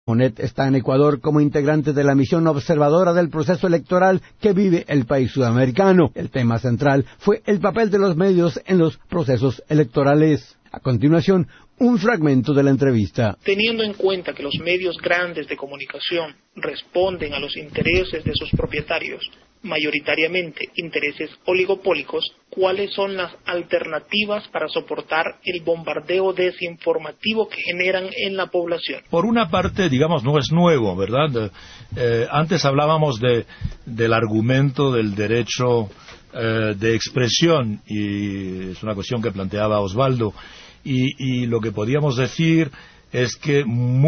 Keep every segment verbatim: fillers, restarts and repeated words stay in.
Monet está en Ecuador como integrante de la misión observadora del proceso electoral que vive el país sudamericano. El tema central fue el papel de los medios en los procesos electorales. A continuación, un fragmento de la entrevista. Teniendo en cuenta que los medios grandes de comunicación responden a los intereses de sus propietarios, mayoritariamente intereses oligopólicos, ¿cuáles son las alternativas para soportar el bombardeo desinformativo que generan en la población? Por una parte, digamos, no es nuevo, ¿verdad? Eh, antes hablábamos de, del argumento del derecho eh, de expresión, y es una cuestión que planteaba Osvaldo, y, y lo que podíamos decir es que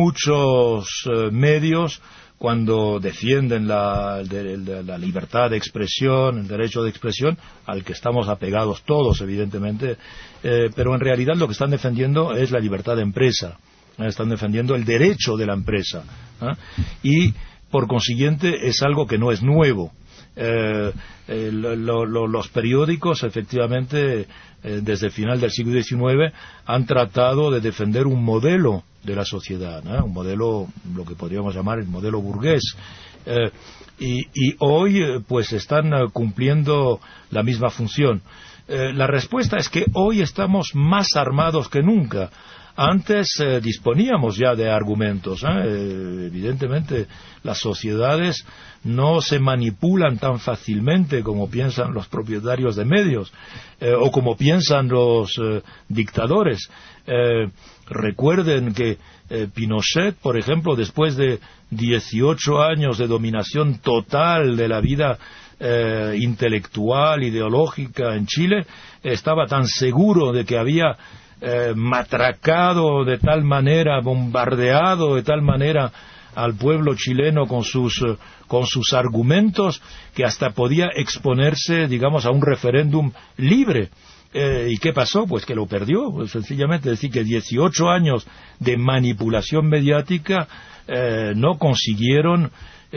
muchos eh, medios, cuando defienden la, de, de, la libertad de expresión, el derecho de expresión, al que estamos apegados todos, evidentemente, eh, pero en realidad lo que están defendiendo es la libertad de empresa, eh, están defendiendo el derecho de la empresa, ¿eh? Y, por consiguiente, es algo que no es nuevo. Eh, eh, lo, lo, los periódicos, efectivamente, eh, desde el final del siglo diecinueve, han tratado de defender un modelo de la sociedad, ¿no? Un modelo, lo que podríamos llamar el modelo burgués, eh, y, y hoy eh, pues están eh, cumpliendo la misma función. Eh, la respuesta es que hoy estamos más armados que nunca. Antes eh, disponíamos ya de argumentos, ¿eh? Eh, evidentemente las sociedades no se manipulan tan fácilmente como piensan los propietarios de medios eh, o como piensan los eh, dictadores. Eh, recuerden que eh, Pinochet, por ejemplo, después de dieciocho años de dominación total de la vida eh, intelectual, ideológica en Chile, estaba tan seguro de que había Eh, matracado de tal manera, bombardeado de tal manera al pueblo chileno con sus, eh, con sus argumentos, que hasta podía exponerse, digamos, a un referéndum libre. Eh, ¿Y qué pasó? Pues que lo perdió, pues sencillamente. Es decir, que dieciocho años de manipulación mediática eh, no consiguieron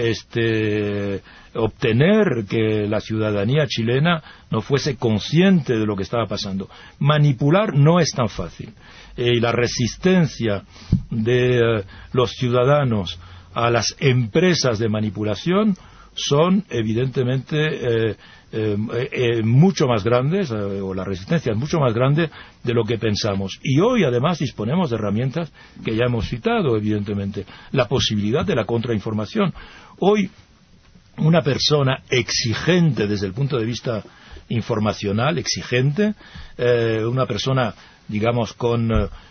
este obtener que la ciudadanía chilena no fuese consciente de lo que estaba pasando. Manipular no es tan fácil, eh, y la resistencia de eh, los ciudadanos a las empresas de manipulación son evidentemente eh, eh, eh, mucho más grandes, eh, o la resistencia es mucho más grande de lo que pensamos. Y hoy además disponemos de herramientas que ya hemos citado, evidentemente. La posibilidad de la contrainformación. Hoy una persona exigente desde el punto de vista informacional, exigente, eh, una persona, digamos, con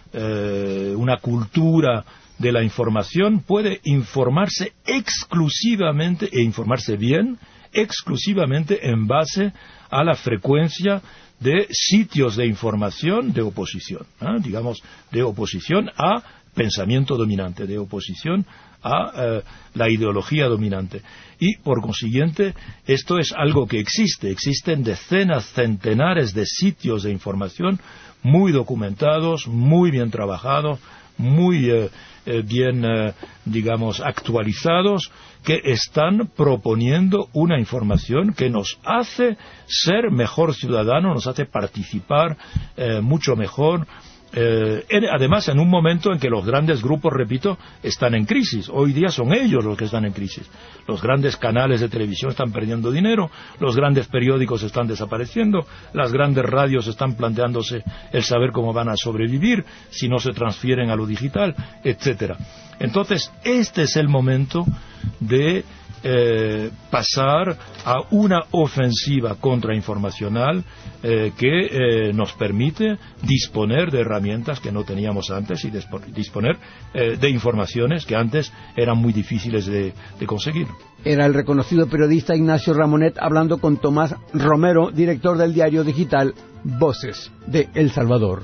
eh, una cultura de la información, puede informarse exclusivamente, e informarse bien, exclusivamente en base a la frecuencia de sitios de información de oposición, ¿eh? digamos, de oposición a pensamiento dominante, de oposición a eh, la ideología dominante. Y, por consiguiente, esto es algo que existe. Existen decenas, centenares de sitios de información muy documentados, muy bien trabajados, muy eh, eh, bien, eh, digamos, actualizados, que están proponiendo una información que nos hace ser mejor ciudadanos, nos hace participar eh, mucho mejor. Eh, en, además, en un momento en que los grandes grupos, repito, están en crisis. Hoy día son ellos los que están en crisis. Los grandes canales de televisión están perdiendo dinero, los grandes periódicos están desapareciendo, las grandes radios están planteándose el saber cómo van a sobrevivir si no se transfieren a lo digital, etcétera. Entonces, este es el momento de Eh, pasar a una ofensiva contrainformacional eh, que eh, nos permite disponer de herramientas que no teníamos antes y disponer eh, de informaciones que antes eran muy difíciles de, de conseguir. Era el reconocido periodista Ignacio Ramonet hablando con Tomás Romero, director del diario digital Voces de El Salvador.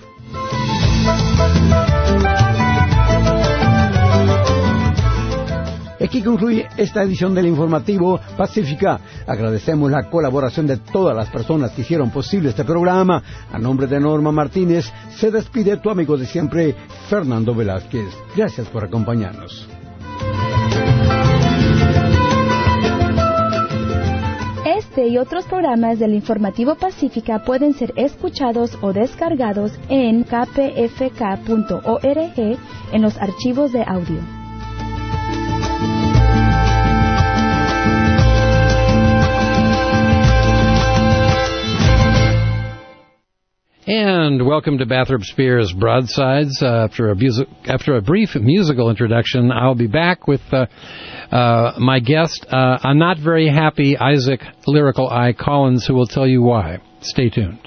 Aquí concluye esta edición del informativo Pacífica. Agradecemos la colaboración de todas las personas que hicieron posible este programa. A nombre de Norma Martínez, se despide tu amigo de siempre, Fernando Velázquez. Gracias por acompañarnos. Este y otros programas del Informativo Pacífica pueden ser escuchados o descargados en k p f k punto org en los archivos de audio. And welcome to Bathrop Spears Broadsides. Uh, after a music, after a brief musical introduction, I'll be back with uh, uh, my guest, uh, a not very happy Isaac Lyrical Eye Collins, who will tell you why. Stay tuned.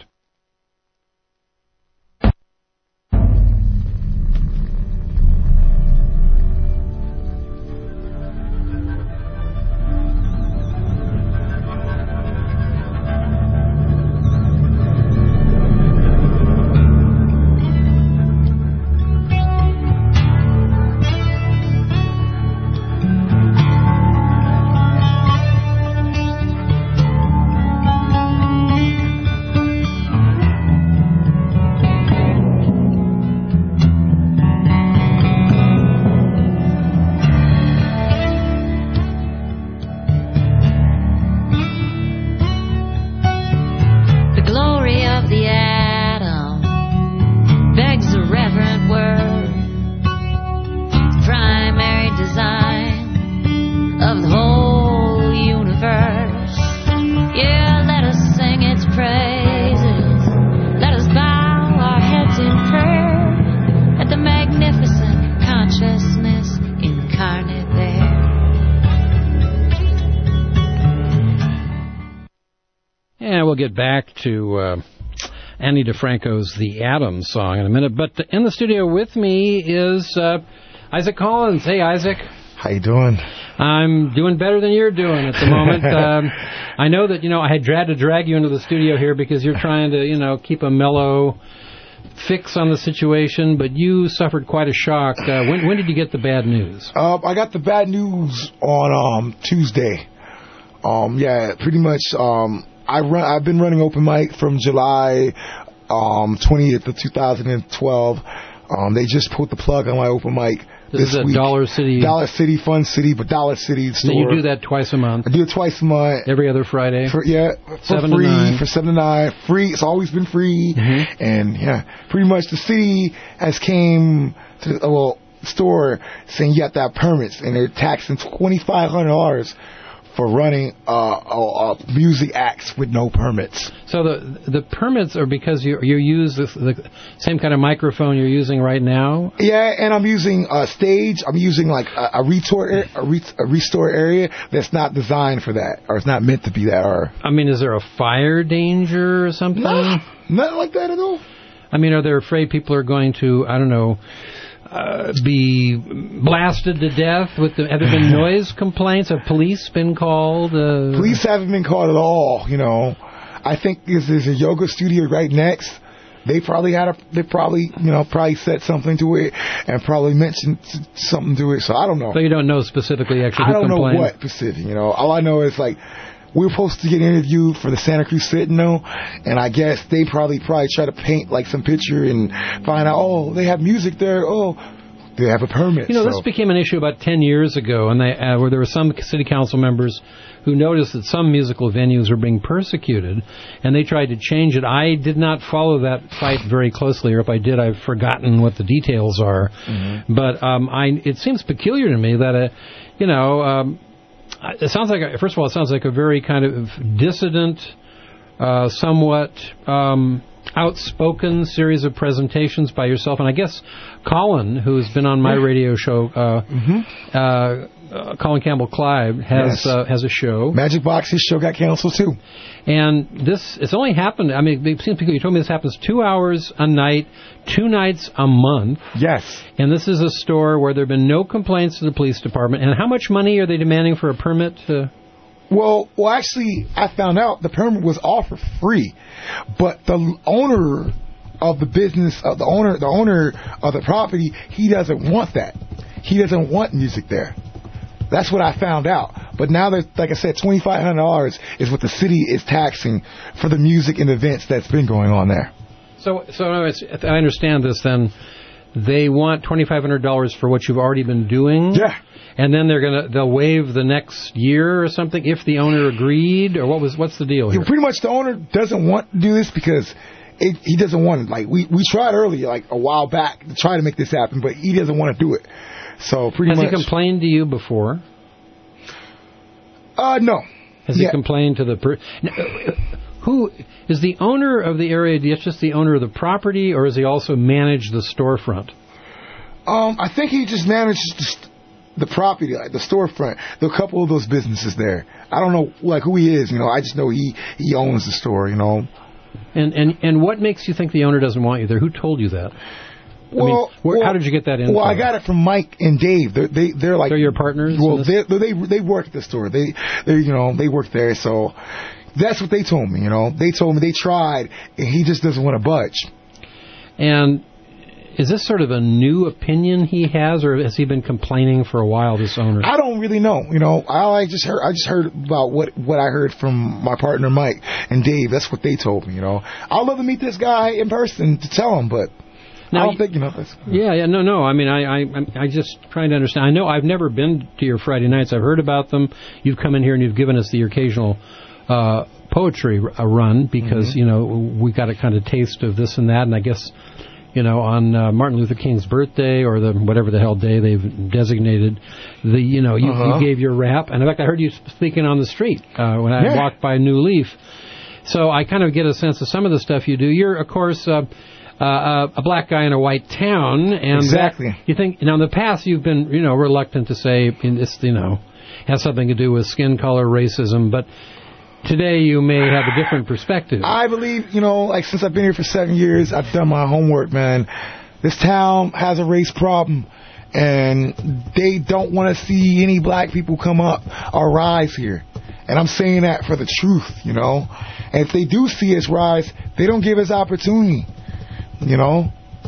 Get back to uh, Annie DeFranco's The Atom song in a minute, but in the studio with me is uh, Isaac Collins. Hey, Isaac. How you doing? I'm doing better than you're doing at the moment. um, I know that, you know, I had tried to drag you into the studio here because you're trying to, you know, keep a mellow fix on the situation, but you suffered quite a shock. Uh, when, when did you get the bad news? Uh, I got the bad news on um, Tuesday. Um, yeah, pretty much... Um, I run, I've been running open mic from July um, twentieth of two thousand twelve. Um, they just pulled the plug on my open mic this, this is week. Dollar City. Dollar City, Fun City, but Dollar City store. So you do that twice a month? I do it twice a month. Every other Friday? For, yeah, for seven free, to nine. for seven to nine. Free. It's always been free. Mm-hmm. And yeah, pretty much the city has came to the uh, well, store saying you have to have permits, and they're taxing twenty-five hundred dollars for running uh, uh, uh, music acts with no permits. So the the permits are because you you use the, the same kind of microphone you're using right now? Yeah, and I'm using a stage. I'm using like a, a, retort, a, re, a restore area that's not designed for that, or it's not meant to be that. Or I mean, is there a fire danger or something? No, nothing like that at all. I mean, are they afraid people are going to, I don't know, Uh, be blasted to death? With the, have there been noise complaints? Have police been called? Uh... Police haven't been called at all. You know, I think there's, there's a yoga studio right next. They probably had a, they probably, you know, probably said something to it and probably mentioned something to it. So I don't know. So you don't know specifically actually who I don't complained? know what specific. You know, all I know is like, we were supposed to get interviewed for the Santa Cruz Sentinel, and I guess they probably probably try to paint like some picture and find out, oh, they have music there. Oh, they have a permit. You know, so. This became an issue about ten years ago, and they, uh, where there were some city council members who noticed that some musical venues were being persecuted, and they tried to change it. I did not follow that fight very closely, or if I did, I've forgotten what the details are. Mm-hmm. But um, I, it seems peculiar to me that, a, you know, um, it sounds like, a, first of all, it sounds like a very kind of dissident, uh, somewhat um, outspoken series of presentations by yourself. And I guess Colin, who's been on my radio show, uh, mm-hmm. uh, uh, Colin Campbell-Clive, has yes. uh, has a show. Magic Box, his show got canceled too. And this, it's only happened, I mean, it seems because you told me this happens two hours a night, two nights a month. Yes. And this is a store where there have been no complaints to the police department. And how much money are they demanding for a permit to... Well, well, actually, I found out the permit was offered free, but the owner of the business, uh, the owner, the owner of the property, he doesn't want that. He doesn't want music there. That's what I found out. But now that, like I said, twenty-five hundred dollars is what the city is taxing for the music and events that's been going on there. So, so it's, I understand this. Then they want twenty-five hundred dollars for what you've already been doing. Yeah. And then they're gonna they'll waive the next year or something if the owner agreed, or what was what's the deal here? Yeah, pretty much the owner doesn't want to do this because it, he doesn't want it. Like we, we tried earlier, like a while back, to try to make this happen, but he doesn't want to do it. So pretty Has much. Has he complained to you before? Uh, no. Has yeah. he complained to the... Per- now, who is the owner of the area? Just the owner of the property, or does he also manage the storefront? Um, I think he just manages the, st- the property, like the storefront. There are a couple of those businesses there. I don't know like who he is. You know, I just know he he owns the store. You know. And and and what makes you think the owner doesn't want you there? Who told you that? Well, I mean, where, well, how did you get that info? Well, I got it from Mike and Dave. They're, they they're like they're your partners. Well, they they they work at the store. They they you know they work there. So that's what they told me. You know, they told me they tried, and he just doesn't want to budge. And is this sort of a new opinion he has, or has he been complaining for a while? This owner. I don't really know. You know, I, I just heard I just heard about what what I heard from my partner Mike and Dave. That's what they told me. You know, I'd love to meet this guy in person to tell him, but. Now, I don't think you know this. Yeah, yeah, no, no. I mean, I, I, I just trying to understand. I know I've never been to your Friday nights. I've heard about them. You've come in here and you've given us the occasional uh, poetry a run because mm-hmm. you know we got a kind of taste of this and that. And I guess you know on uh, Martin Luther King's birthday or the whatever the hell day they've designated, the you know you, uh-huh. you gave your rap. And in fact, I heard you speaking on the street uh, when I yeah. walked by New Leaf. So I kind of get a sense of some of the stuff you do. You're of course. Uh, Uh, a black guy in a white town, and exactly. That, you think now in the past you've been you know reluctant to say this you know has something to do with skin color racism, but today you may have a different perspective. I believe you know like since I've been here for seven years, I've done my homework, man. This town has a race problem, and they don't want to see any black people come up or rise here. And I'm saying that for the truth, you know. And if they do see us rise, they don't give us opportunity. You know,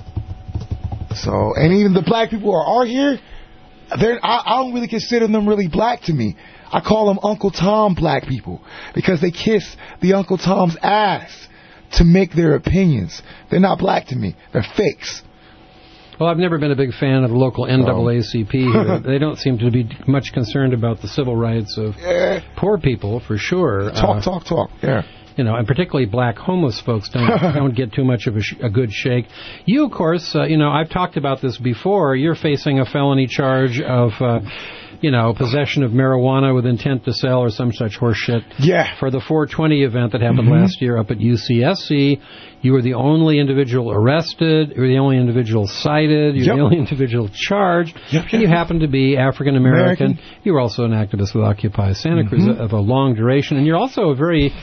so and even the black people who are here, they're I, I don't really consider them really black to me. I call them Uncle Tom black people because they kiss the Uncle Tom's ass to make their opinions. They're not black to me. They're fakes. Well, I've never been a big fan of the local N double A C P here. They don't seem to be much concerned about the civil rights of yeah. poor people, for sure. Talk, uh, talk, talk. Yeah. You know, and particularly black homeless folks don't don't get too much of a, sh- a good shake. You, of course, uh, you know, I've talked about this before. You're facing a felony charge of, uh, you know, possession of marijuana with intent to sell or some such horse shit. Yeah. For the four twenty event that happened mm-hmm. last year up at U C S C, you were the only individual arrested. You were the only individual cited. You were yep. the only individual charged. Yep. And you happened to be African American. You were also an activist with Occupy Santa Cruz mm-hmm. of a long duration, and you're also a very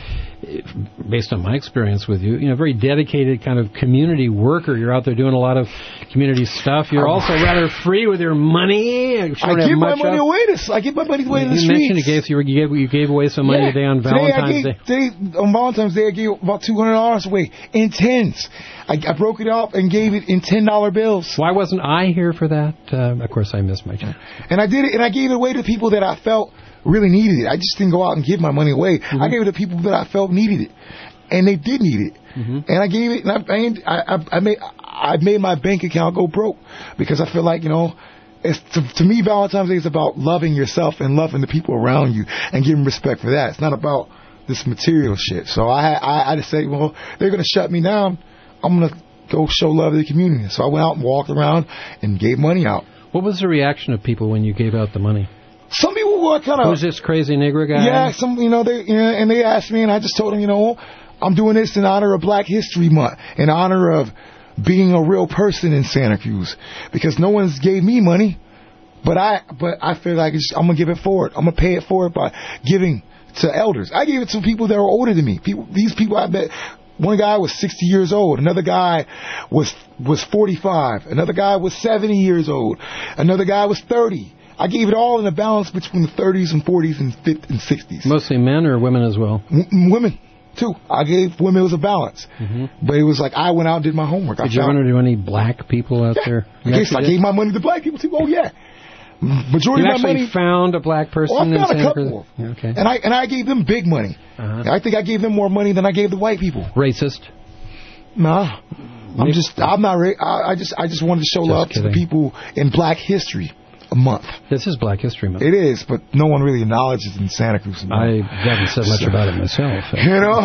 based on my experience with you, you know, very dedicated kind of community worker. You're out there doing a lot of community stuff. You're also rather free with your money. I give my money of. away to. I give my money away you to the you streets. mentioned you gave, you gave you gave away some money yeah. today on today Valentine's I gave, Day. Today on Valentine's Day, I gave about two hundred dollars away in tens. I, I broke it up and gave it in ten dollar bills. Why wasn't I here for that? Uh, of course, I missed my chance. And I did it, and I gave it away to people that I felt really needed it. I just didn't go out and give my money away. Mm-hmm. I gave it to people that I felt needed it. And they did need it, mm-hmm. and I gave it. And I, I, I made, I made my bank account go broke because I feel like you know, it's to, to me Valentine's Day is about loving yourself and loving the people around you and giving respect for that. It's not about this material shit. So I, I, I just said, well, they're gonna shut me down. I'm gonna go show love to the community. So I went out and walked around and gave money out. What was the reaction of people when you gave out the money? Some people were kind of. Who's this crazy nigger guy? Yeah, some you know they you know, and they asked me, and I just told them, you know. I'm doing this in honor of Black History Month, in honor of being a real person in Santa Cruz, because no one's gave me money, but I but I feel like it's, I'm gonna give it forward. I'm gonna pay it forward by giving to elders. I gave it to people that were older than me. People, these people, I bet one guy was sixty years old, another guy was was forty-five, another guy was seventy years old, another guy was thirty. I gave it all in a balance between the thirties and forties and fifties and sixties. Mostly men or women as well? W- women. Too. I gave women, it was a balance. Mm-hmm. But it was like I went out and did my homework. Did I you run into any black people out yeah. there? I, guess I gave my money to black people too. Oh, yeah. Majority you of my money. You actually found a black person oh, I found in a Santa couple. Cruz? Okay. And I, and I gave them big money. Uh-huh. I think I gave them more money than I gave the white people. Racist? Nah. I'm just, I'm not, ra- I, I just, I just wanted to show just love kidding. to the people in Black History a month. This is Black History Month. It is, but no one really acknowledges it in Santa Cruz. I haven't said much about it myself. You know?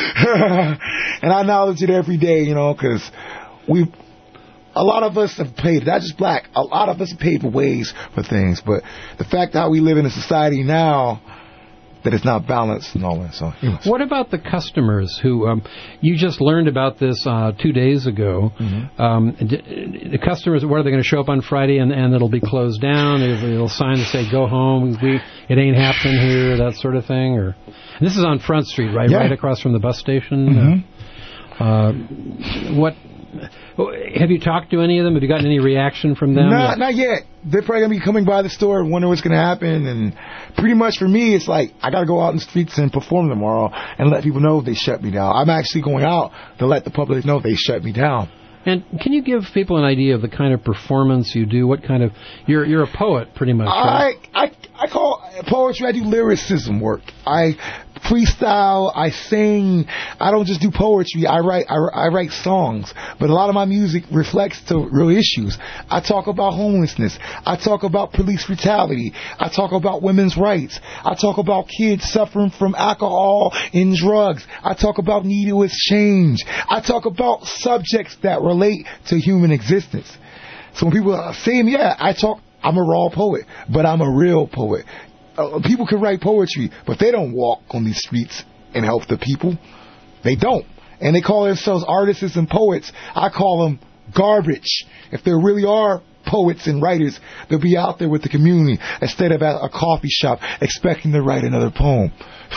And I acknowledge it every day, you know, because we, a lot of us have paid, not just black, a lot of us have paid for ways for things, but the fact that we live in a society now that it's not balanced and all that. So, anyways. What about the customers who um, you just learned about this uh, two days ago? Mm-hmm. Um, d- the customers, what are they going to show up on Friday and, and it'll be closed down? It'll sign to say "Go home." We, it ain't happening here, that sort of thing. Or and this is on Front Street, right? Yeah. Right across from the bus station. Mm-hmm. Uh, uh, what? Have you talked to any of them? Have you gotten any reaction from them? Not, not yet. They're probably going to be coming by the store and wonder what's going to happen. And pretty much for me, it's like I got to go out in the streets and perform tomorrow and let people know they shut me down. I'm actually going out to let the public know they shut me down. And can you give people an idea of the kind of performance you do? What kind of... You're you're a poet, pretty much, right? I, I, I call poetry, I do lyricism work. I freestyle, I sing. I don't just do poetry. I write I, I write songs. But a lot of my music reflects to real issues. I talk about homelessness. I talk about police brutality. I talk about women's rights. I talk about kids suffering from alcohol and drugs. I talk about needless change. I talk about subjects that relate to human existence. So when people say me, yeah, I talk, I'm a raw poet, but I'm a real poet. Uh, people can write poetry, but they don't walk on these streets and help the people. They don't. And they call themselves artists and poets. I call them garbage. If there really are poets and writers, they'll be out there with the community instead of at a coffee shop expecting to write another poem.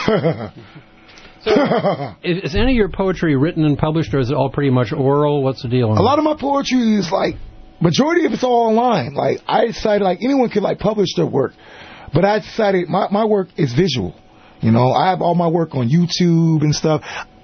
So, is any of your poetry written and published, or is it all pretty much oral? What's the deal on A that? lot of my poetry is like, majority of it's all online. Like, I decided, like, anyone could, like, publish their work. But I decided my, my work is visual. You know, I have all my work on YouTube and stuff.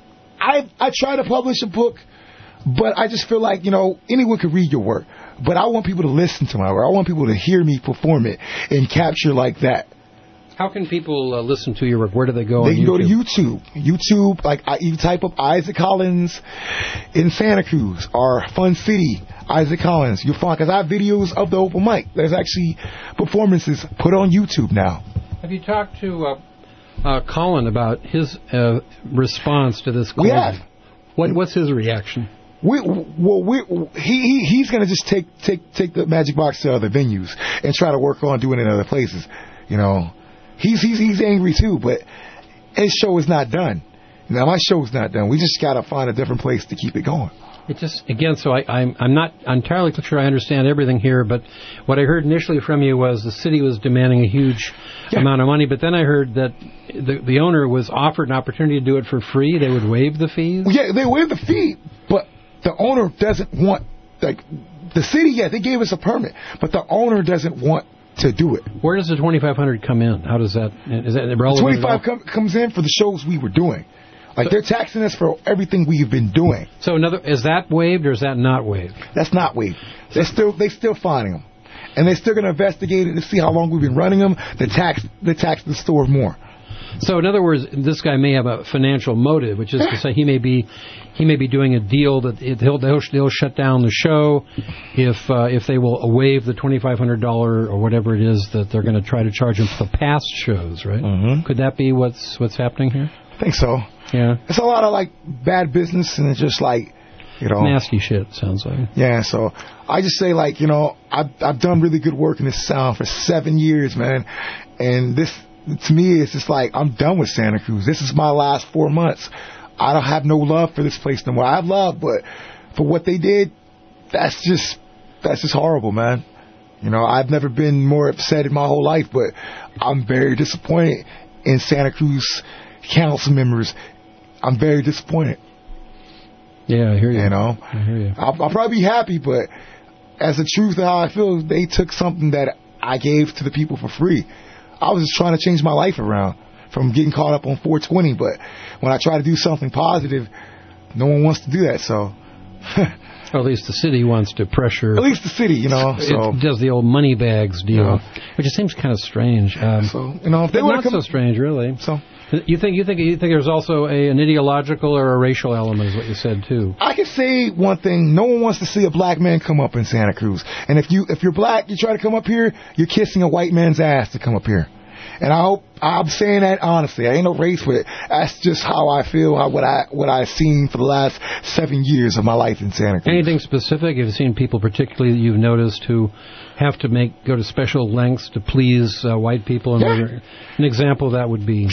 I I try to publish a book, but I just feel like, you know, anyone could read your work. But I want people to listen to my work. I want people to hear me perform it and capture like that. How can people uh, listen to your work? Where do they go They on can YouTube? go to YouTube. YouTube, like I, you type up Isaac Collins in Santa Cruz or Fun City, Isaac Collins. You'll find, because I have videos of the open mic. There's actually performances put on YouTube now. Have you talked to uh, uh, Colin about his uh, response to this We closing? have. What, what's his reaction? We, well, we, he, he he's going to just take, take, take the Magic Box to other venues and try to work on doing it in other places, you know. He's he's he's angry too, but his show is not done. Now my show's not done. We just gotta find a different place to keep it going. It just again, so I, I'm I'm not entirely sure I understand everything here, but what I heard initially from you was the city was demanding a huge yeah. amount of money, but then I heard that the the owner was offered an opportunity to do it for free. They would waive the fees. Well, yeah, they waive the fee, but the owner doesn't want, like, the city. Yeah, they gave us a permit, but the owner doesn't want to do it. Where does the twenty-five hundred come in? How does that, is that relevant? twenty-five com- comes in for the shows we were doing. Like, so, they're taxing us for everything we've been doing. So another, is that waived or is that not waived? That's not waived. They're still, they still finding them. And they're still going to investigate it to see how long we've been running them. They tax, they tax the store more. So in other words, this guy may have a financial motive, which is to say he may be he may be doing a deal that it, he'll, he'll he'll shut down the show if uh, if they will waive the twenty-five hundred dollars or whatever it is that they're going to try to charge him for the past shows, right? Mm-hmm. Could that be what's what's happening here? I think so. Yeah. It's a lot of, like, bad business, and it's just like, you know, nasty shit, sounds like. Yeah, so I just say, like, you know, I've I've done really good work in this sound for seven years, man, and this. To me, it's just like, I'm done with Santa Cruz. This is my last four months. I don't have no love for this place no more. I have love, but for what they did, that's just, that's just horrible, man. You know, I've never been more upset in my whole life, but I'm very disappointed in Santa Cruz council members. I'm very disappointed. Yeah, I hear you. You know? I hear you. I'll, I'll probably be happy, but as the truth of how I feel, they took something that I gave to the people for free. I was just trying to change my life around from getting caught up on four twenty, but when I try to do something positive, no one wants to do that, so. Well, at least the city wants to pressure. At least the city, you know. So. It does the old money bags deal, yeah. Which seems kind of strange. Um, so, you know, if they not come, so strange, really. So. You think you think you think there's also a, an ideological or a racial element, is what you said too. I can say one thing: no one wants to see a black man come up in Santa Cruz. And if you if you're black, you try to come up here, you're kissing a white man's ass to come up here. And I hope, I'm saying that honestly. I ain't no race with it. That's just how I feel, how, what I what I've seen for the last seven years of my life in Santa Cruz. Anything specific? Have you seen people particularly that you've noticed who have to make go to special lengths to please uh, white people? And Yeah. An example of that would be...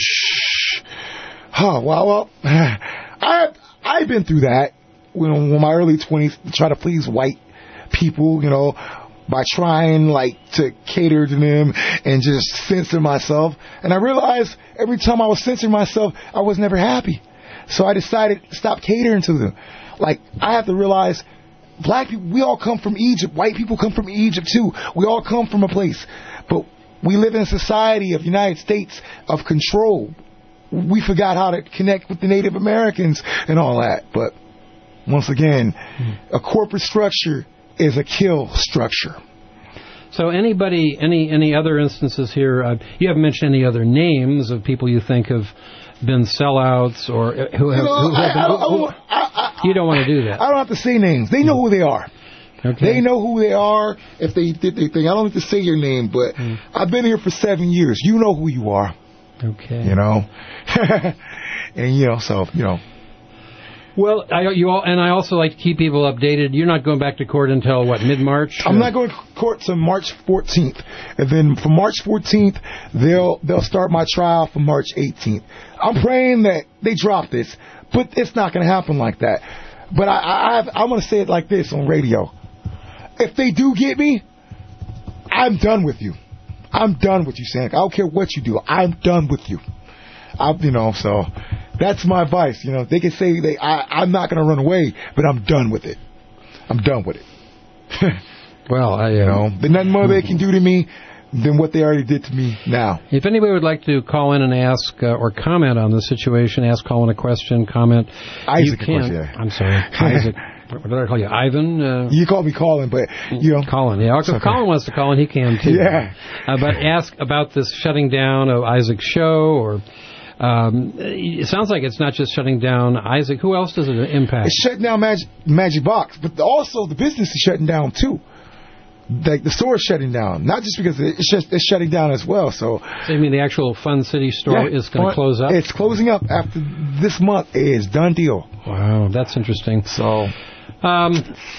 Oh, well, well, I, I've been through that you know, in my early twenties, to try to please white people, you know, by trying, like, to cater to them and just censor myself. And I realized every time I was censoring myself, I was never happy. So I decided to stop catering to them. Like, I have to realize, black people, we all come from Egypt. White people come from Egypt, too. We all come from a place. But we live in a society of the United States of control. We forgot how to connect with the Native Americans and all that. But once again, a corporate structure is a kill structure. So anybody, any any other instances here? Uh, you haven't mentioned any other names of people you think have been sellouts or who have. You know, who have I, I, been, who, I, I, you don't want to do that. I don't have to say names. They know who they are. Okay. They know who they are if they did their thing. I don't have to say your name, but mm. I've been here for seven years. You know who you are. Okay. You know, and you know, so you know. Well, I, you all, and I also like to keep people updated. You're not going back to court until, what, mid-March? I'm not going to court until March fourteenth. And then from March fourteenth, they'll they'll start my trial for March eighteenth. I'm praying that they drop this, but it's not going to happen like that. But I, I, I, I'm going to say it like this on radio. If they do get me, I'm done with you. I'm done with you, Santa. I don't care what you do. I'm done with you. I, you know, so that's my advice. You know, they can say they, I, I'm not going to run away, but I'm done with it. I'm done with it. Well, I, uh, you know, there's nothing more they can do to me than what they already did to me now. If anybody would like to call in and ask uh, or comment on the situation, ask Colin a question, comment. Isaac, you can. Of course, yeah. I'm sorry, Isaac. What did I call you, Ivan? Uh, you call me Colin, but you know, Colin. Yeah, if okay. Colin wants to call in, he can too. Yeah. Uh, but ask about this shutting down of Isaac's show, or um, it sounds like it's not just shutting down Isaac. Who else does it impact? It's shutting down Magic, Magic Box, but also the business is shutting down too. Like the store is shutting down, not just because it's just it's shutting down as well. So, so you mean the actual Fun City store yeah, is going to close up? It's closing up after this month. It is done deal. Wow, that's interesting. So, um,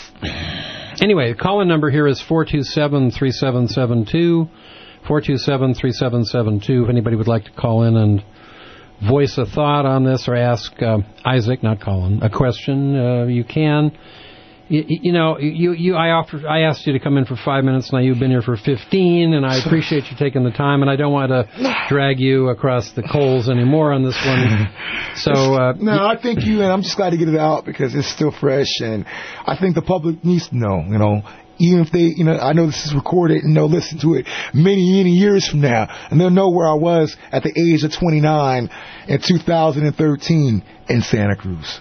anyway, the call-in number here is four two seven, three seven seven two, four two seven, three seven seven two. If anybody would like to call in and voice a thought on this or ask uh, Isaac, not Colin, a question, uh, you can. You, you know, you, you, I offer, I asked you to come in for five minutes. Now you've been here for fifteen, and I appreciate you taking the time. And I don't want to drag you across the coals anymore on this one. So, uh, no, I thank you, and I'm just glad to get it out because it's still fresh, and I think the public needs to know. You know, even if they, you know, I know this is recorded, and they'll listen to it many, many years from now, and they'll know where I was at the age of twenty-nine in two thousand thirteen in Santa Cruz.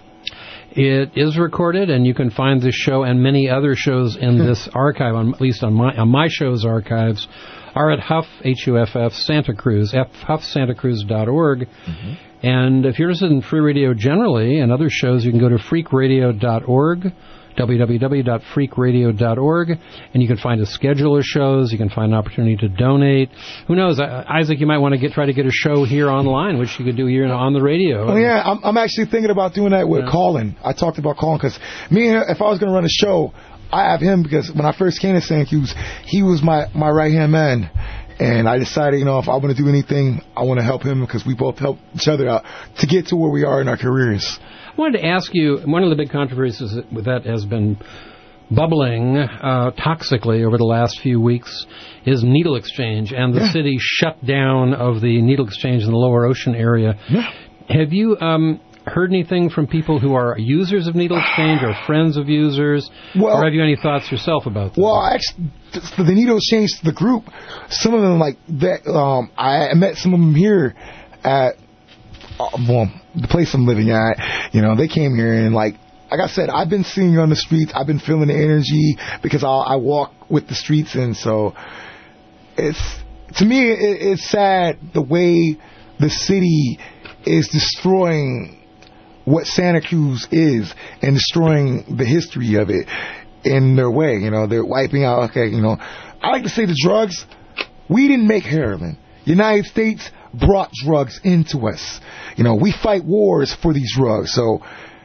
It is recorded, and you can find this show and many other shows in this archive, on, at least on my on my show's archives, are at Huff, H U F F, Santa Cruz, huff santa cruz dot org. Mm-hmm. And if you're interested in free radio generally and other shows, you can go to freak radio dot org, w w w dot freak radio dot org, and you can find a schedule of shows. You can find an opportunity to donate. Who knows, Isaac, you might want to get try to get a show here online, which you could do here on the radio. Oh, yeah, I'm, I'm actually thinking about doing that with yeah. Colin. I talked about Colin because me, if I was going to run a show, I have him because when I first came to Santa Cruz, he was my, my right-hand man. And I decided, you know, if I want to do anything, I want to help him because we both help each other out to get to where we are in our careers. I wanted to ask you, one of the big controversies that, that has been bubbling uh, toxically over the last few weeks is needle exchange and the yeah. city shutdown of the needle exchange in the Lower Ocean area. Yeah. Have you um, heard anything from people who are users of needle exchange or friends of users? Well, or have you any thoughts yourself about that? Well, actually, for the needle exchange to the group, some of them, like that, um, I met some of them here at, uh, well, the place I'm living at. You know, they came here and, like, like I said, I've been seeing you on the streets. I've been feeling the energy because I'll, I walk with the streets, and so it's, to me, it, it's sad the way the city is destroying what Santa Cruz is and destroying the history of it in their way. You know, they're wiping out, okay, you know, I like to say the drugs, we didn't make heroin. The United States brought drugs into us. You know, we fight wars for these drugs. So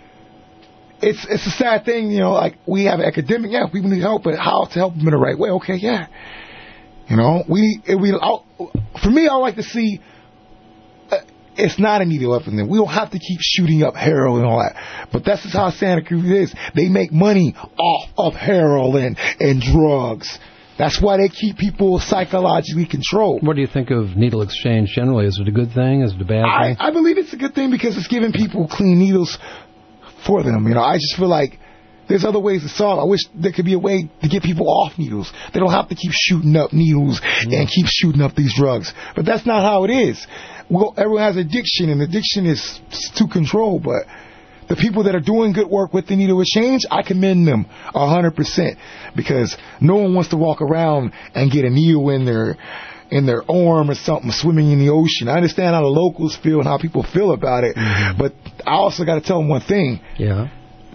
it's it's a sad thing, you know, like we have academic, yeah, people need help, but how to help them in the right way? Okay, yeah. You know, we, we I'll, for me, I like to see uh, it's not a needle up in there. We don't have to keep shooting up heroin and all that. But that's just how Santa Cruz is. They make money off of heroin and drugs. That's why they keep people psychologically controlled. What do you think of needle exchange generally? Is it a good thing? Is it a bad thing? I, I believe it's a good thing because it's giving people clean needles for them. You know, I just feel like there's other ways to solve. I wish there could be a way to get people off needles. They don't have to keep shooting up needles mm. and keep shooting up these drugs. But that's not how it is. Well, everyone has addiction, and addiction is to control, but the people that are doing good work with the needle exchange, I commend them one hundred percent because no one wants to walk around and get a needle in their in their arm or something swimming in the ocean. I understand how the locals feel and how people feel about it, mm-hmm. but I also got to tell them one thing. Yeah.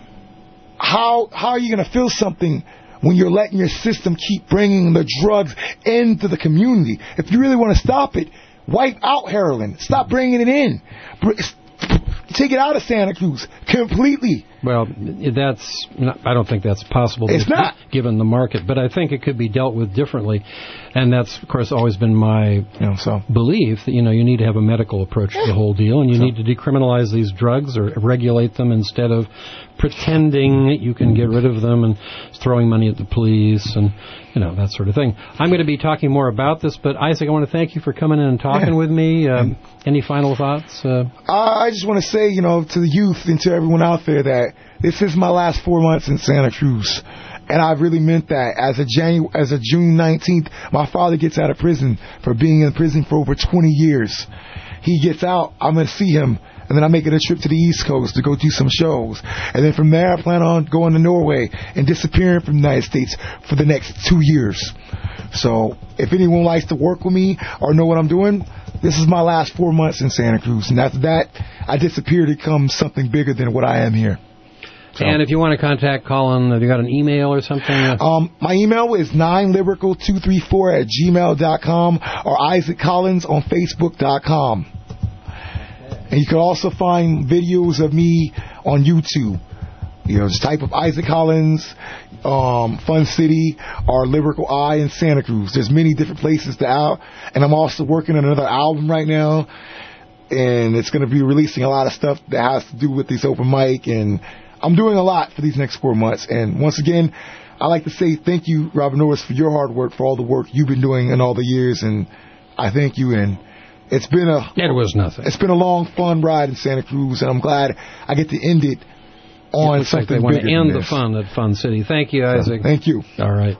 How how are you going to feel something when you're letting your system keep bringing the drugs into the community? If you really want to stop it, wipe out heroin. Stop bringing it in. Take it out of Santa Cruz completely. Well, that's not, I don't think that's possible. It's not. Given the market, but I think it could be dealt with differently, and that's of course always been my you know, so. belief that you know you need to have a medical approach to the whole deal, and you so. need to decriminalize these drugs or regulate them instead of pretending that you can get rid of them and throwing money at the police and you know that sort of thing. I'm going to be talking more about this, but Isaac, I want to thank you for coming in and talking yeah. with me. Um, any final thoughts? Uh, I just want to say, you know, to the youth and to everyone out there that this is my last four months in Santa Cruz. And I really meant that. As a Janu- as a June nineteenth, my father gets out of prison for being in prison for over twenty years. He gets out, I'm going to see him, and then I'm making a trip to the East Coast to go do some shows. And then from there, I plan on going to Norway and disappearing from the United States for the next two years. So if anyone likes to work with me or know what I'm doing, this is my last four months in Santa Cruz. And after that, I disappear to become something bigger than what I am here. So. And if you want to contact Colin, have you got an email or something? Um, my email is nine lyrical two three four at gmail dot com or Isaac Collins on Facebook dot com. And you can also find videos of me on YouTube. You know, just type of Isaac Collins, um, Fun City, or Lyrical Eye in Santa Cruz. There's many different places to out. And I'm also working on another album right now. And it's going to be releasing a lot of stuff that has to do with this open mic. And I'm doing a lot for these next four months. And once again, I'd like to say thank you, Robert Norris, for your hard work, for all the work you've been doing in all the years. And I thank you. And it's been a it was nothing. It's been a long, fun ride in Santa Cruz, and I'm glad I get to end it on it something like they want bigger to end than the this. fun at Fun City. Thank you, Isaac. So, thank you. All right.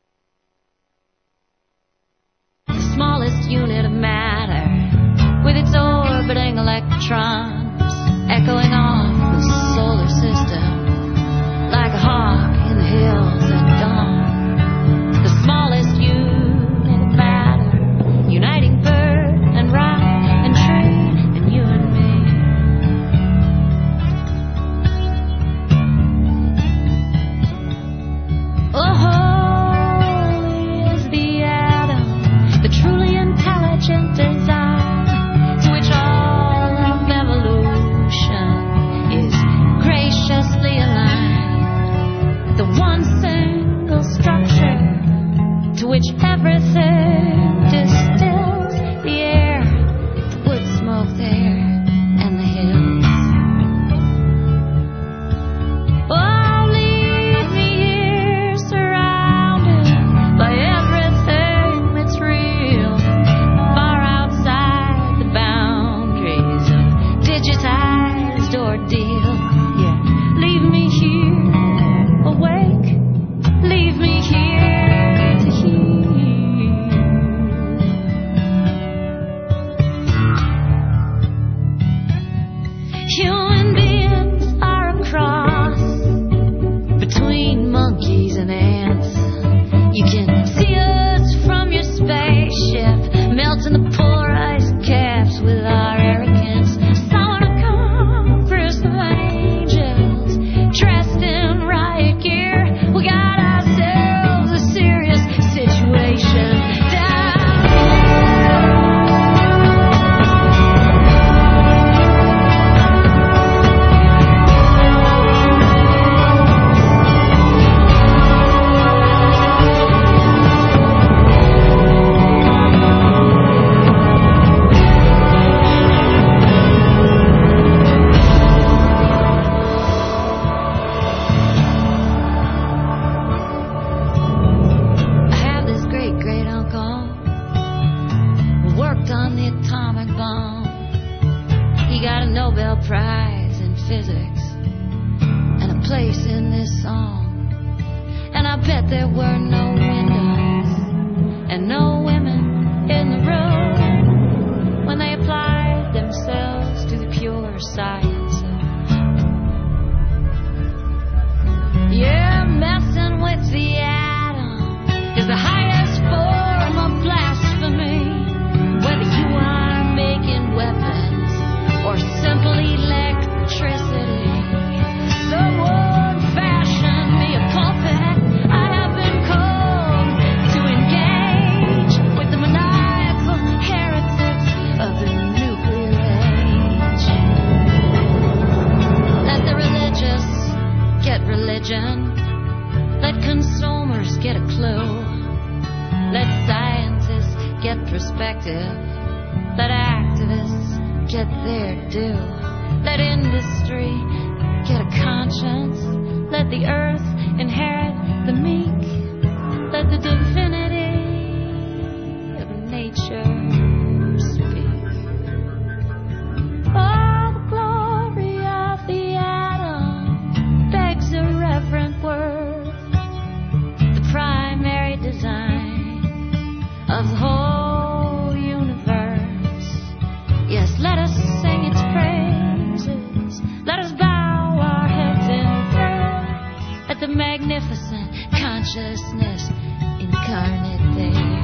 The smallest unit of matter, with its orbiting electrons, echoing off the solar system like a hawk in the hills at dawn. The smallest unit of matter, uniting bird and rock and tree and you and me. Oh, holy is the atom, the truly intelligent design to which all of evolution worked on the atomic bomb. He got a Nobel Prize in physics and a place in this song. And I bet there were no windows and no women in the room when they applied themselves to the pure science of, yeah, messing with the atom is the highest form of blasphemy. Whether you are making weapons or simply electricity, someone fashioned me a puppet. I have been called to engage with the maniacal heretics of the nuclear age. Let the religious get religion. Let consumers get a clue. Let scientists get perspective. Let activists get their due. Let industry get a conscience. Let the earth inherit the meek. Let the divinity of nature speak. Oh, the glory of the atom begs a reverent word. The primary design of the whole universe. Yes, let us sing its praises. Let us bow our heads in prayer at the magnificent consciousness incarnate there.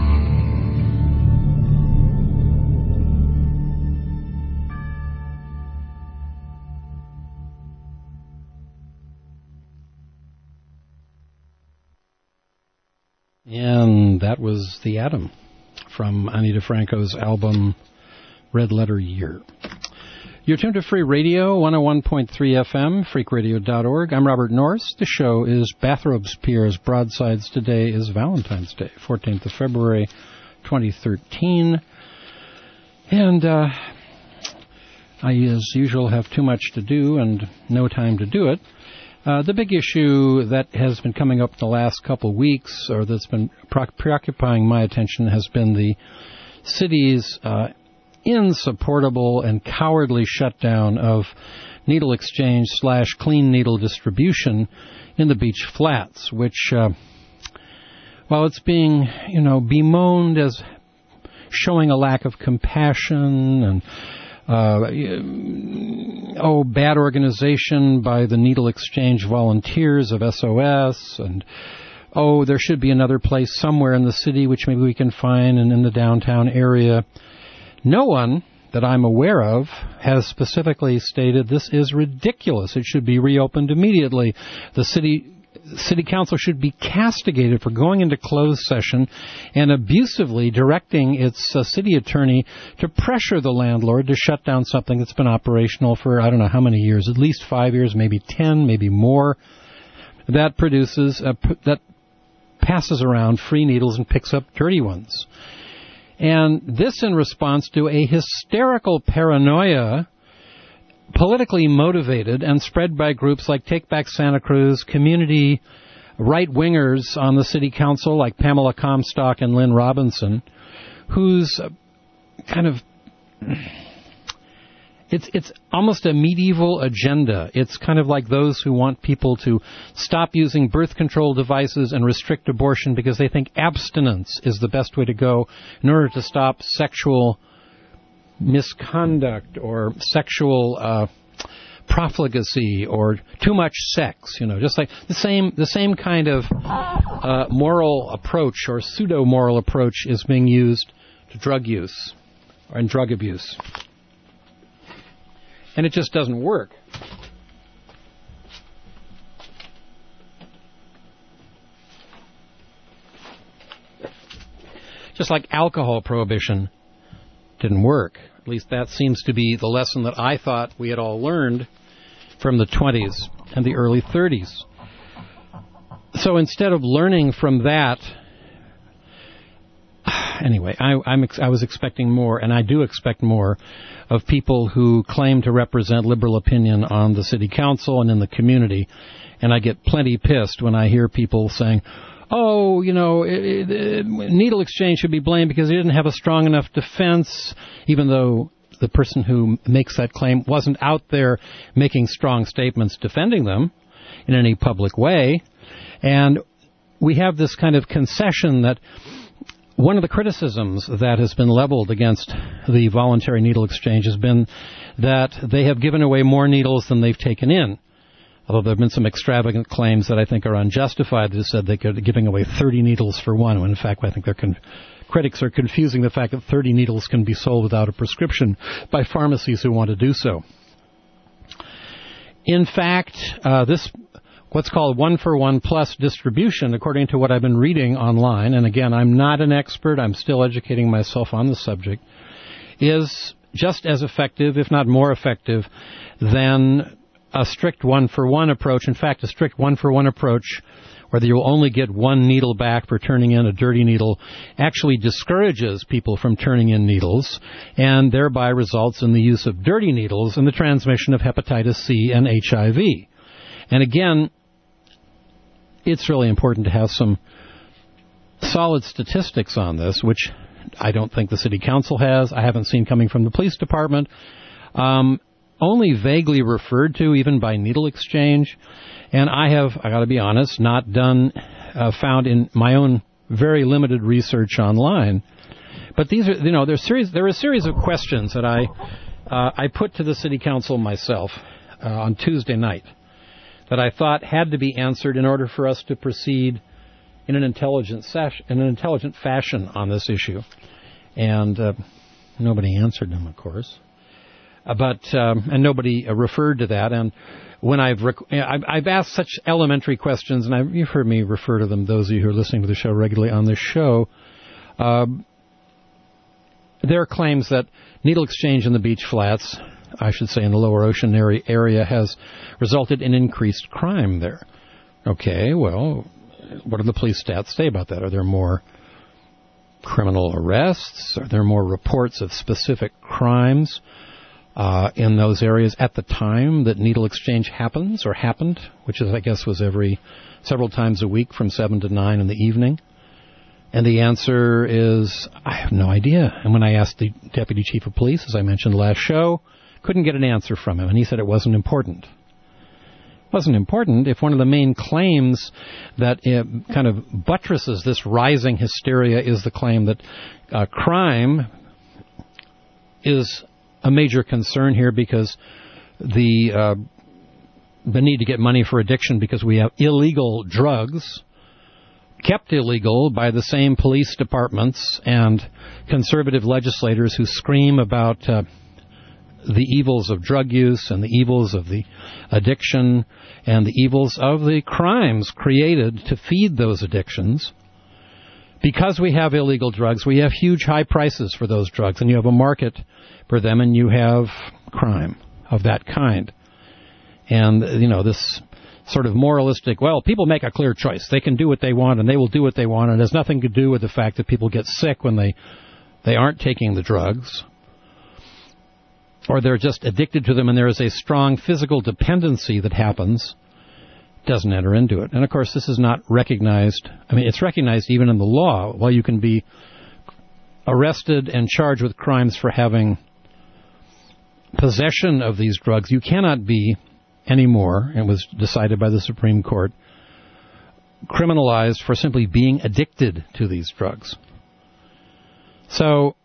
And that was The Atom from Ani DiFranco's album Red Letter Year. You're tuned to Free Radio, one oh one point three F M, freak radio dot org. I'm Robert Norris. The show is Bathrobes Piers Broadsides. Today is Valentine's Day, fourteenth of February, twenty thirteen. And uh, I, as usual, have too much to do and no time to do it. Uh, the big issue that has been coming up the last couple of weeks, or that's been pre- preoccupying my attention, has been the city's uh, insupportable and cowardly shutdown of needle exchange slash clean needle distribution in the beach flats, which, uh, while it's being, you know, bemoaned as showing a lack of compassion and Uh, oh, bad organization by the needle exchange volunteers of S O S, and oh, there should be another place somewhere in the city which maybe we can find and in the downtown area. No one that I'm aware of has specifically stated this is ridiculous. It should be reopened immediately. The city City Council should be castigated for going into closed session and abusively directing its uh, city attorney to pressure the landlord to shut down something that's been operational for I don't know how many years, at least five years, maybe ten, maybe more, that produces, a, that passes around free needles and picks up dirty ones. And this in response to a hysterical paranoia politically motivated and spread by groups like Take Back Santa Cruz, community right-wingers on the city council like Pamela Comstock and Lynn Robinson, whose kind of, it's it's almost a medieval agenda. It's kind of like those who want people to stop using birth control devices and restrict abortion because they think abstinence is the best way to go in order to stop sexual misconduct or sexual uh, profligacy or too much sex, you know, just like the same the same kind of uh, moral approach or pseudo-moral approach is being used to drug use or in drug abuse. And it just doesn't work. Just like alcohol prohibition didn't work. At least that seems to be the lesson that I thought we had all learned from the twenties and the early thirties. So instead of learning from that, anyway, I, I'm ex- I was expecting more, and I do expect more, of people who claim to represent liberal opinion on the city council and in the community. And I get plenty pissed when I hear people saying, oh, you know, it, it, Needle Exchange should be blamed because they didn't have a strong enough defense, even though the person who makes that claim wasn't out there making strong statements defending them in any public way. And we have this kind of concession that one of the criticisms that has been leveled against the voluntary needle exchange has been that they have given away more needles than they've taken in. Although there have been some extravagant claims that I think are unjustified that said they're giving away thirty needles for one, when in fact I think their con- critics are confusing the fact that thirty needles can be sold without a prescription by pharmacies who want to do so. In fact, uh, this what's called one-for-one plus distribution, according to what I've been reading online, and again, I'm not an expert, I'm still educating myself on the subject, is just as effective, if not more effective, than a strict one-for-one approach. In fact, a strict one-for-one approach, where you'll only get one needle back for turning in a dirty needle, actually discourages people from turning in needles, and thereby results in the use of dirty needles and the transmission of hepatitis C and H I V. And again, it's really important to have some solid statistics on this, which I don't think the city council has. I haven't seen coming from the police department. Um, only vaguely referred to, even by Needle Exchange. And I have, I got to be honest, not done, uh, found in my own very limited research online. But these are, you know, there's series, there are a series of questions that I, uh, I put to the city council myself uh, on Tuesday night, that I thought had to be answered in order for us to proceed in an intelligent sash, in an intelligent fashion on this issue. And uh, nobody answered them, of course. Uh, but um, and nobody uh, referred to that. And when I've rec- I've, I've asked such elementary questions, and I've, you've heard me refer to them, those of you who are listening to the show regularly on this show, uh, there are claims that needle exchange in the beach flats, I should say in the lower ocean area, has resulted in increased crime there. Okay, well, what do the police stats say about that? Are there more criminal arrests? Are there more reports of specific crimes uh, in those areas at the time that needle exchange happens or happened, which is, I guess, was every several times a week from seven to nine in the evening? And the answer is, I have no idea. And when I asked the deputy chief of police, as I mentioned last show, couldn't get an answer from him, and he said it wasn't important. It wasn't important if one of the main claims that it kind of buttresses this rising hysteria is the claim that uh, crime is a major concern here because the uh, the need to get money for addiction because we have illegal drugs kept illegal by the same police departments and conservative legislators who scream about uh, the evils of drug use and the evils of the addiction and the evils of the crimes created to feed those addictions. Because we have illegal drugs, we have huge high prices for those drugs, and you have a market for them, and you have crime of that kind. And, you know, this sort of moralistic, well, people make a clear choice. They can do what they want, and they will do what they want, and it has nothing to do with the fact that people get sick when they, they aren't taking the drugs, or they're just addicted to them and there is a strong physical dependency that happens, doesn't enter into it. And, of course, this is not recognized. I mean, it's recognized even in the law. While you can be arrested and charged with crimes for having possession of these drugs, you cannot be anymore, it was decided by the Supreme Court, criminalized for simply being addicted to these drugs. So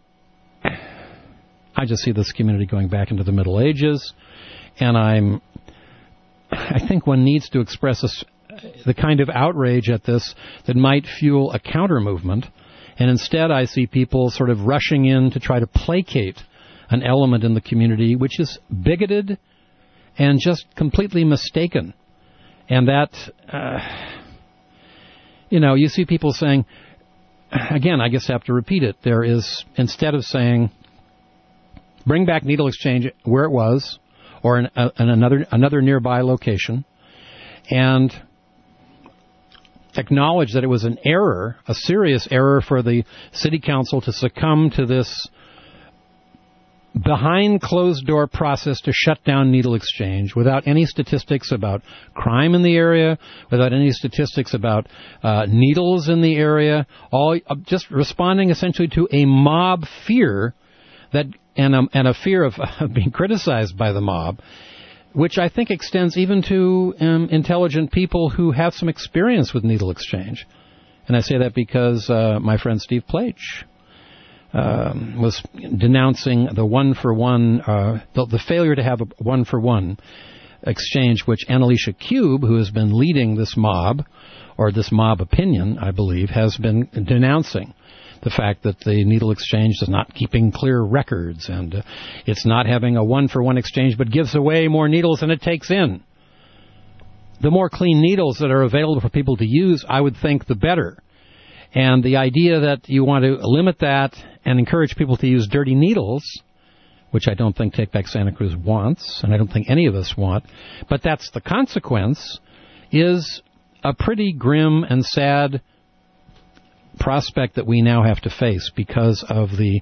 I just see this community going back into the Middle Ages, and I'm, I think one needs to express a, the kind of outrage at this that might fuel a counter-movement, and instead I see people sort of rushing in to try to placate an element in the community which is bigoted and just completely mistaken. And that, uh, you know, you see people saying, again, I guess I have to repeat it, there is, instead of saying, bring back needle exchange where it was, or in, uh, in another another nearby location, and acknowledge that it was an error, a serious error for the city council to succumb to this behind closed door process to shut down Needle Exchange without any statistics about crime in the area, without any statistics about uh, needles in the area, all uh, just responding essentially to a mob fear that and a, and a fear of uh, being criticized by the mob, which I think extends even to um, intelligent people who have some experience with Needle Exchange. And I say that because uh, my friend Steve Plage Um, was denouncing the one-for-one, uh, the, the failure to have a one-for-one exchange, which Annalisa Cube, who has been leading this mob, or this mob opinion, I believe, has been denouncing the fact that the Needle Exchange is not keeping clear records, and uh, it's not having a one-for-one exchange, but gives away more needles than it takes in. The more clean needles that are available for people to use, I would think, the better. And the idea that you want to limit that and encourage people to use dirty needles, which I don't think Take Back Santa Cruz wants, and I don't think any of us want, but that's the consequence, is a pretty grim and sad prospect that we now have to face because of the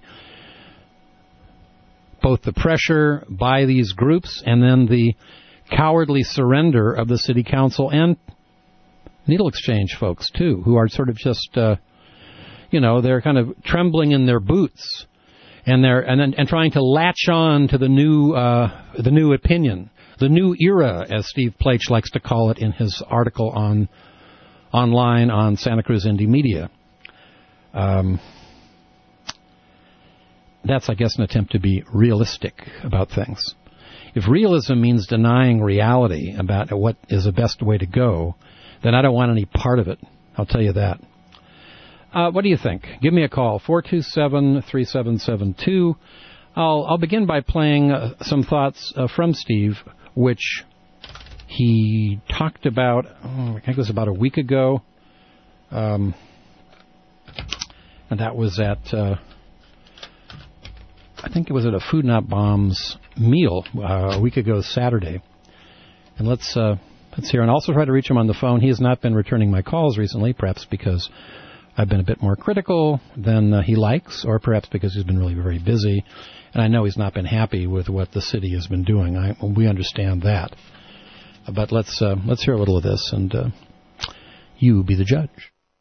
both the pressure by these groups and then the cowardly surrender of the city council and Needle Exchange folks, too, who are sort of just, uh, you know, they're kind of trembling in their boots and they're and and trying to latch on to the new uh, the new opinion, the new era, as Steve Plage likes to call it in his article on online on Santa Cruz Indie Media. Um, that's, I guess, an attempt to be realistic about things. If realism means denying reality about what is the best way to go, then I don't want any part of it. I'll tell you that. Uh, what do you think? Give me a call, four two seven, three seven seven two. I'll, I'll begin by playing uh, some thoughts uh, from Steve, which he talked about, oh, I think it was about a week ago. Um, and that was at, uh, I think it was at a Food Not Bombs meal uh, a week ago Saturday. And let's... Uh, Let's hear, and also try to reach him on the phone. He has not been returning my calls recently, perhaps because I've been a bit more critical than uh, he likes, or perhaps because he's been really very busy. And I know he's not been happy with what the city has been doing. I, we understand that. But let's uh, let's hear a little of this, and uh, you be the judge.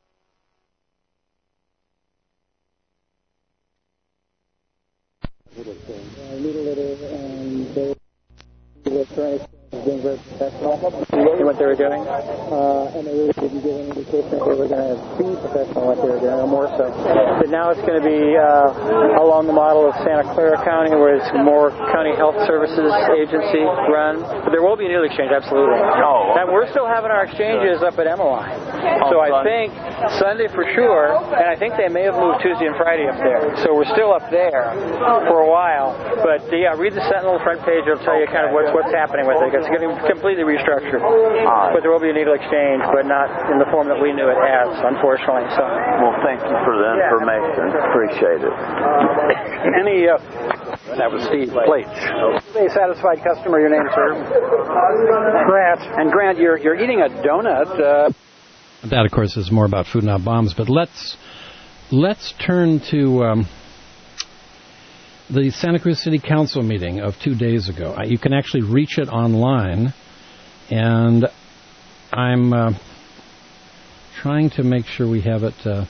Being very professional in what they were doing, uh, and they really didn't give any indication that they were going to be professional in what they were doing, or more so. But now it's going to be uh, along the model of Santa Clara County, where it's more county health services agency run. But there will be a Needle Exchange, absolutely. Oh. And we're still having our exchanges up at Emmeline. So I think Sunday for sure, and I think they may have moved Tuesday and Friday up there. So we're still up there for a while. But uh, yeah, read the Sentinel front page. It'll tell you kind of what's what's happening with it. It's getting completely restructured. Right. But there will be a Needle Exchange, but not in the form that we knew it as, unfortunately. So. Well, thank you for the information. Yeah. Appreciate it. Any, uh, that was Steve Plage. A satisfied customer, your name, sir? Grant. And Grant, you're, you're eating a donut. Uh... That, of course, is more about Food Not Bombs, but let's, let's turn to... Um, the Santa Cruz City Council meeting of two days ago. You can actually reach it online, and I'm uh, trying to make sure we have it. Uh,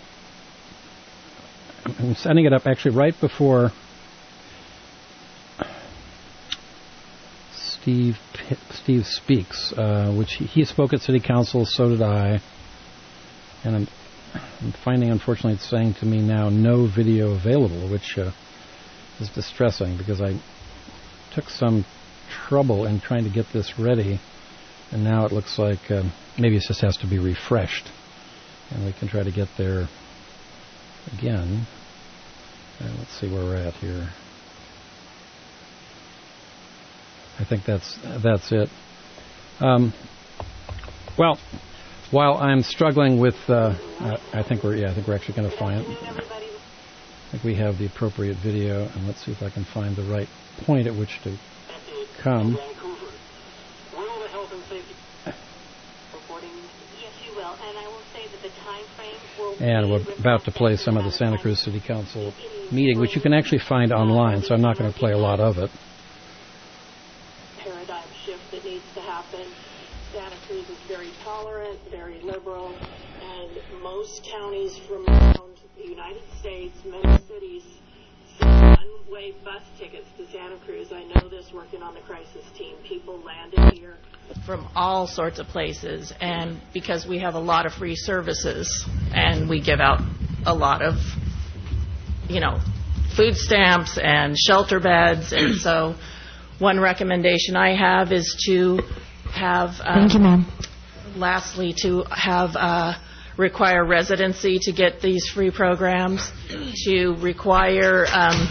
I'm setting it up actually right before Steve Steve speaks, uh, which he, he spoke at City Council, so did I, and I'm, I'm finding, unfortunately, it's saying to me now, no video available, which... Uh, is distressing because I took some trouble in trying to get this ready, and now it looks like um, maybe it just has to be refreshed, and we can try to get there again. And let's see where we're at here. I think that's that's it. Um, well, while I'm struggling with, uh, I think we're yeah, I think we're actually going to find. I think we have the appropriate video, and let's see if I can find the right point at which to come. Will the health and safety reporting? Yes, you will. And I will say that the time frame will And we're about to play some of the Santa Cruz City Council meeting, which you can actually find online, so I'm not going to play a lot of it. Paradigm shift that needs to happen. Santa Cruz is very tolerant, very liberal, and most counties from around the United States, many cities, sell one-way bus tickets to Santa Cruz. I know this working on the crisis team. People landed here from all sorts of places, and because we have a lot of free services and we give out a lot of, you know, food stamps and shelter beds, and so one recommendation I have is to have um, Thank you, ma'am. lastly to have uh, require residency to get these free programs, to require um,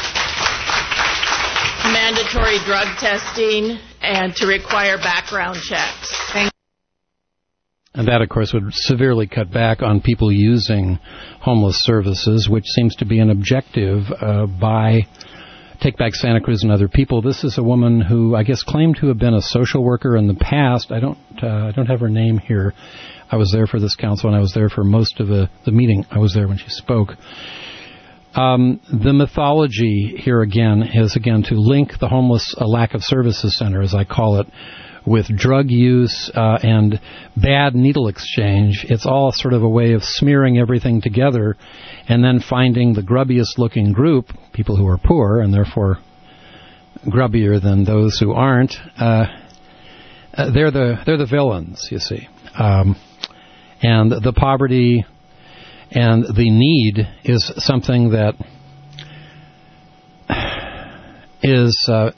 mandatory drug testing, and to require background checks. Thank And that, of course, would severely cut back on people using homeless services, which seems to be an objective uh, by Take Back Santa Cruz and other people. This is a woman who, I guess, claimed to have been a social worker in the past. I don't, uh, I don't have her name here. I was there for this council, and I was there for most of the, the meeting. I was there when she spoke. Um, the mythology here again is, again, to link the homeless uh, lack of services center, as I call it, with drug use uh, and bad needle exchange. It's all sort of a way of smearing everything together and then finding the grubbiest looking group, people who are poor and therefore grubbier than those who aren't. Uh, uh, they're the they're the villains, you see. Um, and the poverty and the need is something that is uh,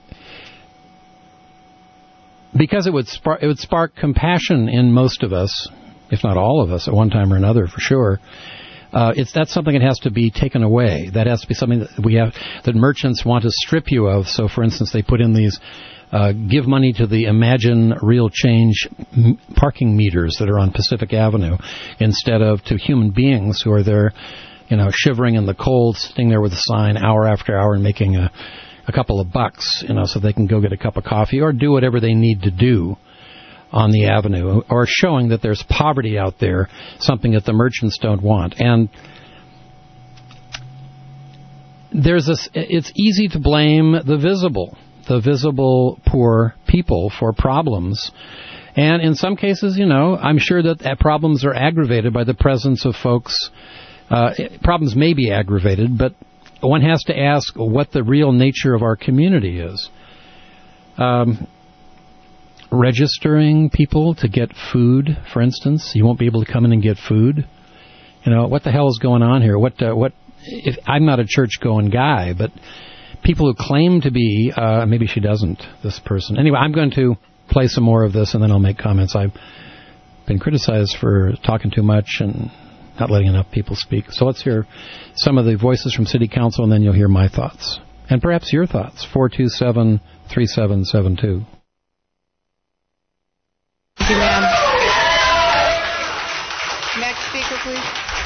because it would spark it would spark compassion in most of us, if not all of us, at one time or another, for sure. Uh, it's that's something that has to be taken away. That has to be something that we have that merchants want to strip you of. So, for instance, they put in these uh, give money to the Imagine Real Change m- parking meters that are on Pacific Avenue instead of to human beings who are there, you know, shivering in the cold, sitting there with a sign hour after hour and making a, a couple of bucks, you know, so they can go get a cup of coffee or do whatever they need to do on the avenue, or showing that there's poverty out there, something that the merchants don't want. And there's this, it's easy to blame the visible, the visible poor people for problems. And in some cases, you know, I'm sure that problems are aggravated by the presence of folks. Uh, problems may be aggravated, but one has to ask what the real nature of our community is. Um, registering people to get food, for instance. You won't be able to come in and get food. You know, what the hell is going on here? What, uh, what, if I'm not a church-going guy, but people who claim to be, uh, maybe she doesn't, this person. Anyway, I'm going to play some more of this and then I'll make comments. I've been criticized for talking too much and not letting enough people speak. So let's hear some of the voices from City Council and then you'll hear my thoughts. And perhaps your thoughts. four two seven, three seven seven two. Thank you, ma'am. Next speaker, please.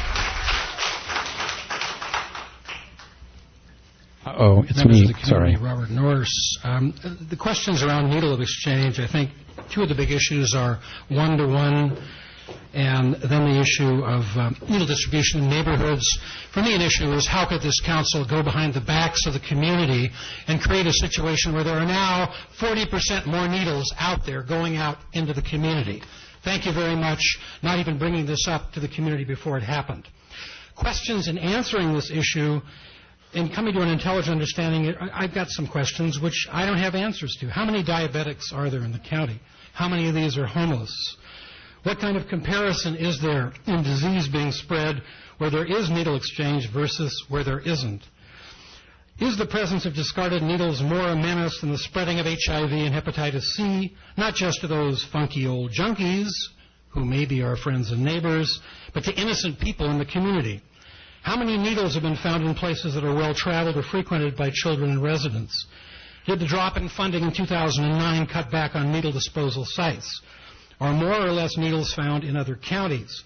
Uh-oh, it's Members me. Of the Sorry. Robert Norris. Um, the questions around needle of exchange, I think two of the big issues are one-to-one and then the issue of um, needle distribution in neighborhoods. For me, an issue is how could this council go behind the backs of the community and create a situation where there are now forty percent more needles out there going out into the community. Thank you very much, not even bringing this up to the community before it happened. Questions in answering this issue and coming to an intelligent understanding, I've got some questions which I don't have answers to. How many diabetics are there in the county? How many of these are homeless? What kind of comparison is there in disease being spread where there is needle exchange versus where there isn't? Is the presence of discarded needles more a menace than the spreading of H I V and hepatitis C, not just to those funky old junkies, who may be our friends and neighbors, but to innocent people in the community? How many needles have been found in places that are well-traveled or frequented by children and residents? Did the drop in funding in two thousand nine cut back on needle disposal sites? Are more or less needles found in other counties?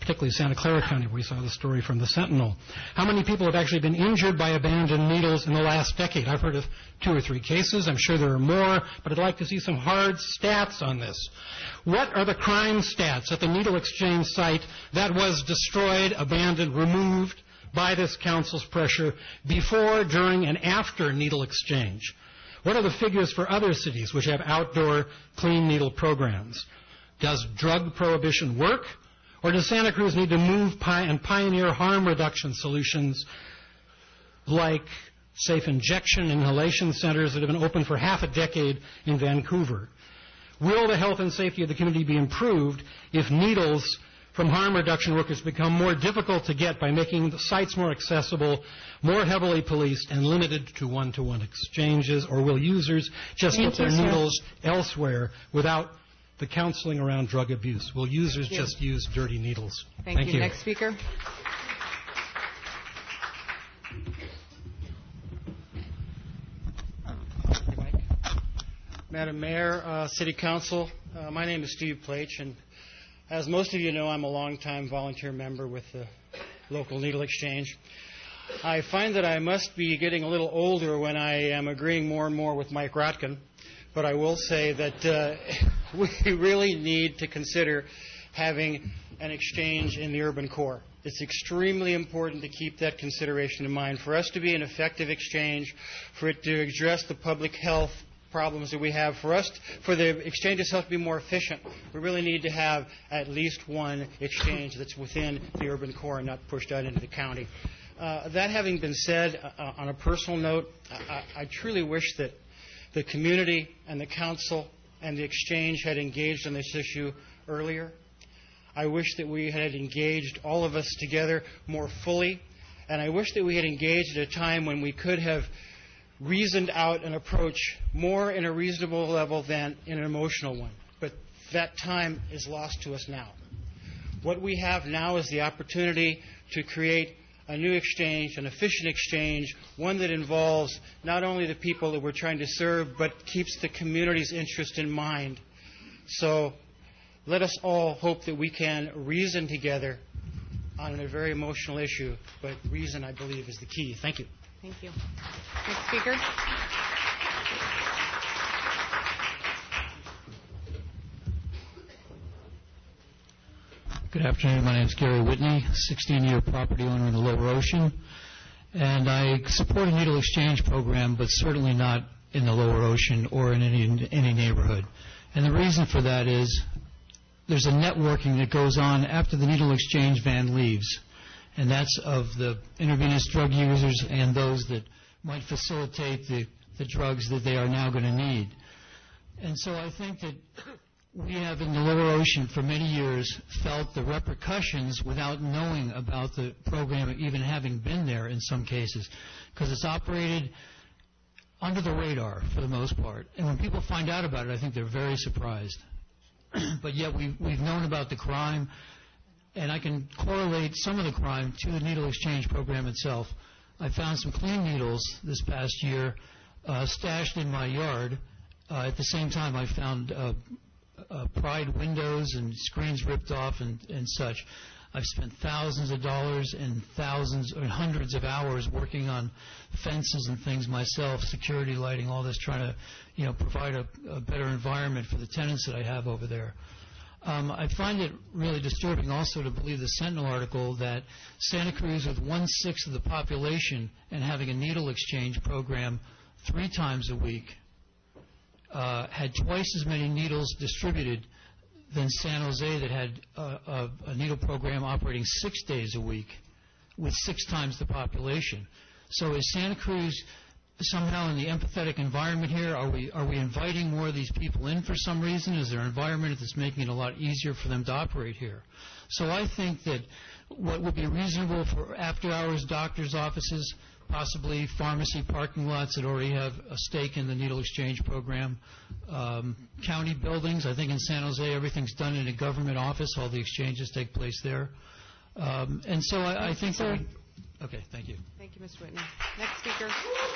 particularly Santa Clara County, where we saw the story from the Sentinel. How many people have actually been injured by abandoned needles in the last decade? I've heard of two or three cases. I'm sure there are more, but I'd like to see some hard stats on this. What are the crime stats at the needle exchange site that was destroyed, abandoned, removed by this council's pressure before, during, and after needle exchange? What are the figures for other cities which have outdoor clean needle programs? Does drug prohibition work? Or does Santa Cruz need to move pi- and pioneer harm reduction solutions like safe injection inhalation centers that have been open for half a decade in Vancouver? Will the health and safety of the community be improved if needles from harm reduction workers become more difficult to get by making the sites more accessible, more heavily policed, and limited to one-to-one exchanges? Or will users just Thank get their you, sir. needles elsewhere without the counseling around drug abuse? Will users Thank you. just use dirty needles? Thank, Thank you. you. Next speaker. Madam Mayor, uh, City Council, uh, my name is Steve Plach, and as most of you know, I'm a longtime volunteer member with the local needle exchange. I find that I must be getting a little older when I am agreeing more and more with Mike Rotkin, but I will say that uh, we really need to consider having an exchange in the urban core. It's extremely important to keep that consideration in mind. For us to be an effective exchange, for it to address the public health problems that we have, for us, for the exchange itself to be more efficient, we really need to have at least one exchange that's within the urban core and not pushed out into the county. Uh, that having been said, uh, on a personal note, I, I truly wish that the community and the council and the exchange had engaged on this issue earlier. I wish that we had engaged, all of us together, more fully, and I wish that we had engaged at a time when we could have reasoned out an approach more in a reasonable level than in an emotional one. But that time is lost to us now. What we have now is the opportunity to create a new exchange, an efficient exchange, one that involves not only the people that we're trying to serve, but keeps the community's interest in mind. So let us all hope that we can reason together on a very emotional issue, but reason, I believe, is the key. Thank you. Thank you. Next speaker. Good afternoon. My name is Gary Whitney, sixteen-year property owner in the Lower Ocean, and I support a needle exchange program, but certainly not in the Lower Ocean or in any, any neighborhood. And the reason for that is there's a networking that goes on after the needle exchange van leaves, and that's of the intravenous drug users and those that might facilitate the, the drugs that they are now going to need. And so I think that we have in the Lower Ocean for many years felt the repercussions without knowing about the program, even having been there in some cases, because it's operated under the radar for the most part. And when people find out about it, I think they're very surprised. But yet we've, we've known about the crime, and I can correlate some of the crime to the needle exchange program itself. I found some clean needles this past year uh, stashed in my yard. Uh, at the same time, I found uh, uh, pried windows and screens ripped off and, and such. I've spent thousands of dollars and thousands or hundreds of hours working on fences and things myself, security lighting, all this, trying to, you know, provide a, a better environment for the tenants that I have over there. Um, I find it really disturbing also to believe the Sentinel article that Santa Cruz, with one-sixth of the population and having a needle exchange program three times a week, uh, had twice as many needles distributed than San Jose, that had uh, a, a needle program operating six days a week with six times the population. So is Santa Cruz somehow in the empathetic environment here? Are we are we inviting more of these people in for some reason? Is there an environment that's making it a lot easier for them to operate here? So I think that what would be reasonable for after-hours doctors' offices, possibly pharmacy parking lots that already have a stake in the needle exchange program, um, county buildings. I think in San Jose everything's done in a government office. All the exchanges take place there. Um, and so I, I think that we, okay, thank you. Thank you, Mister Whitney. Next speaker.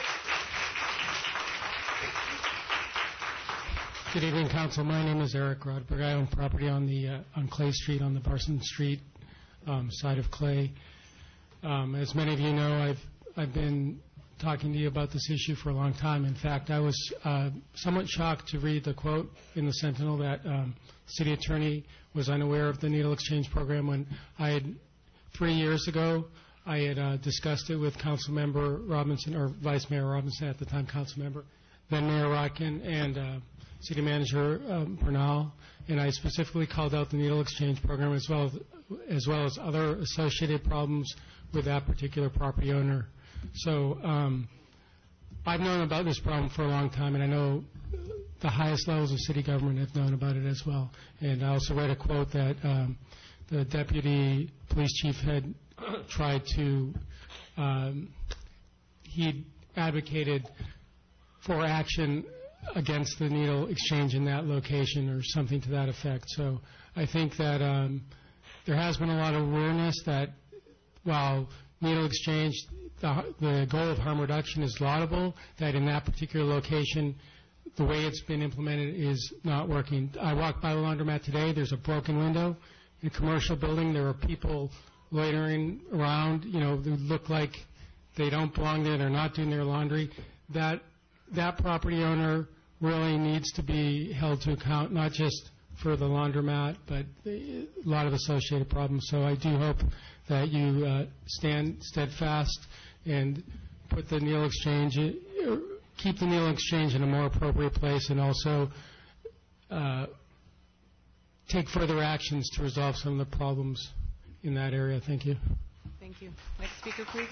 Good evening, Council. My name is Eric Rodberg. I own property on the uh, on Clay Street on the Barson Street um, side of Clay. Um, as many of you know, I've I've been talking to you about this issue for a long time. In fact, I was uh, somewhat shocked to read the quote in the Sentinel that um, the city attorney was unaware of the needle exchange program when I had, three years ago, I had uh, discussed it with Councilmember Robinson, or Vice Mayor Robinson at the time, Councilmember, then Mayor Rotkin, and uh, City Manager um, Bernal, and I specifically called out the needle exchange program as well as, as well as other associated problems with that particular property owner. So um, I've known about this problem for a long time, and I know the highest levels of city government have known about it as well. And I also read a quote that um, the deputy police chief had tried to, um, he advocated for action against the needle exchange in that location or something to that effect. So I think that um, there has been a lot of awareness that while needle exchange, the, the goal of harm reduction is laudable, that in that particular location, the way it's been implemented is not working. I walked by the laundromat today. There's a broken window in a commercial building. There are people loitering around, you know, who look like they don't belong there. They're not doing their laundry. That that property owner really needs to be held to account, not just for the laundromat, but a lot of associated problems. So I do hope that you uh, stand steadfast and put the needle exchange, keep the needle exchange in a more appropriate place, and also uh, take further actions to resolve some of the problems in that area. Thank you. Thank you. Next speaker, please.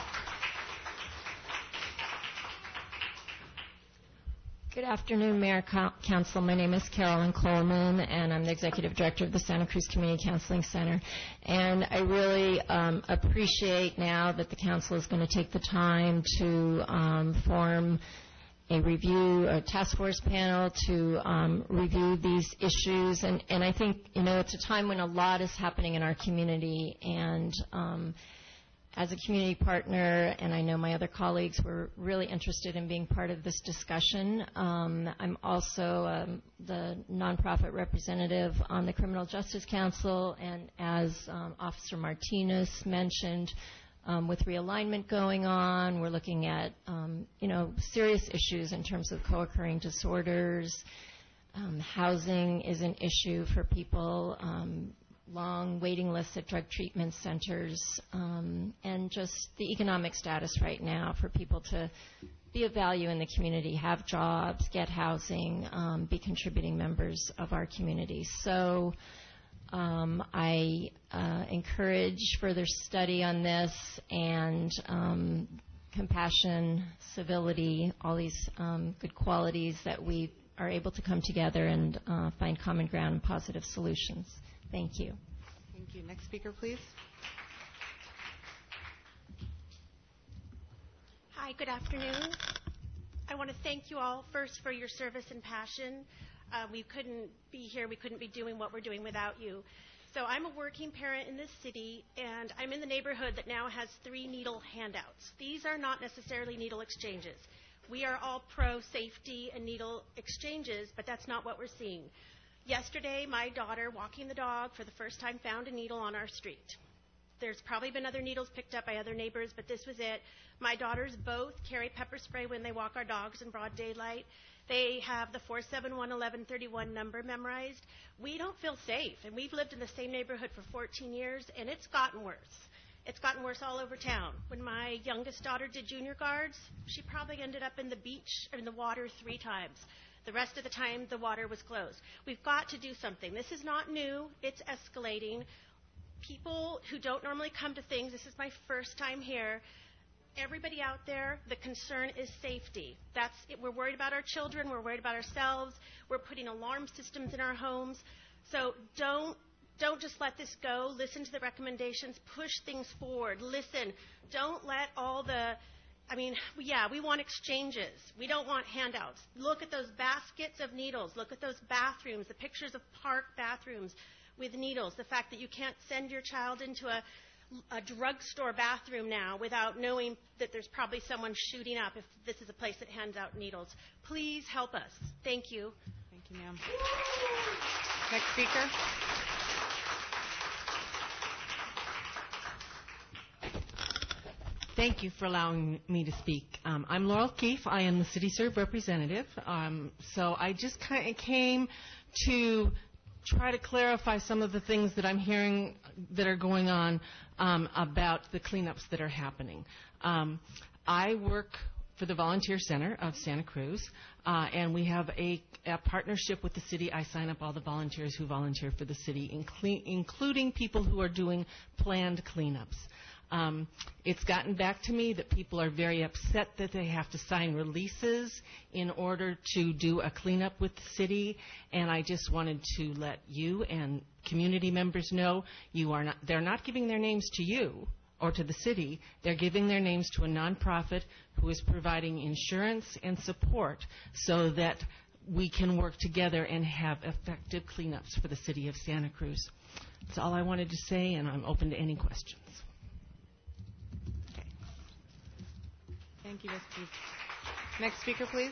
Good afternoon, Mayor, Council. My name is Carolyn Coleman, and I'm the Executive Director of the Santa Cruz Community Counseling Center. And I really um, appreciate now that the Council is going to take the time to um, form a review, a task force panel to um, review these issues. And, and I think, you know, it's a time when a lot is happening in our community, and um, as a community partner, and I know my other colleagues were really interested in being part of this discussion. Um, I'm also um, the nonprofit representative on the Criminal Justice Council, and as um, Officer Martinez mentioned, um, with realignment going on, we're looking at um, you know serious issues in terms of co-occurring disorders. Um, housing is an issue for people. Um, long waiting lists at drug treatment centers, um, and just the economic status right now for people to be of value in the community, have jobs, get housing, um, be contributing members of our community. So um, I uh, encourage further study on this, and um, compassion, civility, all these um, good qualities that we are able to come together and uh, find common ground and positive solutions. Thank you. Thank you. Next speaker, please. Hi, good afternoon. I want to thank you all first for your service and passion. Uh, we couldn't be here, we couldn't be doing what we're doing without you. So I'm a working parent in this city, and I'm in the neighborhood that now has three needle handouts. These are not necessarily needle exchanges. We are all pro-safety and needle exchanges, but that's not what we're seeing. Yesterday, my daughter, walking the dog for the first time, found a needle on our street. There's probably been other needles picked up by other neighbors, but this was it. My daughters both carry pepper spray when they walk our dogs in broad daylight. They have the four seven one, one one three one number memorized. We don't feel safe, and we've lived in the same neighborhood for fourteen years, and it's gotten worse. It's gotten worse all over town. When my youngest daughter did junior guards, she probably ended up in the beach, or in the water three times. The rest of the time, the water was closed. We've got to do something. This is not new. It's escalating. People who don't normally come to things, this is my first time here. Everybody out there, the concern is safety. That's it. We're worried about our children. We're worried about ourselves. We're putting alarm systems in our homes. So don't Don't just let this go. Listen to the recommendations. Push things forward. Listen. Don't let all the, I mean, yeah, we want exchanges. We don't want handouts. Look at those baskets of needles. Look at those bathrooms, the pictures of park bathrooms with needles. The fact that you can't send your child into a, a drugstore bathroom now without knowing that there's probably someone shooting up if this is a place that hands out needles. Please help us. Thank you. Thank you, ma'am. Next speaker. Thank you for allowing me to speak. Um, I'm Laurel Keefe. I am the City Serve representative. Um, so I just kind of came to try to clarify some of the things that I'm hearing that are going on um, about the cleanups that are happening. Um, I work for the Volunteer Center of Santa Cruz, uh, and we have a, a partnership with the city. I sign up all the volunteers who volunteer for the city, inclu- including people who are doing planned cleanups. Um, it's gotten back to me that people are very upset that they have to sign releases in order to do a cleanup with the city, and I just wanted to let you and community members know you are not, they're not giving their names to you or to the city. They're giving their names to a nonprofit who is providing insurance and support so that we can work together and have effective cleanups for the city of Santa Cruz. That's all I wanted to say, and I'm open to any questions. Thank you, Miz Keefe. Next speaker, please.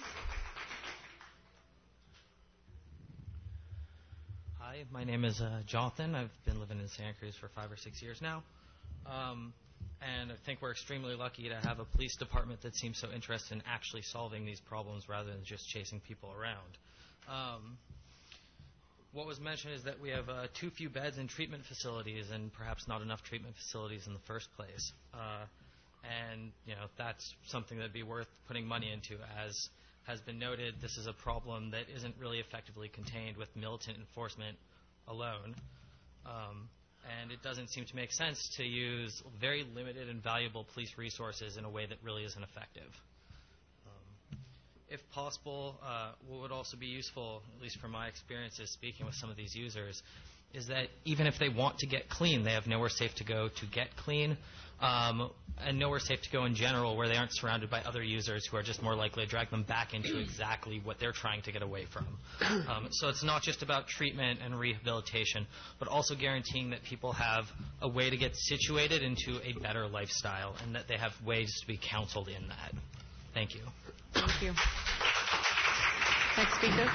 Hi, my name is uh, Jonathan. I've been living in Santa Cruz for five or six years now. Um, and I think we're extremely lucky to have a police department that seems so interested in actually solving these problems rather than just chasing people around. Um, what was mentioned is that we have uh, too few beds in treatment facilities and perhaps not enough treatment facilities in the first place. Uh, And, you know, that's something that would be worth putting money into. As has been noted, this is a problem that isn't really effectively contained with militant enforcement alone. Um, and it doesn't seem to make sense to use very limited and valuable police resources in a way that really isn't effective. Um, if possible, uh, what would also be useful, at least from my experiences speaking with some of these users, is that even if they want to get clean, they have nowhere safe to go to get clean, um, and nowhere safe to go in general where they aren't surrounded by other users who are just more likely to drag them back into exactly what they're trying to get away from. Um, so it's not just about treatment and rehabilitation, but also guaranteeing that people have a way to get situated into a better lifestyle and that they have ways to be counseled in that. Thank you. Thank you. Next speaker.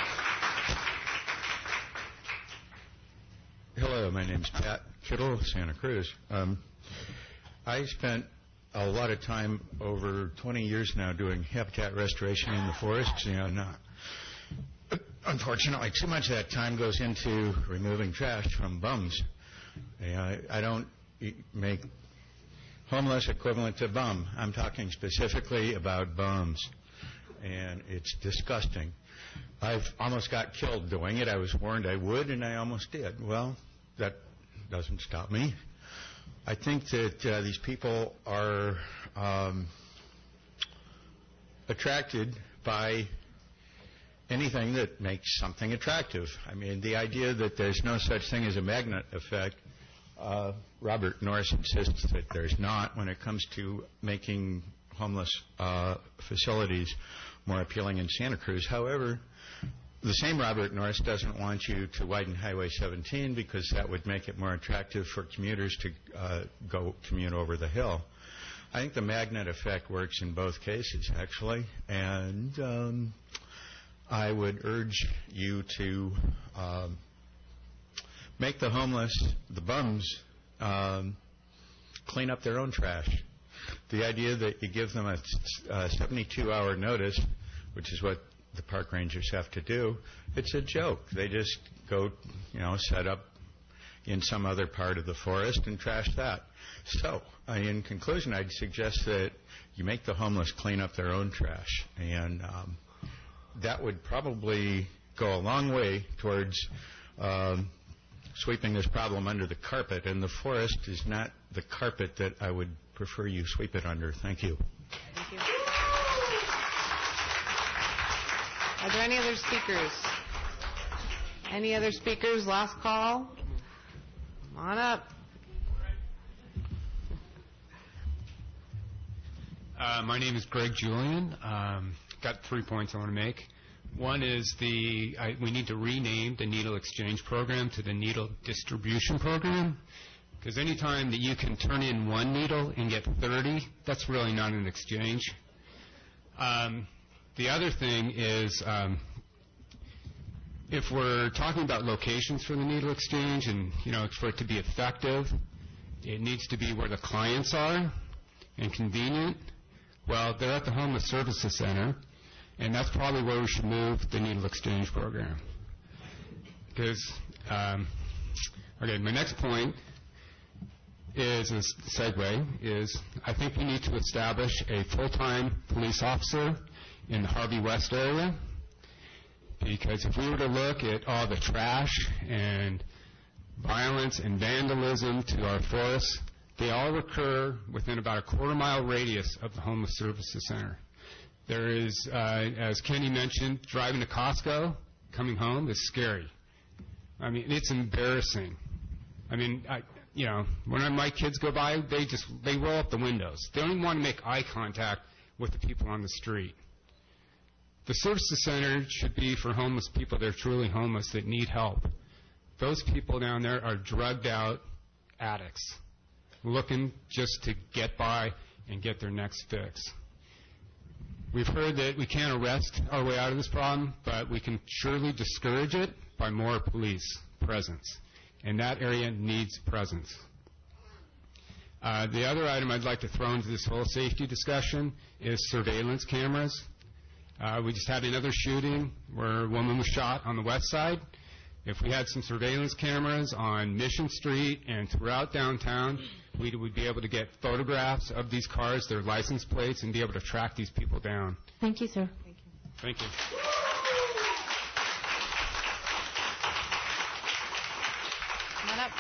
Hello, my name's Pat Kittle of Santa Cruz. Um, I spent a lot of time, over twenty years now, doing habitat restoration in the forests, and uh, unfortunately, too much of that time goes into removing trash from bums. And I, I don't make homeless equivalent to bum. I'm talking specifically about bums, and it's disgusting. I've almost got killed doing it. I was warned I would, and I almost did. Well, that doesn't stop me. I think that uh, these people are um, attracted by anything that makes something attractive. I mean, the idea that there's no such thing as a magnet effect, uh, Robert Norris insists that there's not when it comes to making homeless uh, facilities more appealing in Santa Cruz. However, the same Robert Norris doesn't want you to widen Highway seventeen because that would make it more attractive for commuters to uh, go commute over the hill. I think the magnet effect works in both cases, actually, and um, I would urge you to um, make the homeless, the bums, um, clean up their own trash. The idea that you give them a, a seventy-two hour notice, which is what the park rangers have to do, it's a joke. They just go, you know, set up in some other part of the forest and trash that. So, uh, in conclusion, I'd suggest that you make the homeless clean up their own trash, and um, that would probably go a long way towards um, sweeping this problem under the carpet, and the forest is not the carpet that I would prefer you sweep it under. Thank you. Thank you. Are there any other speakers? Any other speakers? Last call. Come on up. Uh, my name is Greg Julian. Um, got three points I want to make. One is the I, we need to rename the needle exchange program to the needle distribution program, because any time that you can turn in one needle and get thirty, that's really not an exchange. Um, the other thing is, um, if we're talking about locations for the needle exchange, and you know, for it to be effective, it needs to be where the clients are. and convenient, well, they're at the Homeless Services Center, and that's probably where we should move the needle exchange program. Because, um, okay, my next point is a segue, is I think we need to establish a full-time police officer in the Harvey West area, because if we were to look at all the trash and violence and vandalism to our forests, they all occur within about a quarter mile radius of the Homeless Services Center. There is, uh, as Kenny mentioned, driving to Costco, coming home is scary. I mean, it's embarrassing. I mean, I, you know, when I, my kids go by, they just, they roll up the windows. They don't even want to make eye contact with the people on the street. The services center should be for homeless people that are truly homeless that need help. Those people down there are drugged out addicts looking just to get by and get their next fix. We've heard that we can't arrest our way out of this problem, but we can surely discourage it by more police presence. And that area needs presence. Uh, the other item I'd like to throw into this whole safety discussion is surveillance cameras. Uh, we just had another shooting where a woman was shot on the west side. If we had some surveillance cameras on Mission Street and throughout downtown, we would be able to get photographs of these cars, their license plates, and be able to track these people down. Thank you, sir. Thank you. Thank you. Come on up.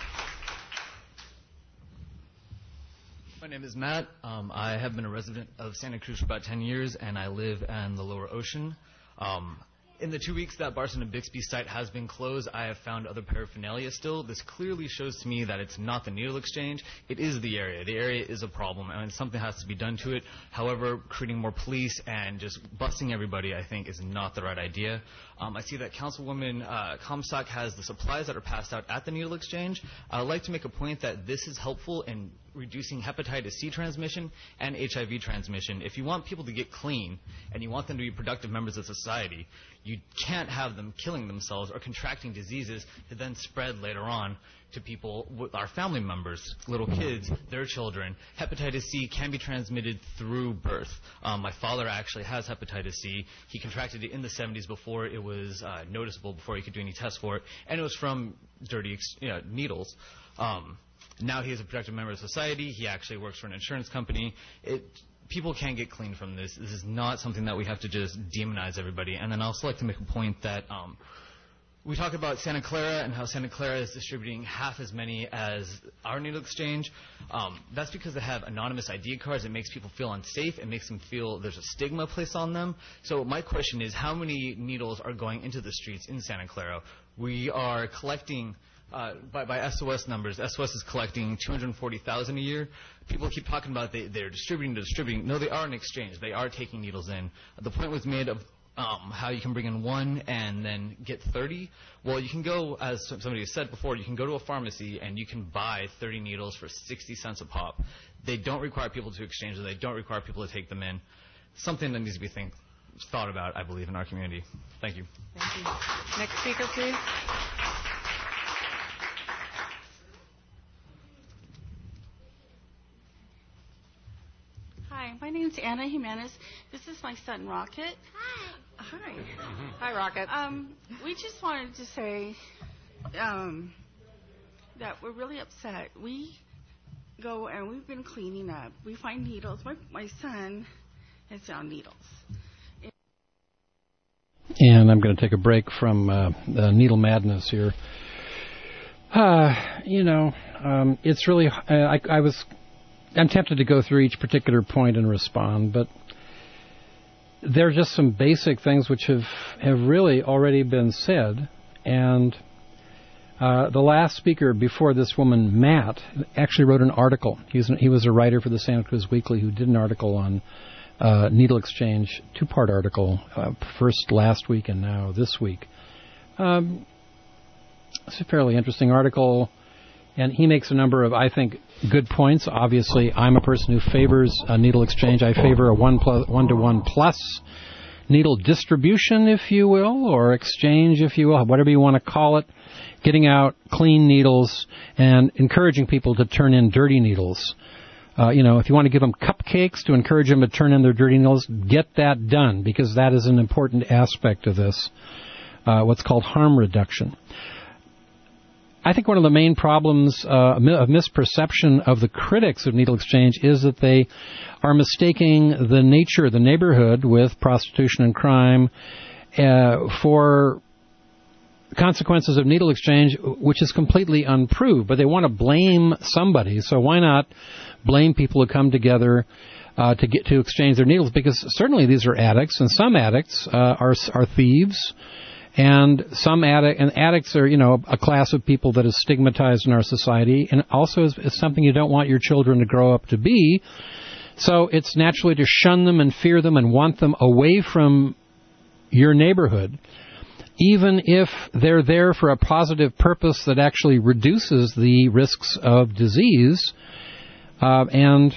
My name is Matt. Um, I have been a resident of Santa Cruz for about ten years, and I live in the Lower Ocean. Um, in the two weeks that Barson and Bixby site has been closed, I have found other paraphernalia still. This clearly shows to me that it's not the needle exchange. It is the area. The area is a problem, and something has to be done to it. However, creating more police and just busing everybody, I think, is not the right idea. Um, I see that Councilwoman uh, Comstock has the supplies that are passed out at the needle exchange. I would like to make a point that this is helpful in reducing hepatitis C transmission and H I V transmission. If you want people to get clean and you want them to be productive members of society, you can't have them killing themselves or contracting diseases to then spread later on to people, our family members, little kids, their children. Hepatitis C can be transmitted through birth. Um, my father actually has hepatitis C. He contracted it in the seventies before it was uh, noticeable, before he could do any tests for it, and it was from dirty you know, needles. Um, now he is a productive member of society. He actually works for an insurance company. It, people can get clean from this. This is not something that we have to just demonize everybody. And then I'd also like to make a point that um, we talk about Santa Clara and how Santa Clara is distributing half as many as our needle exchange. Um, that's because they have anonymous I D cards. It makes people feel unsafe. It makes them feel there's a stigma placed on them. So my question is, how many needles are going into the streets in Santa Clara? We are collecting, uh, by, by S O S numbers, S O S is collecting two hundred forty thousand a year. People keep talking about they, they're distributing, distributing. No, they are in exchange. They are taking needles in. The point was made of Um, how you can bring in one and then get thirty. Well, you can go, as somebody has said before, you can go to a pharmacy and you can buy thirty needles for sixty cents a pop. They don't require people to exchange them. They don't require people to take them in. Something that needs to be think, thought about, I believe, in our community. Thank you. Thank you. Next speaker, please. Hi, my name's Anna Jimenez. This is my son, Rocket. Hi. Hi. Hi, Rocket. Um, we just wanted to say um, that we're really upset. We go and we've been cleaning up. We find needles. My, my son has found needles. And I'm going to take a break from uh, the needle madness here. Uh, you know, um, it's really, uh, I, I was... I'm tempted to go through each particular point and respond, but there are just some basic things which have, have really already been said. And uh, the last speaker before this woman, Matt, actually wrote an article. He was, he was a writer for the Santa Cruz Weekly who did an article on uh, needle exchange, two-part article, uh, first last week and now this week. Um, it's a fairly interesting article. And he makes a number of, I think, good points. Obviously, I'm a person who favors a needle exchange. I favor a one plus, one-to-one plus needle distribution, if you will, or exchange, if you will, whatever you want to call it, getting out clean needles and encouraging people to turn in dirty needles. Uh, you know, if you want to give them cupcakes to encourage them to turn in their dirty needles, get that done, because that is an important aspect of this, uh, what's called harm reduction. I think one of the main problems uh, of misperception of the critics of needle exchange is that they are mistaking the nature of the neighborhood with prostitution and crime uh, for consequences of needle exchange, which is completely unproved. But they want to blame somebody, so why not blame people who come together uh, to get to exchange their needles? Because certainly these are addicts, and some addicts uh, are are thieves. And some addict, and addicts are, you know, a class of people that is stigmatized in our society, and also is, is something you don't want your children to grow up to be. So it's naturally to shun them and fear them and want them away from your neighborhood, even if they're there for a positive purpose that actually reduces the risks of disease, uh, and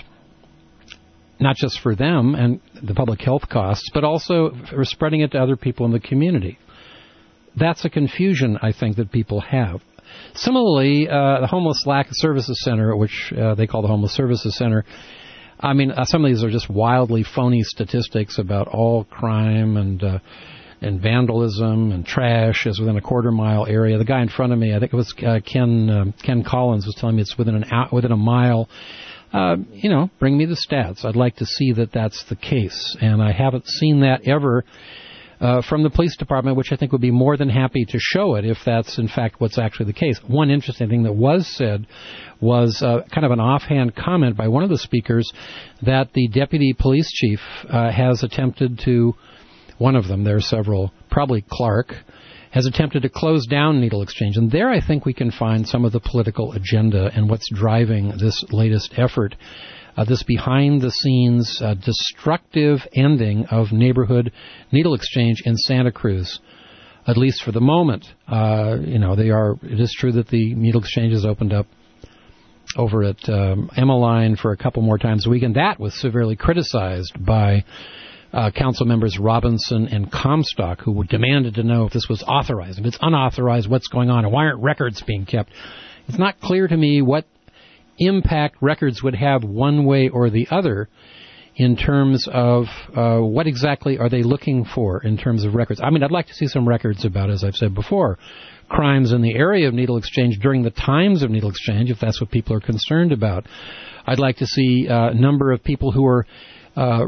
not just for them and the public health costs, but also for spreading it to other people in the community. That's a confusion, I think, that people have. Similarly, uh, the Homeless Lack Services Center, which uh, they call the Homeless Services Center, I mean, uh, some of these are just wildly phony statistics about all crime and uh, and vandalism and trash is within a quarter mile area. The guy in front of me, I think it was uh, Ken uh, Ken Collins, was telling me it's within an out, within a mile. Uh, you know, bring me the stats. I'd like to see that that's the case, and I haven't seen that ever. Uh, from the police department, which I think would be more than happy to show it if that's, in fact, what's actually the case. One interesting thing that was said was uh, kind of an offhand comment by one of the speakers that the deputy police chief uh, has attempted to, one of them, there are several, probably Clark, has attempted to close down needle exchange. And there I think we can find some of the political agenda and what's driving this latest effort. Uh, this behind-the-scenes uh, destructive ending of neighborhood needle exchange in Santa Cruz, at least for the moment. Uh, you know, they are. It is true that the needle exchange has opened up over at um, Emmeline for a couple more times a week, and that was severely criticized by uh, council members Robinson and Comstock, who demanded to know if this was authorized. If it's unauthorized, what's going on, and why aren't records being kept? It's not clear to me what impact records would have one way or the other in terms of uh, what exactly are they looking for in terms of records. I mean, I'd like to see some records about, as I've said before, crimes in the area of needle exchange during the times of needle exchange, if that's what people are concerned about. I'd like to see a uh, number of people who are uh,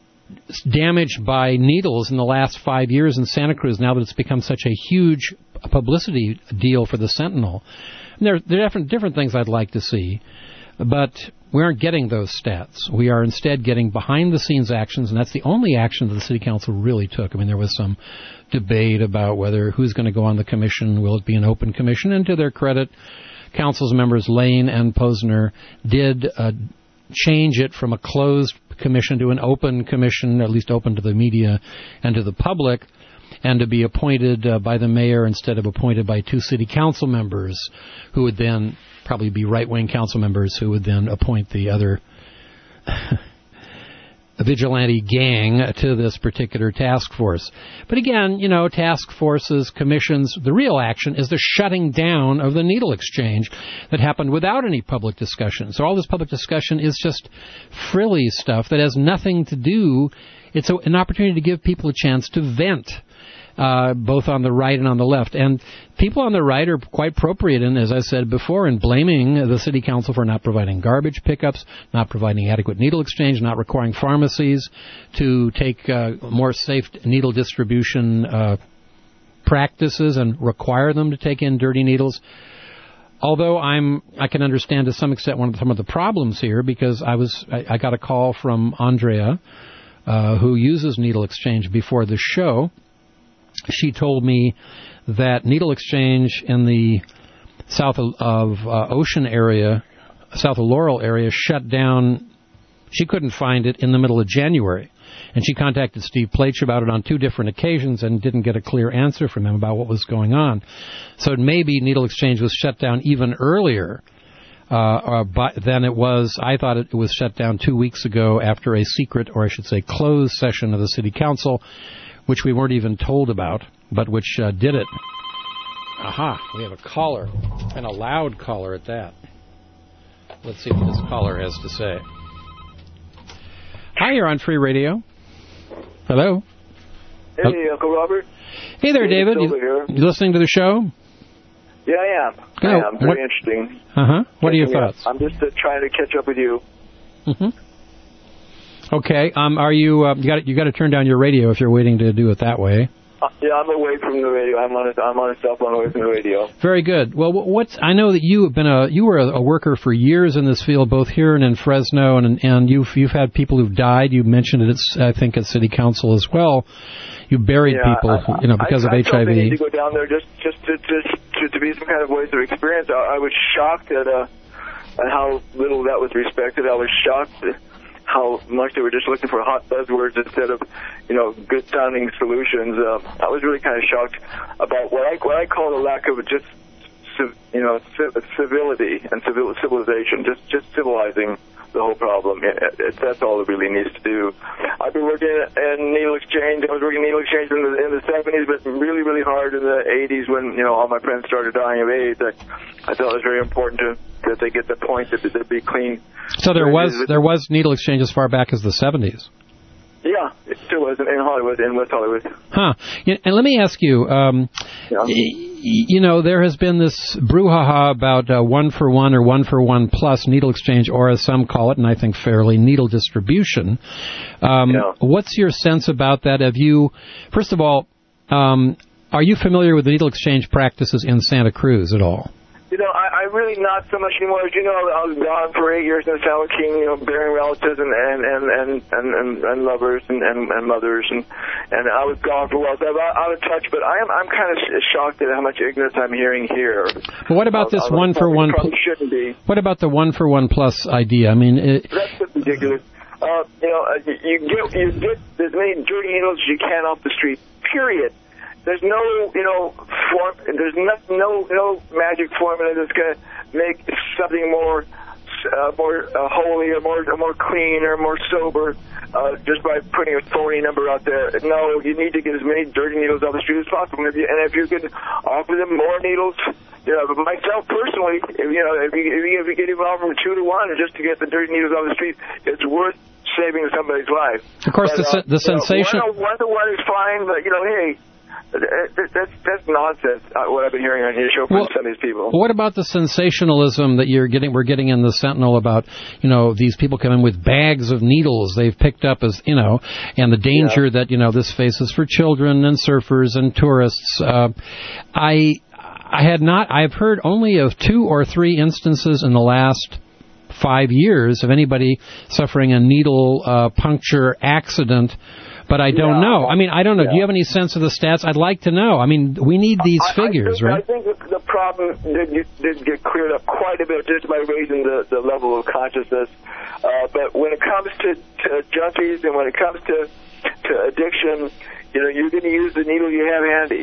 damaged by needles in the last five years in Santa Cruz, now that it's become such a huge publicity deal for the Sentinel. And there, there are different, different things I'd like to see, but we aren't getting those stats. We are instead getting behind-the-scenes actions, and that's the only action that the City Council really took. I mean, there was some debate about whether who's going to go on the commission, will it be an open commission, and to their credit, Council's members Lane and Posner did uh, change it from a closed commission to an open commission, at least open to the media and to the public, and to be appointed uh, by the mayor instead of appointed by two city council members, who would then probably be right-wing council members who would then appoint the other vigilante gang to this particular task force. But again, you know, task forces, commissions, the real action is the shutting down of the needle exchange that happened without any public discussion. So all this public discussion is just frilly stuff that has nothing to do. It's a, an opportunity to give people a chance to vent. Uh, both on the right and on the left. And people on the right are quite appropriate in, as I said before, in blaming the city council for not providing garbage pickups, not providing adequate needle exchange, not requiring pharmacies to take uh, more safe needle distribution uh, practices and require them to take in dirty needles. Although I'm, I can understand to some extent one of, some of the problems here, because I was, I, I got a call from Andrea, uh, who uses needle exchange before the show. She told me that needle exchange in the south of, of uh, Ocean area, south of Laurel area, shut down. She couldn't find it in the middle of January. And she contacted Steve Plaich about it on two different occasions and didn't get a clear answer from him about what was going on. So maybe needle exchange was shut down even earlier uh, uh, but than it was. I thought it was shut down two weeks ago after a secret, or I should say closed session of the city council, which we weren't even told about, but which uh, did it. Aha, we have a caller, and a loud caller at that. Let's see what this caller has to say. Hi, you're on Free Radio. Hello. Hey, oh. Uncle Robert. Hey there, hey, David. You, you listening to the show? Yeah, I am. Oh, I am. Very what? interesting. Uh-huh. What are your yeah, thoughts? I'm just uh, trying to catch up with you. Mm-hmm. Okay. Um, are you? Uh, you got you got to turn down your radio if you're waiting to do it that way. Uh, yeah, I'm away from the radio. I'm on a, I'm on a cell phone away from the radio. Very good. Well, what's I know that you have been a you were a, a worker for years in this field, both here and in Fresno, and and you've you've had people who've died. You mentioned it, I think, at City Council as well. You buried yeah, people, I, you know, because I, of I H I V. I felt the need to go down there just just to to, to, to be some kind of ways of experience. I, I was shocked at uh at how little that was respected. I was shocked at how much they were just looking for hot buzzwords instead of, you know, good-sounding solutions. Uh, I was really kind of shocked about what I what I call the lack of just, you know, civility and civil, civilization, just just civilizing the whole problem. It, it, that's all it really needs to do. I've been working in needle exchange. I was working in needle exchange in the in the seventies, but really, really hard in the eighties when, you know, all my friends started dying of AIDS. I, I thought it was very important to that they get the point that they'd be clean. So there was there was needle exchange as far back as the seventies. Yeah, it still was in Hollywood, in West Hollywood. Huh. And let me ask you, um, yeah. you know, there has been this brouhaha about uh, one for one or one for one plus needle exchange, or as some call it, and I think fairly, needle distribution. Um, yeah. What's your sense about that? Have you, first of all, um, are you familiar with the needle exchange practices in Santa Cruz at all? You know, I, I really not so much anymore. As you know, I was gone for eight years in San Joaquin, you know, burying relatives and and and and, and, and, and lovers and, and, and mothers, and and I was gone for a while. So I'm out of touch, but I am I'm kind of shocked at how much ignorance I'm hearing here. Well, what about this I, one for one? Probably shouldn't be. What about the one for one plus idea? I mean, it, that's just ridiculous. Uh, you know, uh, you get you get as many dirty needles as you can off the street. Period. There's no, you know, form, there's no, no, no magic formula that's going to make something more, uh, more uh, holy or more, or more clean or more sober uh, just by putting a phony number out there. No, you need to get as many dirty needles off the street as possible. And if you, and if you can offer them more needles, you know, but myself personally, if, you know, if you, if you, if you get involved from two to one just to get the dirty needles off the street, it's worth saving somebody's life. Of course, but, the, uh, the sensation. Know, one, one to one is fine, but, you know, hey. That's that's nonsense. Uh, what I've been hearing on your show from well, some of these people. What about the sensationalism that you're getting? We're getting in the Sentinel about, you know, these people coming with bags of needles they've picked up as, you know, and the danger yeah. that, you know, this faces for children and surfers and tourists. Uh, I I had not. I've heard only of two or three instances in the last five years of anybody suffering a needle uh, puncture accident. But I don't yeah. know. I mean, I don't know. Yeah. Do you have any sense of the stats? I'd like to know. I mean, we need these I, figures, I think, right? I think the problem did, did get cleared up quite a bit just by raising the, the level of consciousness. Uh, but when it comes to, to junkies and when it comes to, to addiction, you know, you're going to use the needle you have handy.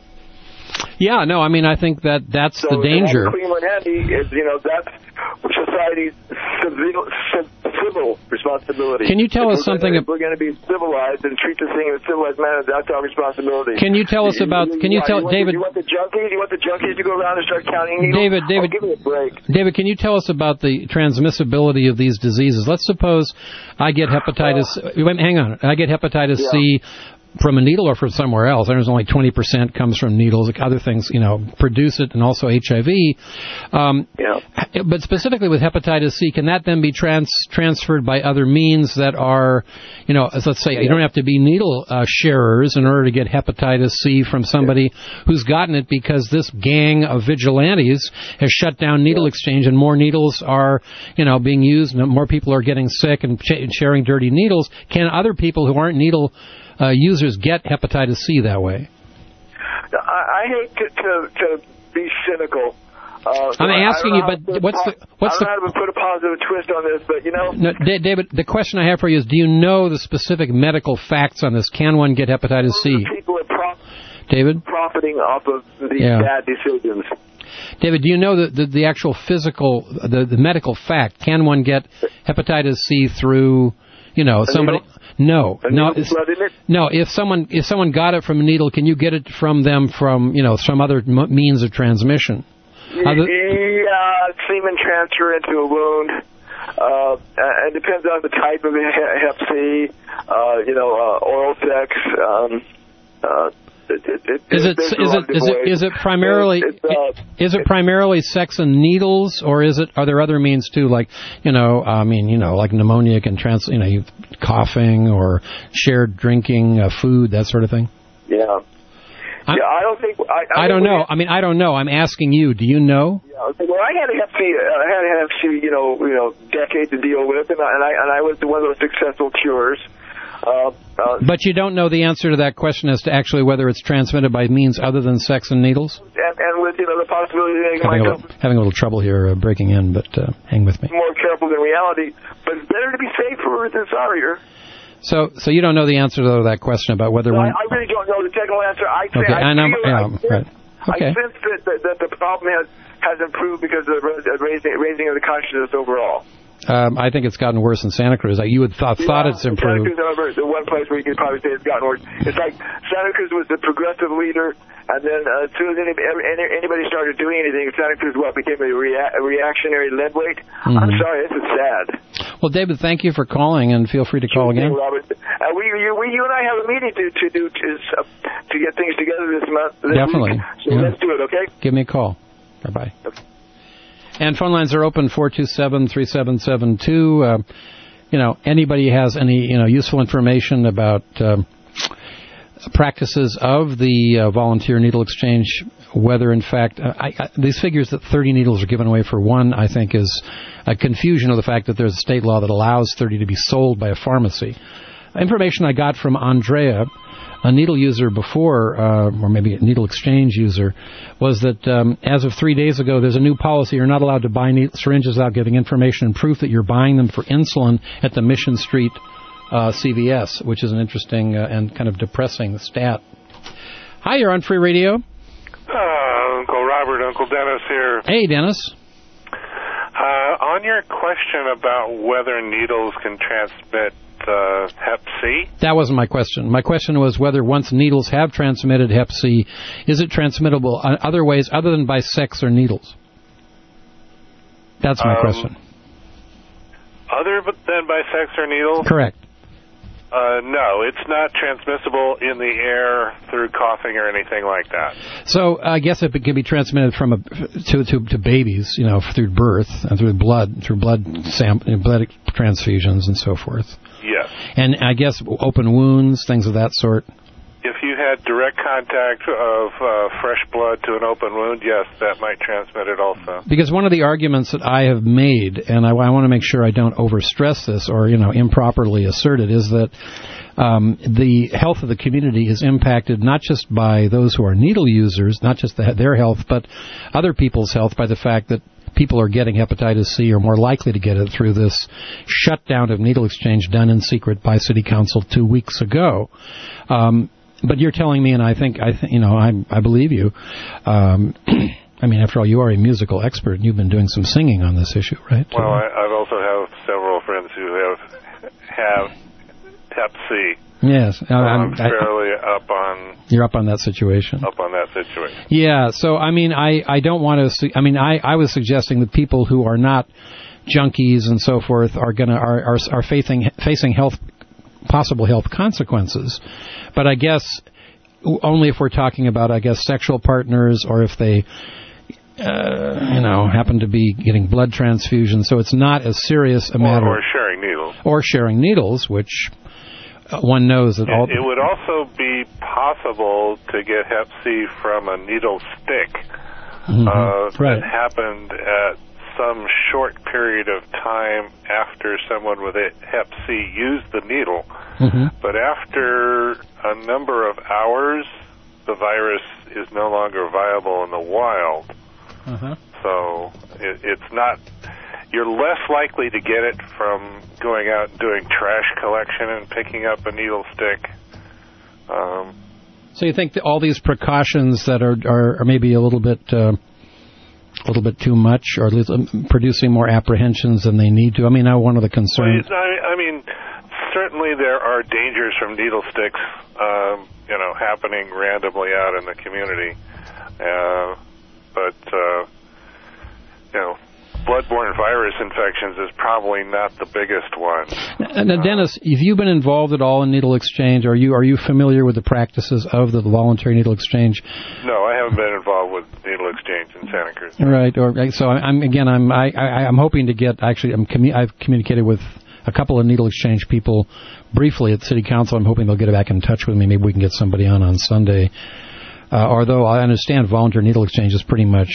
Yeah, no, I mean, I think that that's so the danger. So clean one handy is, you know, that's society's civil, civil responsibility. Can you tell if us something? Gonna, if we're going to be civilized and treat this thing in a civilized manner, that's our responsibility. Can you tell us about? Can you yeah, tell you David? The, you want the junkies? You want the junkies to go around and start counting needles? David, David, oh, give me a break. David, can you tell us about the transmissibility of these diseases? Let's suppose I get hepatitis. Uh, wait, hang on, I get hepatitis yeah. C. From a needle or from somewhere else. There's only twenty percent comes from needles. Other things, you know, produce it, and also H I V. Um, yeah. But specifically with hepatitis C, can that then be trans- transferred by other means that are, you know, as let's say, yeah. you don't have to be needle uh, sharers in order to get hepatitis C from somebody yeah. who's gotten it because this gang of vigilantes has shut down needle yeah. exchange and more needles are, you know, being used and more people are getting sick and ch- sharing dirty needles. Can other people who aren't needle Uh, users get hepatitis C that way? I, I hate to, to, to be cynical. Uh, so I'm asking you, but what's the what's the? the? I don't know how to put a positive twist on this, but you know. No, D- David, the question I have for you is: do you know the specific medical facts on this? Can one get hepatitis C? People are prof- David, profiting off of these yeah. bad decisions. David, do you know the, the, the actual physical, the, the medical fact? Can one get hepatitis C through, you know, somebody? No, no, no. If someone if someone got it from a needle, can you get it from them from you know some other m- means of transmission? Yeah, Other- yeah, semen transfer into a wound. Uh, and it depends on the type of Hep C, uh, you know, uh, oral sex. Um, uh, it, it, it, is it is it is it is it primarily it's, uh, is it primarily sex and needles, or is it are there other means too, like you know I mean you know like pneumonia can trans you know you, coughing or shared drinking uh, food, that sort of thing? Yeah. I'm, yeah, I don't think I, I, I don't think know. I mean, I don't know. I'm asking you. Do you know? Yeah, okay, well, I had a Hep C, uh, I had a Hep C, you know, you know, decade to deal with, and I and I, and I was one of those successful cures. Uh, uh, but you don't know the answer to that question as to actually whether it's transmitted by means other than sex and needles? And, and with, you know, the possibility that having, might a little, having a little trouble here uh, breaking in, but uh, hang with me. More careful than reality, but it's better to be safer than sorrier. So, so you don't know the answer to that question about whether no, one... I, I really don't know the technical answer. I, okay, I, and I'm, feel, yeah, I, sense, right. Okay. I sense that, that, that the problem has, has improved because of the raising, raising of the consciousness overall. Um, I think it's gotten worse in Santa Cruz. You would thought yeah, thought it's improved. Santa Cruz, however, is the one place where you could probably say it's gotten worse. It's like Santa Cruz was the progressive leader, and then uh, as soon as any, any, anybody started doing anything, Santa Cruz what became a, rea- a reactionary lead weight. Mm-hmm. I'm sorry, this is sad. Well, David, thank you for calling, and feel free to call again. Robert. Uh, we, you, we, you and I have a meeting to to do to, uh, to get things together this month. This Definitely. Week. So yeah. let's do it, okay? Give me a call. Bye bye. Okay. And phone lines are open, four two seven, three seven seven two. Uh, you know, anybody has any, you know, useful information about um, practices of the uh, volunteer needle exchange, whether, in fact, uh, I, I, these figures that thirty needles are given away for one, I think, is a confusion of the fact that there's a state law that allows thirty to be sold by a pharmacy. Information I got from Andrea, a needle user before, uh, or maybe a needle exchange user, was that um, as of three days ago, there's a new policy. You're not allowed to buy needle syringes without giving information and proof that you're buying them for insulin at the Mission Street uh, C V S, which is an interesting uh, and kind of depressing stat. Hi, you're on Free Radio. Uh, Uncle Robert, Uncle Dennis here. Hey, Dennis. Uh, on your question about whether needles can transmit uh, Hep C? That wasn't my question. My question was whether once needles have transmitted Hep C, is it transmittable in other ways other than by sex or needles? That's my um, question. Other than by sex or needles? Correct. Uh, no, it's not transmissible in the air through coughing or anything like that. So I guess it can be transmitted from a, to, to to babies, you know, through birth and through blood, through blood sam- blood transfusions and so forth. Yes. And I guess open wounds, things of that sort. If you had direct contact of uh, fresh blood to an open wound, yes, that might transmit it also. Because one of the arguments that I have made, and I, I want to make sure I don't overstress this or, you know, improperly assert it, is that um, the health of the community is impacted not just by those who are needle users, not just the, their health, but other people's health by the fact that people are getting hepatitis C or more likely to get it through this shutdown of needle exchange done in secret by City Council two weeks ago. Um, But you're telling me, and I think, I think, you know, I, I believe you. Um, I mean, after all, you are a musical expert, and you've been doing some singing on this issue, right? Well, I, I've also have several friends who have have Hep C. Yes, so I'm, I'm fairly I, up on. You're up on that situation. Up on that situation. Yeah. So, I mean, I, I don't want to. I mean, I, I was suggesting that people who are not junkies and so forth are gonna are are, are facing facing health. possible health consequences. But I guess only if we're talking about, I guess, sexual partners or if they, uh, you know, happen to be getting blood transfusions. So it's not as serious a matter. Or, or sharing needles. Or sharing needles, which one knows that it, all... It would also be possible to get Hep C from a needle stick. Mm-hmm. Uh, right. That happened at some short period of time after someone with Hep C used the needle. Mm-hmm. But after a number of hours, the virus is no longer viable in the wild. Uh-huh. So it, it's not... You're less likely to get it from going out and doing trash collection and picking up a needle stick. Um, so you think that all these precautions that are, are, are maybe a little bit... Uh, a little bit too much, or at least producing more apprehensions than they need to? I mean, now one of the concerns... Well, I, I mean, certainly there are dangers from needle sticks, um, you know, happening randomly out in the community. Uh, but, uh, you know... bloodborne virus infections is probably not the biggest one. Now, now, Dennis, have you been involved at all in needle exchange? Are you are you familiar with the practices of the voluntary needle exchange? No, I haven't been involved with needle exchange in Santa Cruz. Right. Or so I'm again. I'm I, I I'm hoping to get actually. I'm commu- I've communicated with a couple of needle exchange people briefly at City Council. I'm hoping they'll get back in touch with me. Maybe we can get somebody on on Sunday. Uh, although I understand voluntary needle exchange is pretty much,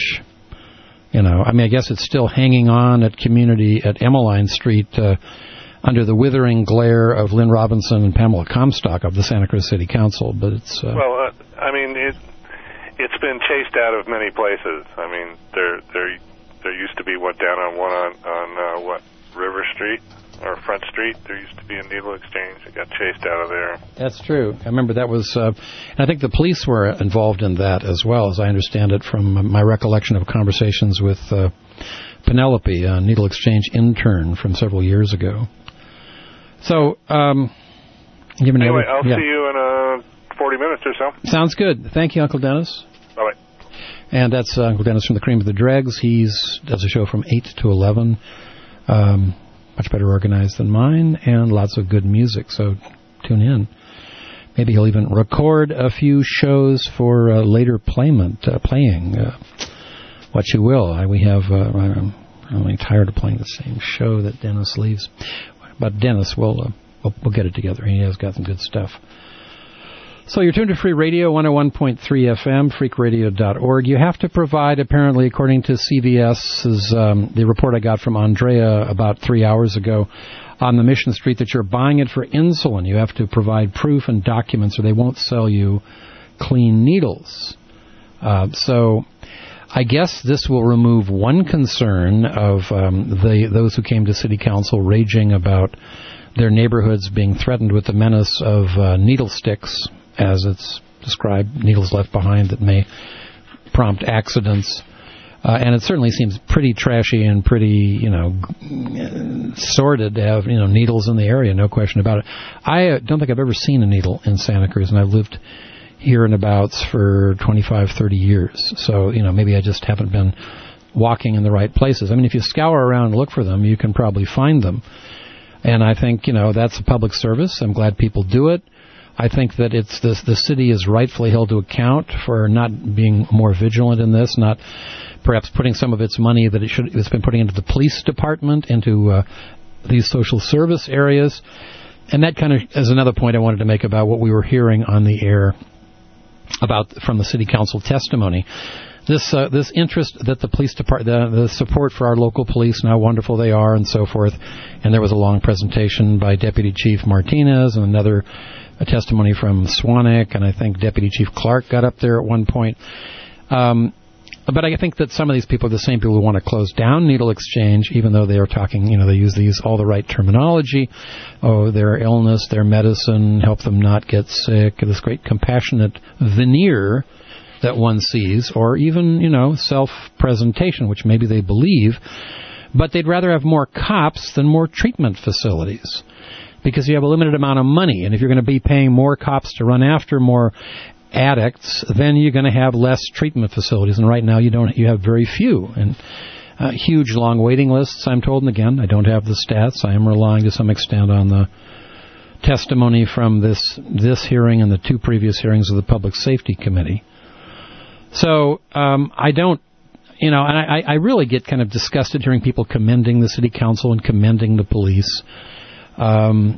you know, I mean, I guess it's still hanging on at community at Emmeline Street uh, under the withering glare of Lynn Robinson and Pamela Comstock of the Santa Cruz City Council. But it's uh, well, uh, I mean, it it's been chased out of many places. I mean, there there there used to be what down on one on on uh, what River Street. Or Front Street, there used to be a needle exchange. It got chased out of there. That's true. I remember that was, uh, and I think the police were involved in that as well, as I understand it from my recollection of conversations with uh, Penelope, a needle exchange intern from several years ago. So, um, give me anyway, another, I'll yeah. see you in uh, forty minutes or so. Sounds good. Thank you, Uncle Dennis. Bye-bye. And that's uh, Uncle Dennis from the Cream of the Dregs. He's does a show from eight to eleven. Um, much better organized than mine, and lots of good music, so tune in. Maybe he'll even record a few shows for uh, later playment, uh, playing. Uh, what you will. I, we have, uh, I'm really tired of playing the same show that Dennis leaves. But Dennis, we'll, uh, we'll, we'll get it together. He has got some good stuff. So you're tuned to Free Radio, one oh one point three F M, freak radio dot org. You have to provide, apparently, according to C V S's, um, the report I got from Andrea about three hours ago on the Mission Street, that you're buying it for insulin. You have to provide proof and documents or they won't sell you clean needles. Uh, so I guess this will remove one concern of um, the those who came to City Council raging about their neighborhoods being threatened with the menace of uh, needle sticks, as it's described, needles left behind that may prompt accidents. Uh, and it certainly seems pretty trashy and pretty, you know, sordid to have, you know, needles in the area, no question about it. I uh, don't think I've ever seen a needle in Santa Cruz, and I've lived here and abouts for twenty-five, thirty years. So, you know, maybe I just haven't been walking in the right places. I mean, if you scour around and look for them, you can probably find them. And I think, you know, that's a public service. I'm glad people do it. I think that it's this, the city is rightfully held to account for not being more vigilant in this, not perhaps putting some of its money that it should it's been putting into the police department, into uh, these social service areas. And that kind of is another point I wanted to make about what we were hearing on the air about from the city council testimony. This uh, this interest that the police department, the, the support for our local police and how wonderful they are and so forth. And there was a long presentation by Deputy Chief Martinez and another a testimony from Swanek, and I think Deputy Chief Clark got up there at one point. Um, but I think that some of these people are the same people who want to close down needle exchange, even though they are talking, you know, they use these all the right terminology. Oh, their illness, their medicine, help them not get sick, this great compassionate veneer that one sees, or even, you know, self-presentation, which maybe they believe, but they'd rather have more cops than more treatment facilities, because you have a limited amount of money, and if you're going to be paying more cops to run after more addicts, then you're going to have less treatment facilities, and right now you don't. You have very few, and uh, huge long waiting lists, I'm told, and again, I don't have the stats. I am relying to some extent on the testimony from this this hearing and the two previous hearings of the Public Safety Committee. So um, I don't, you know, and I, I really get kind of disgusted hearing people commending the city council and commending the police. Um,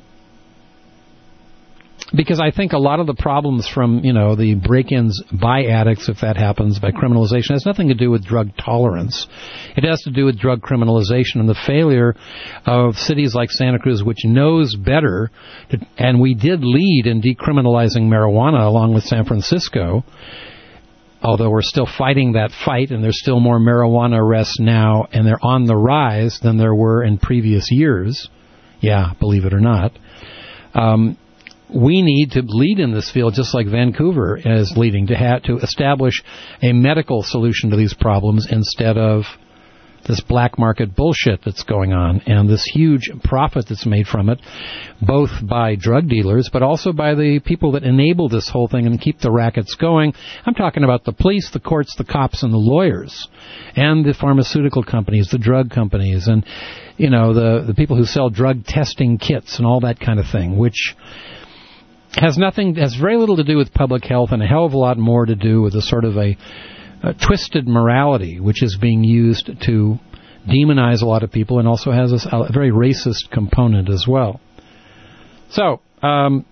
because I think a lot of the problems from, you know, the break-ins by addicts, if that happens, by criminalization, has nothing to do with drug tolerance. It has to do with drug criminalization and the failure of cities like Santa Cruz, which knows better, to, and we did lead in decriminalizing marijuana along with San Francisco, although we're still fighting that fight, and there's still more marijuana arrests now, and they're on the rise than there were in previous years. Yeah, believe it or not. Um, we need to lead in this field just like Vancouver is leading, to have to establish a medical solution to these problems instead of this black market bullshit that's going on and this huge profit that's made from it, both by drug dealers but also by the people that enable this whole thing and keep the rackets going. I'm talking about the police, the courts, the cops, and the lawyers, and the pharmaceutical companies, the drug companies, and, you know, the, the people who sell drug testing kits and all that kind of thing, which has nothing, has very little to do with public health and a hell of a lot more to do with a sort of a Uh, twisted morality, which is being used to demonize a lot of people and also has a, a very racist component as well. So, um,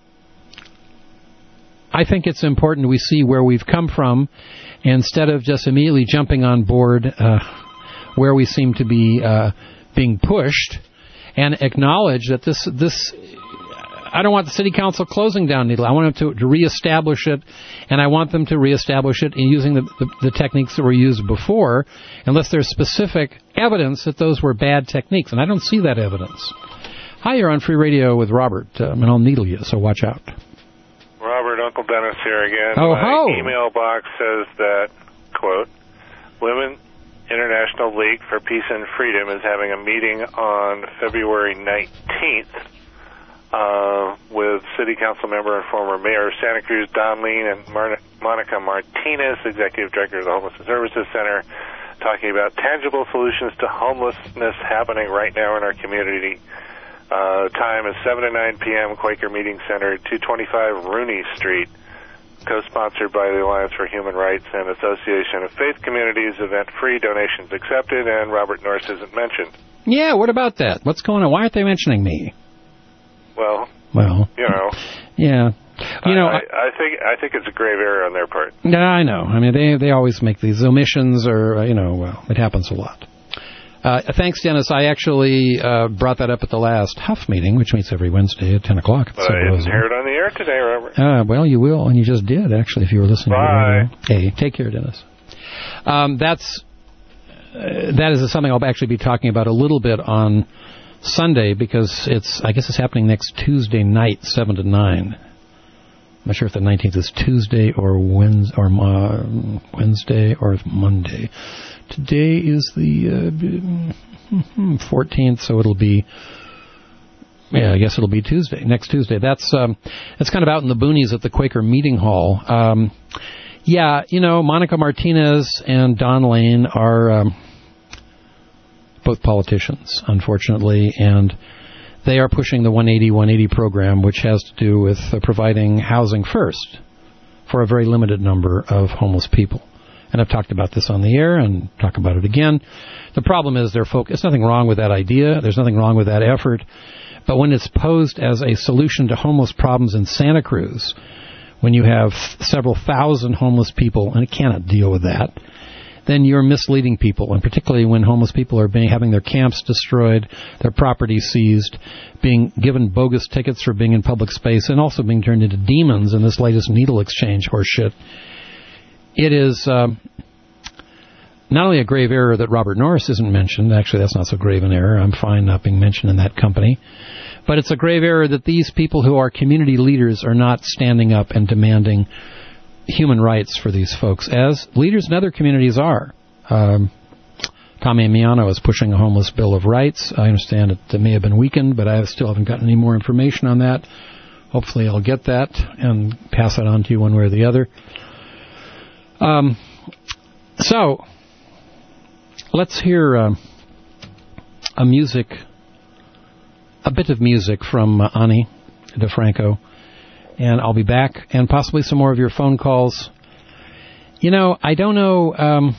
I think it's important we see where we've come from instead of just immediately jumping on board uh, where we seem to be uh, being pushed, and acknowledge that this this I don't want the city council closing down Needle. I want them to, to reestablish it, and I want them to reestablish it in using the, the, the techniques that were used before, unless there's specific evidence that those were bad techniques, and I don't see that evidence. Hi, you're on Free Radio with Robert, um, and I'll needle you, so watch out. Robert, Uncle Dennis here again. Oh, My ho! email box says that, quote, Women International League for Peace and Freedom is having a meeting on February nineteenth Uh, with City Council member and former Mayor of Santa Cruz, Don Lean, and Mar- Monica Martinez, Executive Director of the Homeless Services Center, talking about tangible solutions to homelessness happening right now in our community. Uh, time is seven to nine p.m., Quaker Meeting Center, two twenty-five Rooney Street, co-sponsored by the Alliance for Human Rights and Association of Faith Communities, event free, donations accepted, and Robert Norris isn't mentioned. Yeah, what about that? What's going on? Why aren't they mentioning me? Well, well, you know, yeah, you know, I, I think I think it's a grave error on their part. Yeah, I know. I mean, they they always make these omissions, or uh, you know, well, it happens a lot. Uh, thanks, Dennis. I actually uh, brought that up at the last Huff meeting, which meets every Wednesday at ten o'clock. But I didn't hear it on the air today, Robert. Uh, well, you will, and you just did actually if you were listening. Bye. To the radio. Hey, take care, Dennis. Um, that's uh, that is something I'll actually be talking about a little bit on Sunday, because it's, I guess it's happening next Tuesday night, seven to nine. I'm not sure if the nineteenth is Tuesday or Wednesday or, uh, Wednesday or Monday. Today is the uh, fourteenth, so it'll be, yeah, I guess it'll be Tuesday, next Tuesday. That's, um, that's kind of out in the boonies at the Quaker Meeting Hall. Um, yeah, you know, Monica Martinez and Don Lane are Um, both politicians, unfortunately, and they are pushing the one eighty one eighty program, which has to do with uh, providing housing first for a very limited number of homeless people. And I've talked about this on the air and talk about it again. The problem is they're focused. There's nothing wrong with that idea. There's nothing wrong with that effort. But when it's posed as a solution to homeless problems in Santa Cruz, when you have several thousand homeless people, and it cannot deal with that, then you're misleading people, and particularly when homeless people are being, having their camps destroyed, their property seized, being given bogus tickets for being in public space, and also being turned into demons in this latest needle exchange horseshit. It is um, not only a grave error that Robert Norris isn't mentioned. Actually, that's not so grave an error. I'm fine not being mentioned in that company. But it's a grave error that these people who are community leaders are not standing up and demanding human rights for these folks, as leaders in other communities are. Um, Tommy Miano is pushing a homeless bill of rights. I understand it may have been weakened, but I still haven't gotten any more information on that. Hopefully I'll get that and pass it on to you one way or the other. Um, so, let's hear uh, a music, a bit of music from uh, Ani DeFranco. And I'll be back, and possibly some more of your phone calls. You know, I don't know. Um,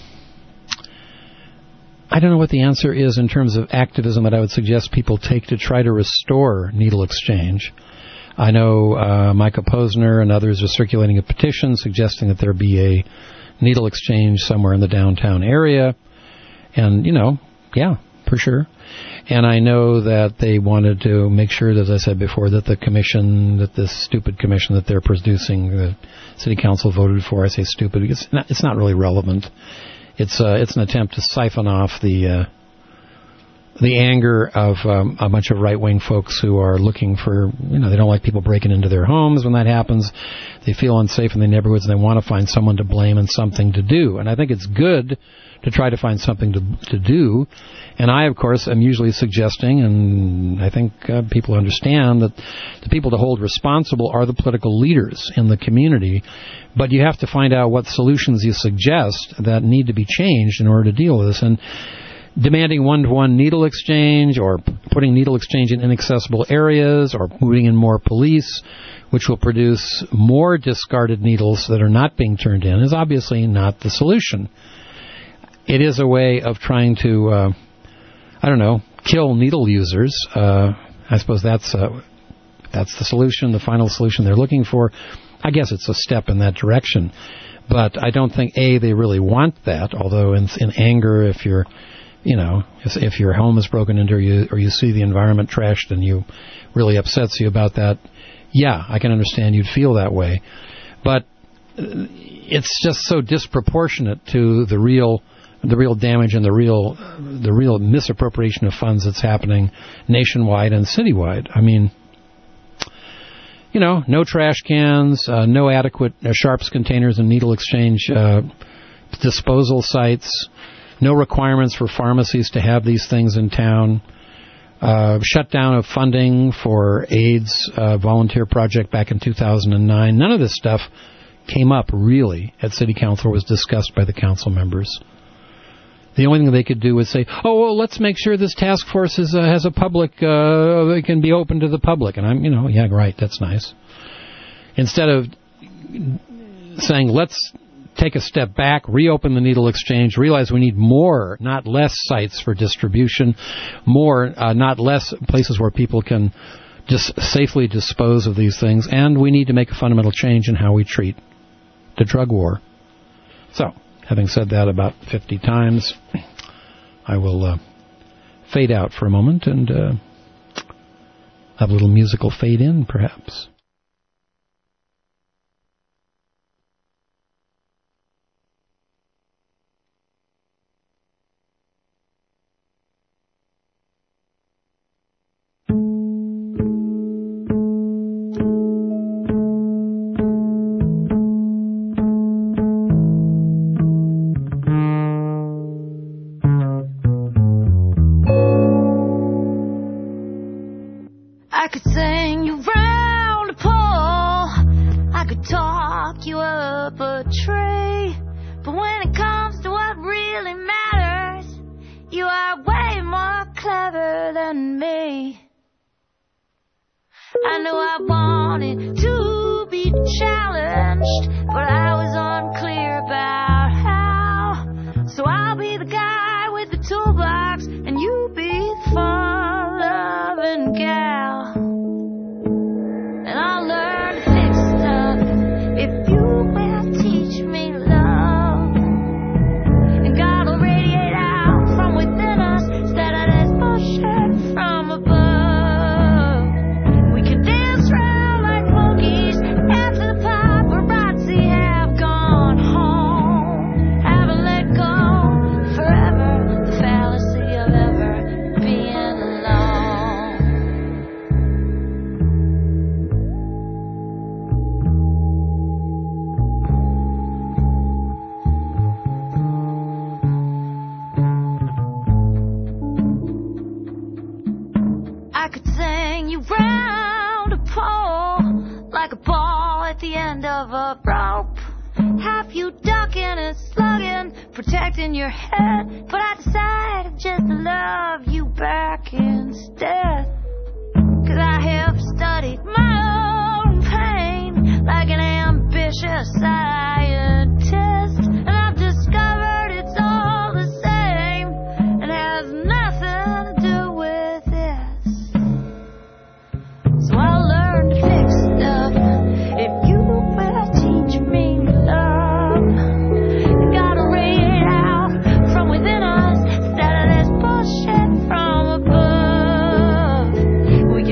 I don't know what the answer is in terms of activism that I would suggest people take to try to restore needle exchange. I know uh, Micah Posner and others are circulating a petition suggesting that there be a needle exchange somewhere in the downtown area, and you know, yeah, for sure. And I know that they wanted to make sure, as I said before, that the commission, that this stupid commission that they're producing, the city council voted for. I say stupid because it's not, it's not really relevant. It's uh, it's an attempt to siphon off the uh, the anger of um, a bunch of right-wing folks who are looking for, you know, they don't like people breaking into their homes when that happens. They feel unsafe in the neighborhoods, and they want to find someone to blame and something to do. And I think it's good to try to find something to to do. And I, of course, am usually suggesting, and I think uh, people understand, that the people to hold responsible are the political leaders in the community. But you have to find out what solutions you suggest that need to be changed in order to deal with this. And demanding one-to-one needle exchange, or putting needle exchange in inaccessible areas, or moving in more police, which will produce more discarded needles that are not being turned in, is obviously not the solution. It is a way of trying to, uh, I don't know, kill needle users. Uh, I suppose that's uh, that's the solution, the final solution they're looking for. I guess it's a step in that direction. But I don't think, A, they really want that, although in, in anger, if you're You know, if, if your home is broken into, or you, or you see the environment trashed and you really upsets you about that, yeah, I can understand you'd feel that way. But it's just so disproportionate to the real, the real damage and the real, the real misappropriation of funds that's happening nationwide and citywide. I mean, you know, no trash cans, uh, no adequate uh, sharps containers and needle exchange uh, disposal sites. No requirements for pharmacies to have these things in town. Uh, shutdown of funding for AIDS uh, volunteer project back in two thousand nine. None of this stuff came up, really, at City Council, or was discussed by the council members. The only thing they could do was say, oh, well, let's make sure this task force is, uh, has a public, uh, it can be open to the public. And I'm, you know, yeah, right, that's nice. Instead of saying, let's take a step back, reopen the needle exchange, realize we need more, not less sites for distribution, more, uh, not less places where people can just safely dispose of these things, and we need to make a fundamental change in how we treat the drug war. So, having said that about fifty times, I will uh, fade out for a moment and uh, have a little musical fade in, perhaps.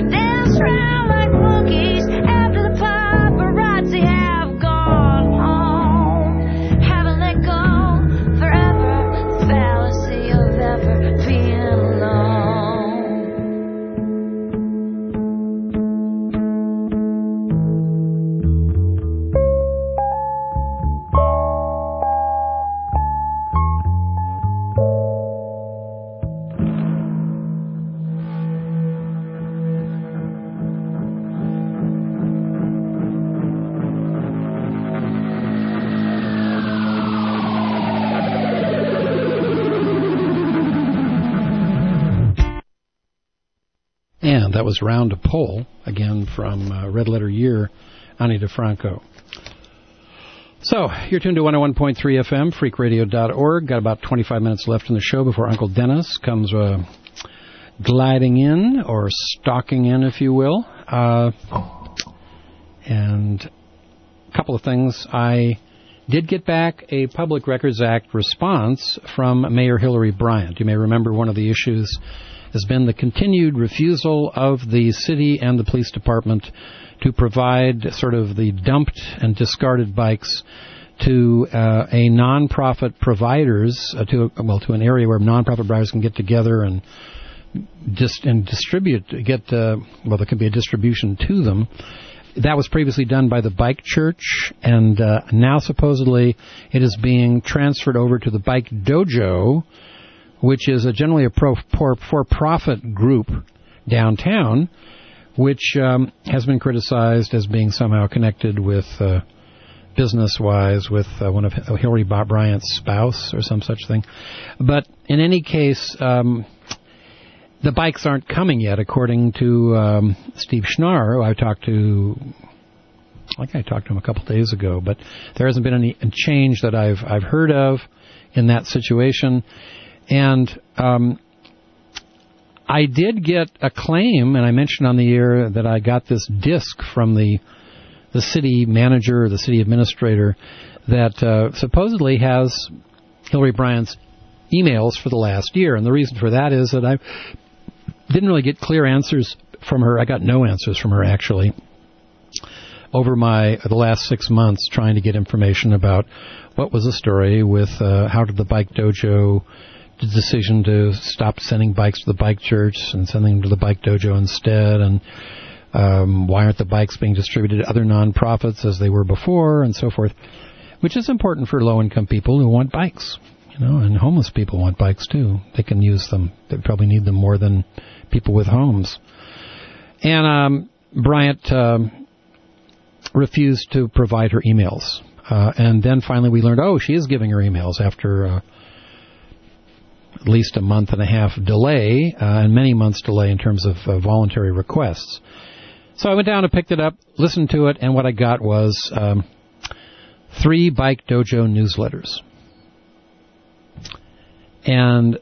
Like monkeys after the paparazzi have gone home. band. That was Round a Pole, again from uh, Red Letter Year, Ani DeFranco. So, you're tuned to one oh one point three F M, freak radio dot org. Got about twenty-five minutes left in the show before Uncle Dennis comes uh, gliding in, or stalking in, if you will. Uh, and a couple of things. I did get back a Public Records Act response from Mayor Hillary Bryant. You may remember one of the issues has been the continued refusal of the city and the police department to provide sort of the dumped and discarded bikes to uh, a non-profit providers, uh, to well, to an area where non-profit providers can get together and dis- and distribute, get, uh, well, there can be a distribution to them. That was previously done by the Bike Church, and uh, now supposedly it is being transferred over to the Bike Dojo, which is a generally a pro, for, for-profit group downtown, which um, has been criticized as being somehow connected with, uh, business-wise, with uh, one of Hillary Bryant's spouse or some such thing. But in any case, um, the bikes aren't coming yet, according to um, Steve Schnarr, who I talked to, I think I talked to him a couple days ago, but there hasn't been any change that I've I've heard of in that situation. And um, I did get a claim, and I mentioned on the air that I got this disc from the the city manager, or the city administrator, that uh, supposedly has Hillary Bryant's emails for the last year. And the reason for that is that I didn't really get clear answers from her. I got no answers from her, actually, over my the last six months trying to get information about what was the story with uh, how did the Bike Dojo, the decision to stop sending bikes to the Bike Church and sending them to the Bike Dojo instead, and um, why aren't the bikes being distributed to other nonprofits as they were before, and so forth, which is important for low-income people who want bikes. You know, and homeless people want bikes, too. They can use them. They probably need them more than people with homes. And um, Bryant um, refused to provide her emails. Uh, and then finally we learned, oh, she is giving her emails after uh, at least a month and a half delay, uh, and many months delay in terms of uh, voluntary requests. So I went down and picked it up, listened to it, and what I got was um, three Bike Dojo newsletters. And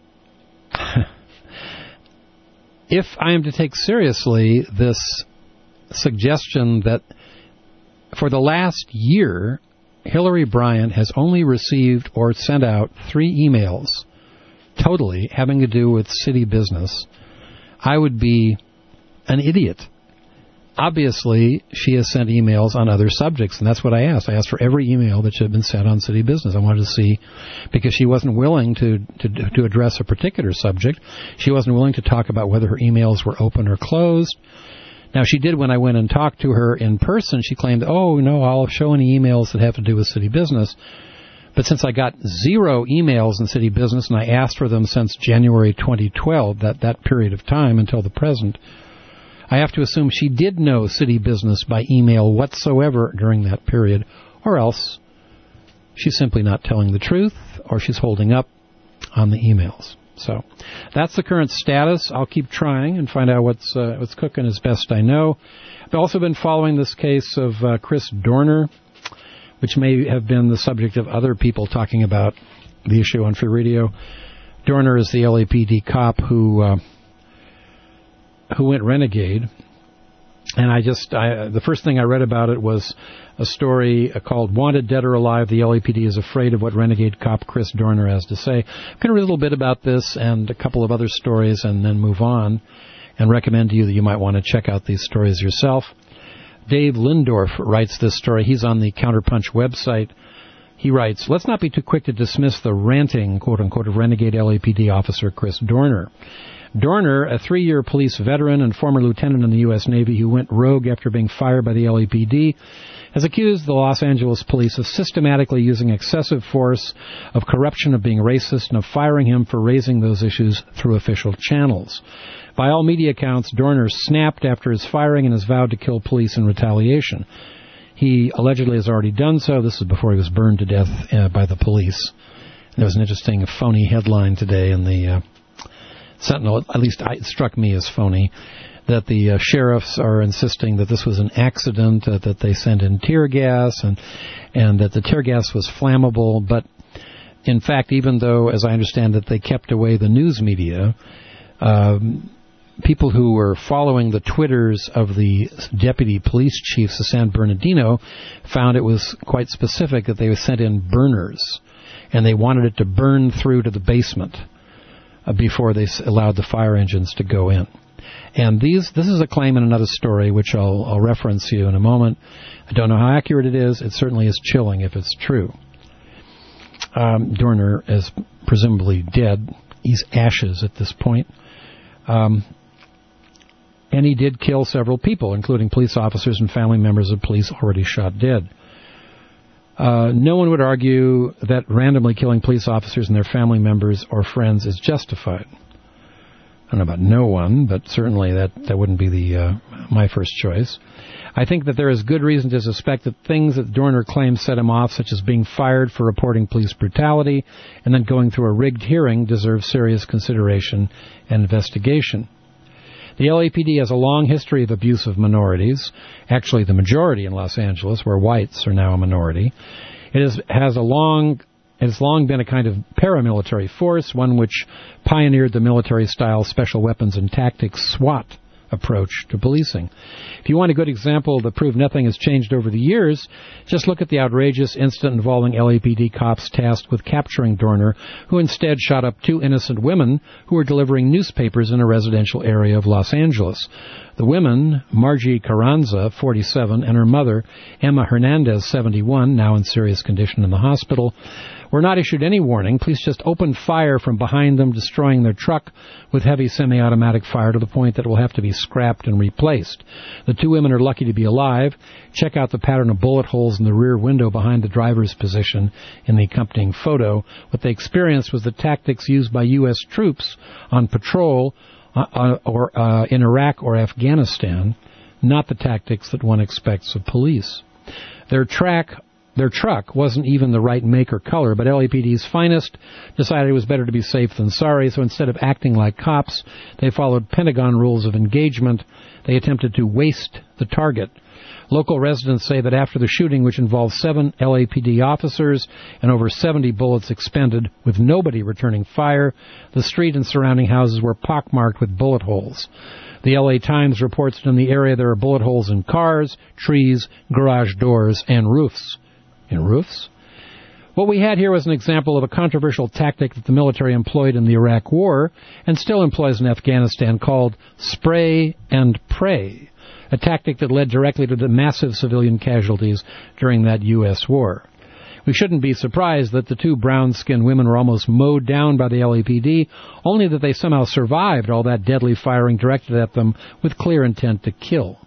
if I am to take seriously this suggestion that for the last year, Hillary Bryant has only received or sent out three emails totally having to do with city business, I would be an idiot. Obviously, she has sent emails on other subjects, and that's what I asked. I asked for every email that had been sent on city business. I wanted to see, because she wasn't willing to, to, to address a particular subject. She wasn't willing to talk about whether her emails were open or closed. Now, she did when I went and talked to her in person. She claimed, oh, no, I'll show any emails that have to do with city business. But since I got zero emails in city business, and I asked for them since January twenty twelve, that, that period of time until the present, I have to assume she did know city business by email whatsoever during that period, or else she's simply not telling the truth, or she's holding up on the emails. So that's the current status. I'll keep trying and find out what's uh, what's cooking as best I know. I've also been following this case of uh, Chris Dorner, which may have been the subject of other people talking about the issue on Free Radio. Dorner is the L A P D cop who uh, who went renegade. And I just, I, the first thing I read about it was a story called Wanted, Dead or Alive, the L A P D is Afraid of What Renegade Cop Chris Dorner Has to Say. I'm going to read a little bit about this and a couple of other stories and then move on and recommend to you that you might want to check out these stories yourself. Dave Lindorf writes this story. He's on the Counterpunch website. He writes, let's not be too quick to dismiss the ranting, quote-unquote, of renegade L A P D officer Chris Dorner. Dorner, a three-year police veteran and former lieutenant in the U S Navy who went rogue after being fired by the L A P D, has accused the Los Angeles police of systematically using excessive force, of corruption, of being racist, and of firing him for raising those issues through official channels. By all media accounts, Dorner snapped after his firing and has vowed to kill police in retaliation. He allegedly has already done so. This is before he was burned to death uh, by the police. There was an interesting phony headline today in the uh, Sentinel, at least it struck me as phony. that the uh, sheriffs are insisting that this was an accident, uh, that they sent in tear gas, and and that the tear gas was flammable. But in fact, even though, as I understand it, they kept away the news media, um, people who were following the Twitters of the deputy police chiefs of San Bernardino found it was quite specific that they sent in burners, and they wanted it to burn through to the basement uh, before they allowed the fire engines to go in. And these, this is a claim in another story, which I'll, I'll reference you in a moment. I don't know how accurate it is. It certainly is chilling if it's true. Um, Dorner is presumably dead. He's ashes at this point. Um, and he did kill several people, including police officers and family members of police already shot dead. Uh, no one would argue that randomly killing police officers and their family members or friends is justified. I don't know about no one, but certainly that, that wouldn't be the uh, my first choice. I think that there is good reason to suspect that things that Dorner claims set him off, such as being fired for reporting police brutality and then going through a rigged hearing, deserve serious consideration and investigation. The L A P D has a long history of abuse of minorities, actually the majority in Los Angeles, where whites are now a minority. It is, has a long... It has long been a kind of paramilitary force, one which pioneered the military-style special weapons and tactics SWAT approach to policing. If you want a good example to prove nothing has changed over the years, just look at the outrageous incident involving L A P D cops tasked with capturing Dorner, who instead shot up two innocent women who were delivering newspapers in a residential area of Los Angeles. The women, Margie Carranza, forty-seven, and her mother, Emma Hernandez, seventy-one, now in serious condition in the hospital, were not issued any warning. Police just opened fire from behind them, destroying their truck with heavy semi-automatic fire to the point that it will have to be scrapped and replaced. The two women are lucky to be alive. Check out the pattern of bullet holes in the rear window behind the driver's position in the accompanying photo. What they experienced was the tactics used by U S troops on patrol uh, or uh, in Iraq or Afghanistan, not the tactics that one expects of police. Their track Their truck wasn't even the right make or color, but L A P D's finest decided it was better to be safe than sorry, so instead of acting like cops, they followed Pentagon rules of engagement. They attempted to waste the target. Local residents say that after the shooting, which involved seven L A P D officers and over seventy bullets expended with nobody returning fire, the street and surrounding houses were pockmarked with bullet holes. The L A Times reports that in the area there are bullet holes in cars, trees, garage doors, and roofs. In roofs? What we had here was an example of a controversial tactic that the military employed in the Iraq War and still employs in Afghanistan called spray and pray, a tactic that led directly to the massive civilian casualties during that U S war. We shouldn't be surprised that the two brown-skinned women were almost mowed down by the L A P D, only that they somehow survived all that deadly firing directed at them with clear intent to kill.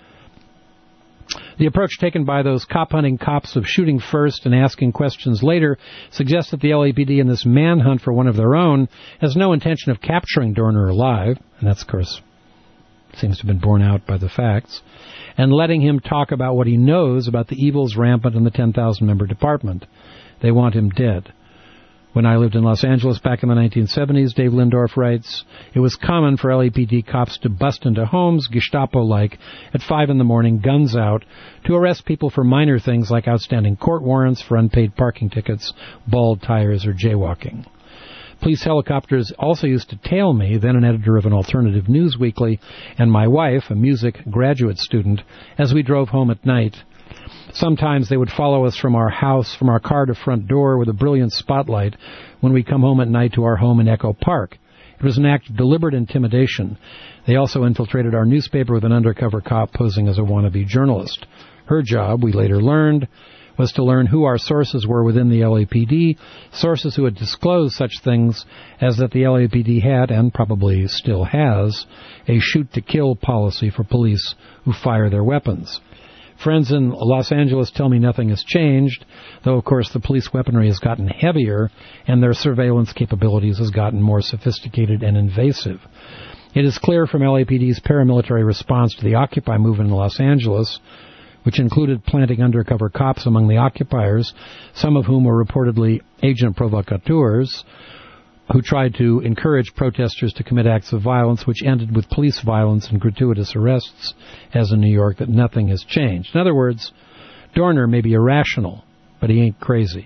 The approach taken by those cop-hunting cops of shooting first and asking questions later suggests that the L A P D in this manhunt for one of their own has no intention of capturing Dorner alive, and that's, of course, seems to have been borne out by the facts, and letting him talk about what he knows about the evils rampant in the ten thousand member department. They want him dead. When I lived in Los Angeles back in the nineteen seventies, Dave Lindorf writes, it was common for L A P D cops to bust into homes, Gestapo-like, at five in the morning, guns out, to arrest people for minor things like outstanding court warrants for unpaid parking tickets, bald tires, or jaywalking. Police helicopters also used to tail me, then an editor of an alternative news weekly, and my wife, a music graduate student, as we drove home at night. Sometimes they would follow us from our house, from our car to front door with a brilliant spotlight when we come home at night to our home in Echo Park. It was an act of deliberate intimidation. They also infiltrated our newspaper with an undercover cop posing as a wannabe journalist. Her job, we later learned, was to learn who our sources were within the L A P D, sources who had disclosed such things as that the L A P D had, and probably still has, a shoot-to-kill policy for police who fire their weapons. Friends in Los Angeles tell me nothing has changed, though, of course, the police weaponry has gotten heavier and their surveillance capabilities has gotten more sophisticated and invasive. It is clear from L A P D's paramilitary response to the Occupy movement in Los Angeles, which included planting undercover cops among the occupiers, some of whom were reportedly agent provocateurs, who tried to encourage protesters to commit acts of violence, which ended with police violence and gratuitous arrests, as in New York, that nothing has changed. In other words, Dorner may be irrational, but he ain't crazy.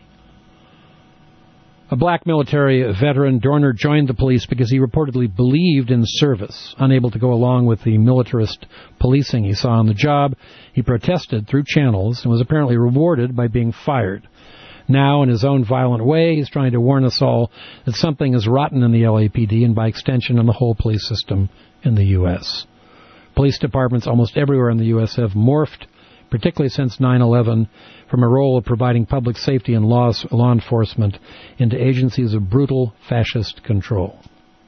A black military veteran, Dorner joined the police because he reportedly believed in service. Unable to go along with the militarist policing he saw on the job, he protested through channels and was apparently rewarded by being fired. Now, in his own violent way, he's trying to warn us all that something is rotten in the L A P D and, by extension, in the whole police system in the U S Police departments almost everywhere in the U S have morphed, particularly since nine eleven, from a role of providing public safety and law, law enforcement into agencies of brutal fascist control.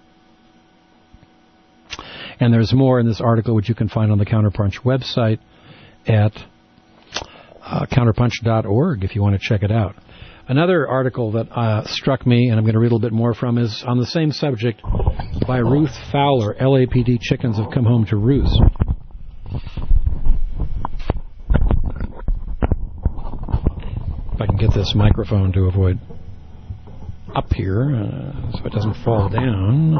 And there's more in this article, which you can find on the Counterpunch website at uh, counterpunch dot org if you want to check it out. Another article that uh, struck me, and I'm going to read a little bit more from, is on the same subject by Ruth Fowler. L A P D chickens have come home to roost. If I can get this microphone to avoid up here uh, so it doesn't fall down.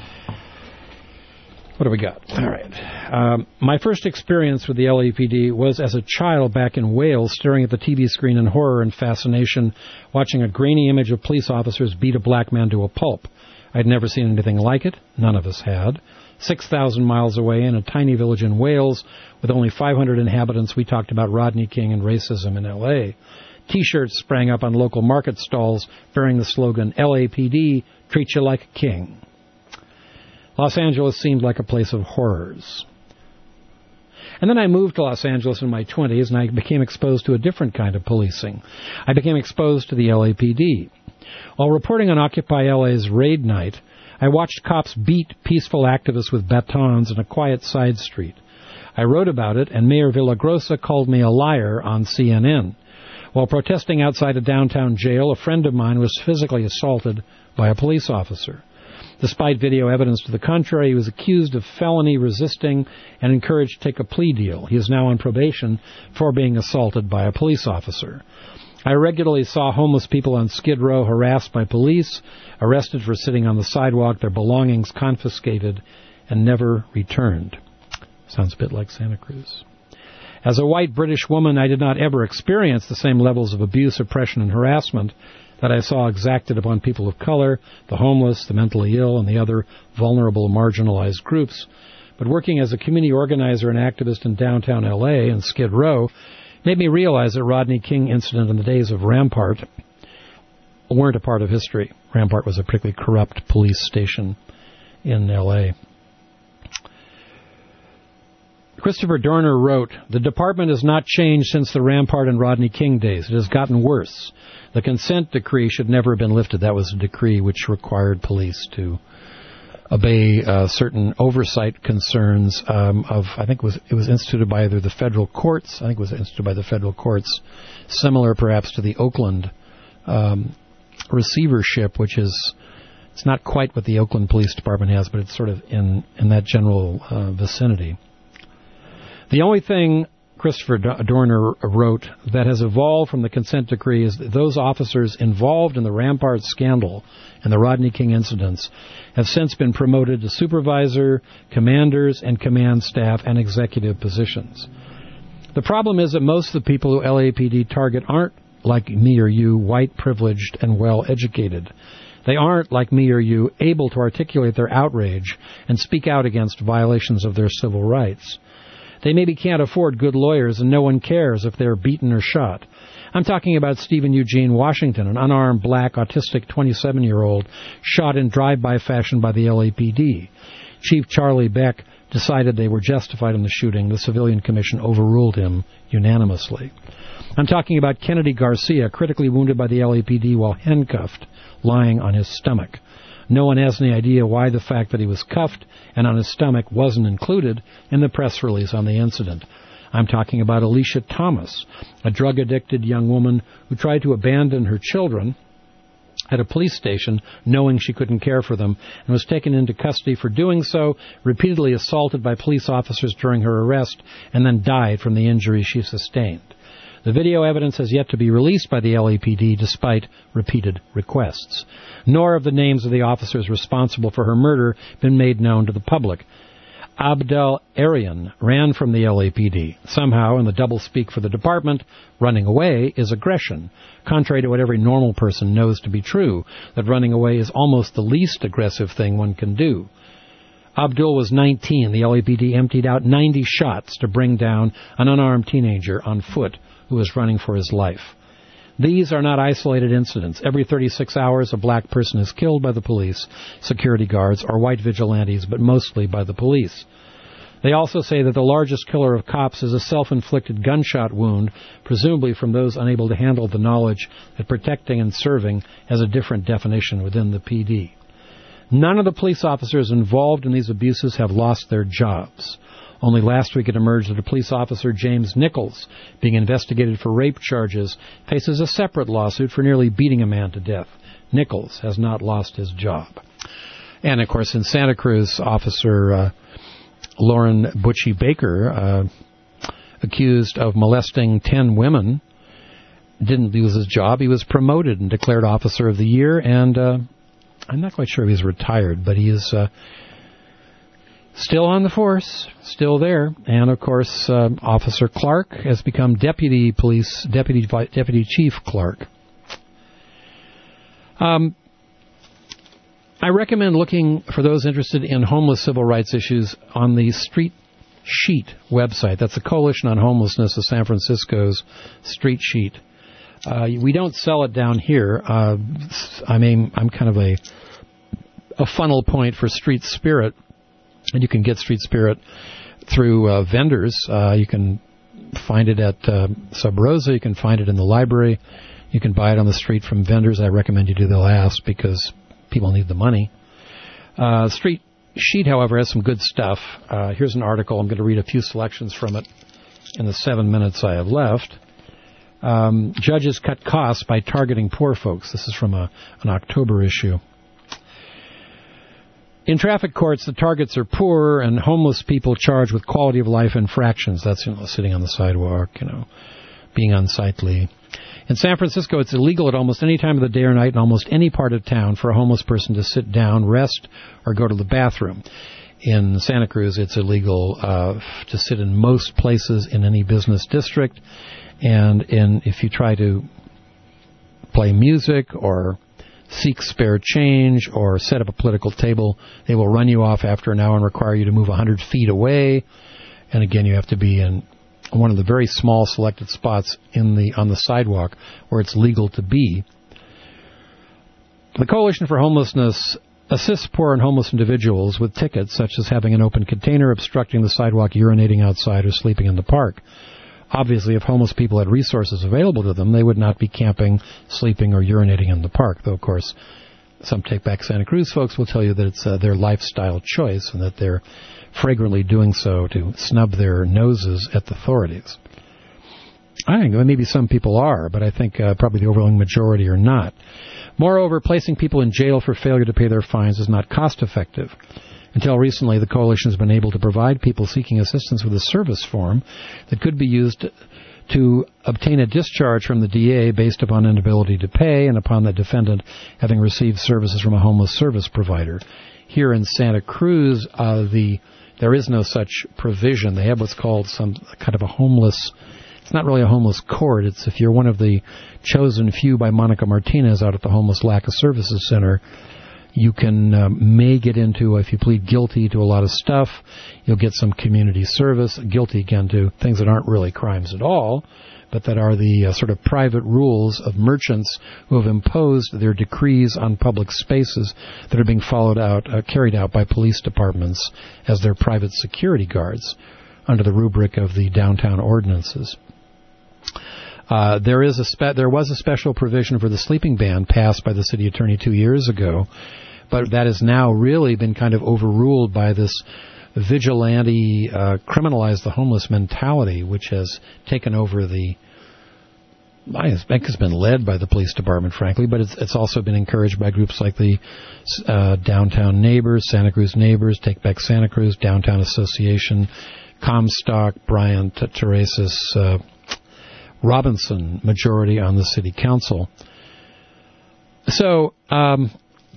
What do we got? All right. Um, my first experience with the L A P D was as a child back in Wales, staring at the T V screen in horror and fascination, watching a grainy image of police officers beat a black man to a pulp. I'd never seen anything like it. None of us had. six thousand miles away in a tiny village in Wales with only five hundred inhabitants, we talked about Rodney King and racism in L A T-shirts sprang up on local market stalls bearing the slogan, L A P D, treat you like a king. Los Angeles seemed like a place of horrors. And then I moved to Los Angeles in my twenties, and I became exposed to a different kind of policing. I became exposed to the L A P D. While reporting on Occupy L A's raid night, I watched cops beat peaceful activists with batons in a quiet side street. I wrote about it, and Mayor Villagrosa called me a liar on C N N. While protesting outside a downtown jail, a friend of mine was physically assaulted by a police officer. Despite video evidence to the contrary, he was accused of felony resisting and encouraged to take a plea deal. He is now on probation for being assaulted by a police officer. I regularly saw homeless people on Skid Row harassed by police, arrested for sitting on the sidewalk, their belongings confiscated, and never returned. Sounds a bit like Santa Cruz. As a white British woman, I did not ever experience the same levels of abuse, oppression, and harassment that I saw exacted upon people of color, the homeless, the mentally ill, and the other vulnerable, marginalized groups. But working as a community organizer and activist in downtown L A and Skid Row made me realize that Rodney King incident in the days of Rampart weren't a part of history. Rampart was a particularly corrupt police station in L A Christopher Dorner wrote, "The department has not changed since the Rampart and Rodney King days. It has gotten worse. The consent decree should never have been lifted." That was a decree which required police to obey uh, certain oversight concerns um, of, I think it was, it was instituted by either the federal courts, I think it was instituted by the federal courts, similar perhaps to the Oakland um, receivership, which is, it's not quite what the Oakland Police Department has, but it's sort of in, in that general uh, vicinity. The only thing Christopher Dorner wrote that has evolved from the consent decree is that those officers involved in the Rampart scandal and the Rodney King incidents have since been promoted to supervisor, commanders, and command staff and executive positions. The problem is that most of the people who L A P D target aren't, like me or you, white, privileged, and well-educated. They aren't, like me or you, able to articulate their outrage and speak out against violations of their civil rights. They maybe can't afford good lawyers, and no one cares if they're beaten or shot. I'm talking about Stephen Eugene Washington, an unarmed, black, autistic twenty-seven-year-old shot in drive-by fashion by the L A P D. Chief Charlie Beck decided they were justified in the shooting. The Civilian Commission overruled him unanimously. I'm talking about Kennedy Garcia, critically wounded by the L A P D while handcuffed, lying on his stomach. No one has any idea why the fact that he was cuffed and on his stomach wasn't included in the press release on the incident. I'm talking about Alicia Thomas, a drug-addicted young woman who tried to abandon her children at a police station knowing she couldn't care for them and was taken into custody for doing so, repeatedly assaulted by police officers during her arrest, and then died from the injuries she sustained. The video evidence has yet to be released by the L A P D despite repeated requests. Nor have the names of the officers responsible for her murder been made known to the public. Abdel Arian ran from the L A P D. Somehow, in the doublespeak for the department, running away is aggression, contrary to what every normal person knows to be true, that running away is almost the least aggressive thing one can do. Abdul was nineteen. The L A P D emptied out ninety shots to bring down an unarmed teenager on foot who was running for his life. These are not isolated incidents. Every thirty-six hours, a black person is killed by the police, security guards, or white vigilantes, but mostly by the police. They also say that the largest killer of cops is a self-inflicted gunshot wound, presumably from those unable to handle the knowledge that protecting and serving has a different definition within the P D. None of the police officers involved in these abuses have lost their jobs. Only last week it emerged that a police officer, James Nichols, being investigated for rape charges, faces a separate lawsuit for nearly beating a man to death. Nichols has not lost his job. And, of course, in Santa Cruz, Officer uh, Lauren Butchie Baker, uh, accused of molesting ten women, didn't lose his job. He was promoted and declared Officer of the Year, and uh, I'm not quite sure if he's retired, but he is uh, still on the force, still there. And, of course, uh, Officer Clark has become Deputy Police, Deputy Deputy Chief Clark. Um, I recommend looking, for those interested in homeless civil rights issues, on the Street Sheet website. That's the Coalition on Homelessness of San Francisco's Street Sheet. Uh, we don't sell it down here. Uh, I mean, I'm kind of a a funnel point for Street Spirit, and you can get Street Spirit through uh, vendors. Uh, you can find it at uh, Sub Rosa. You can find it in the library. You can buy it on the street from vendors. I recommend you do the last because people need the money. Uh, Street Sheet, however, has some good stuff. Uh, here's an article. I'm going to read a few selections from it in the seven minutes I have left. Um, judges cut costs by targeting poor folks. This is from a, an October issue. In traffic courts, the targets are poor and homeless people charged with quality of life infractions. That's, you know, sitting on the sidewalk, you know, being unsightly. In San Francisco, it's illegal at almost any time of the day or night in almost any part of town for a homeless person to sit down, rest, or go to the bathroom. In Santa Cruz, it's illegal uh, to sit in most places in any business district. And in, if you try to play music or seek spare change or set up a political table, they will run you off after an hour and require you to move one hundred feet away. And again, you have to be in one of the very small selected spots in the on the sidewalk where it's legal to be. The Coalition for Homelessness assists poor and homeless individuals with tickets, such as having an open container, obstructing the sidewalk, urinating outside, or sleeping in the park. Obviously, if homeless people had resources available to them, they would not be camping, sleeping, or urinating in the park. Though, of course, some Take Back Santa Cruz folks will tell you that it's uh, their lifestyle choice and that they're fragrantly doing so to snub their noses at the authorities. I think maybe some people are, but I think uh, probably the overwhelming majority are not. Moreover, placing people in jail for failure to pay their fines is not cost-effective. Until recently, the Coalition has been able to provide people seeking assistance with a service form that could be used to obtain a discharge from the D A based upon inability to pay and upon the defendant having received services from a homeless service provider. Here in Santa Cruz, uh, the there is no such provision. They have what's called some kind of a homeless, it's not really a homeless court. It's if you're one of the chosen few by Monica Martinez out at the Homeless Lack of Services Center, you can uh, may get into, if you plead guilty to a lot of stuff, you'll get some community service, guilty again to things that aren't really crimes at all, but that are the uh, sort of private rules of merchants who have imposed their decrees on public spaces that are being followed out, uh, carried out by police departments as their private security guards under the rubric of the downtown ordinances. Uh, there is a spe- there was a special provision for the sleeping ban passed by the city attorney two years ago, but that has now really been kind of overruled by this vigilante, uh, criminalize the homeless mentality, which has taken over the, I think it's been led by the police department, frankly, but it's, it's also been encouraged by groups like the uh, Downtown Neighbors, Santa Cruz Neighbors, Take Back Santa Cruz, Downtown Association, Comstock, Brian Teresa's, uh, Robinson majority on the city council. So, um,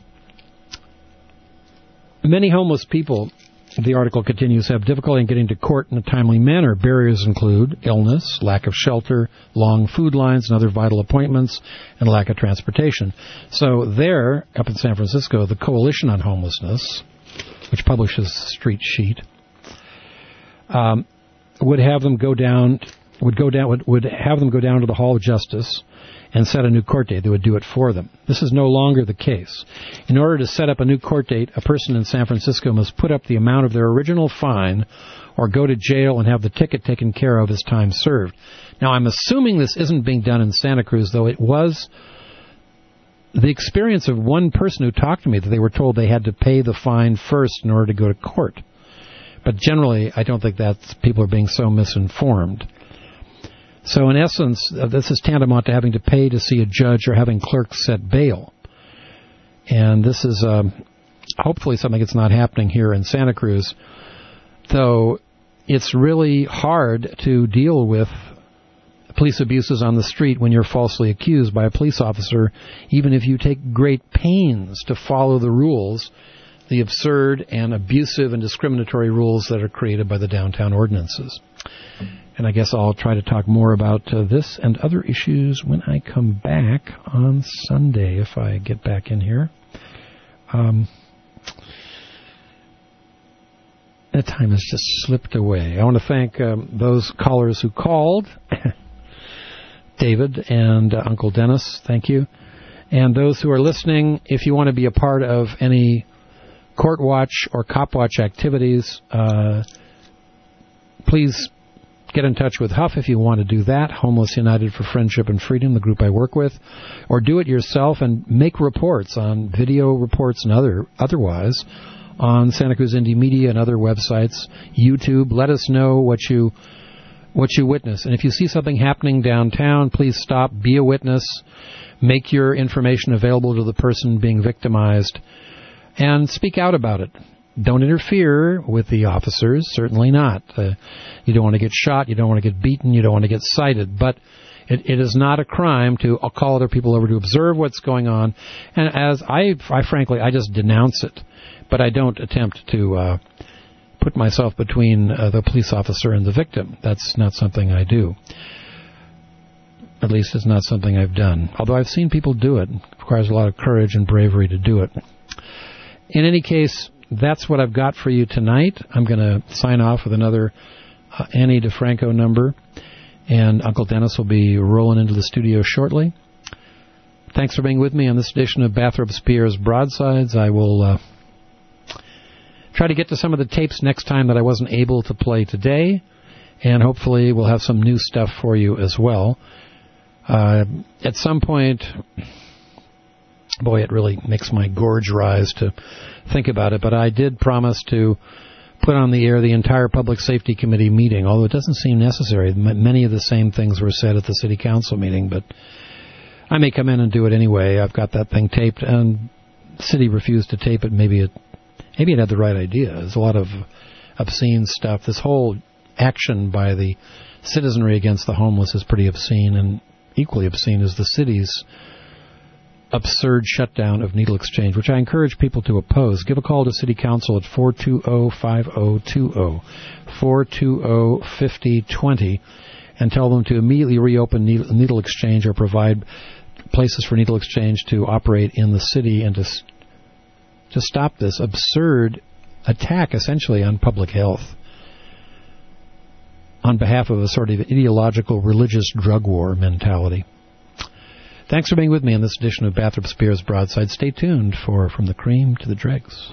many homeless people, the article continues, have difficulty in getting to court in a timely manner. Barriers include illness, lack of shelter, long food lines and other vital appointments, and lack of transportation. So there, up in San Francisco, the Coalition on Homelessness, which publishes a street sheet, um, would have them go down, would go down, would, would have them go down to the Hall of Justice and set a new court date. They would do it for them. This is no longer the case. In order to set up a new court date, a person in San Francisco must put up the amount of their original fine or go to jail and have the ticket taken care of as time served. Now, I'm assuming this isn't being done in Santa Cruz, though it was the experience of one person who talked to me that they were told they had to pay the fine first in order to go to court. But generally, I don't think that people are being so misinformed. So in essence, uh, this is tantamount to having to pay to see a judge or having clerks set bail. And this is um, hopefully something that's not happening here in Santa Cruz, though it's really hard to deal with police abuses on the street when you're falsely accused by a police officer, even if you take great pains to follow the rules, the absurd and abusive and discriminatory rules that are created by the downtown ordinances. And I guess I'll try to talk more about uh, this and other issues when I come back on Sunday, if I get back in here. Um, the time has just slipped away. I want to thank um, those callers who called. David and uh, Uncle Dennis, thank you. And those who are listening, if you want to be a part of any Court Watch or Cop Watch activities, uh, please get in touch with Huff if you want to do that, Homeless United for Friendship and Freedom, the group I work with, or do it yourself and make reports on video reports and other otherwise on Santa Cruz Indie Media and other websites, YouTube. Let us know what you what you witness. And if you see something happening downtown, please stop, be a witness, make your information available to the person being victimized, and speak out about it. Don't interfere with the officers, certainly not. Uh, you don't want to get shot, you don't want to get beaten, you don't want to get cited, but it, it is not a crime to uh, call other people over to observe what's going on. And as I, I frankly, I just denounce it, but I don't attempt to uh, put myself between uh, the police officer and the victim. That's not something I do. At least it's not something I've done. Although I've seen people do it. It requires a lot of courage and bravery to do it. In any case, that's what I've got for you tonight. I'm going to sign off with another uh, Annie DeFranco number, and Uncle Dennis will be rolling into the studio shortly. Thanks for being with me on this edition of Bathrop Spears Broadsides. I will uh, try to get to some of the tapes next time that I wasn't able to play today, and hopefully we'll have some new stuff for you as well. Uh, at some point, boy, it really makes my gorge rise to think about it, but I did promise to put on the air the entire Public Safety Committee meeting, although it doesn't seem necessary. M- many of the same things were said at the City Council meeting, but I may come in and do it anyway. I've got that thing taped, and the city refused to tape it. Maybe it maybe it had the right idea. There's a lot of obscene stuff. This whole action by the citizenry against the homeless is pretty obscene, and equally obscene is the city's absurd shutdown of needle exchange, which I encourage people to oppose. Give a call to City Council at four two zero, five zero two zero, four two zero, five zero two zero, and tell them to immediately reopen needle exchange or provide places for needle exchange to operate in the city and to, to stop this absurd attack, essentially, on public health on behalf of a sort of ideological religious drug war mentality. Thanks for being with me on this edition of Bathrop Spears Broadside. Stay tuned for From the Cream to the Dregs.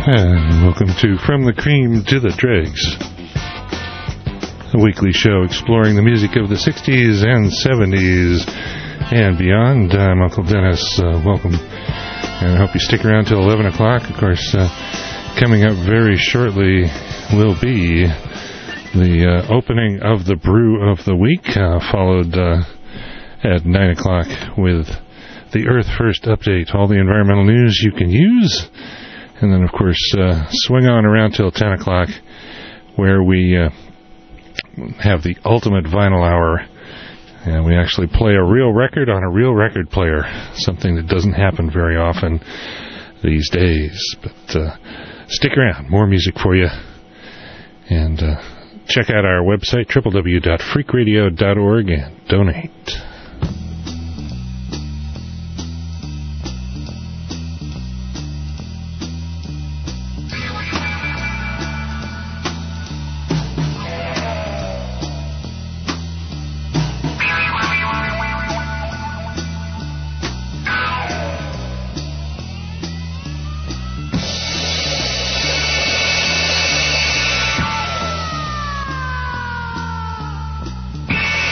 And welcome to From the Cream to the Dregs, a weekly show exploring the music of the sixties and seventies and beyond. I'm Uncle Dennis. Uh, welcome. And I hope you stick around till eleven o'clock. Of course, uh, coming up very shortly will be the uh, opening of the Brew of the Week, uh, followed uh, at nine o'clock with the Earth First Update, all the environmental news you can use. And then, of course, uh, swing on around till ten o'clock, where we uh, have the Ultimate Vinyl Hour. And we actually play a real record on a real record player, something that doesn't happen very often these days. But uh, stick around, more music for you. And uh, check out our website, w w w dot freak radio dot org, and donate.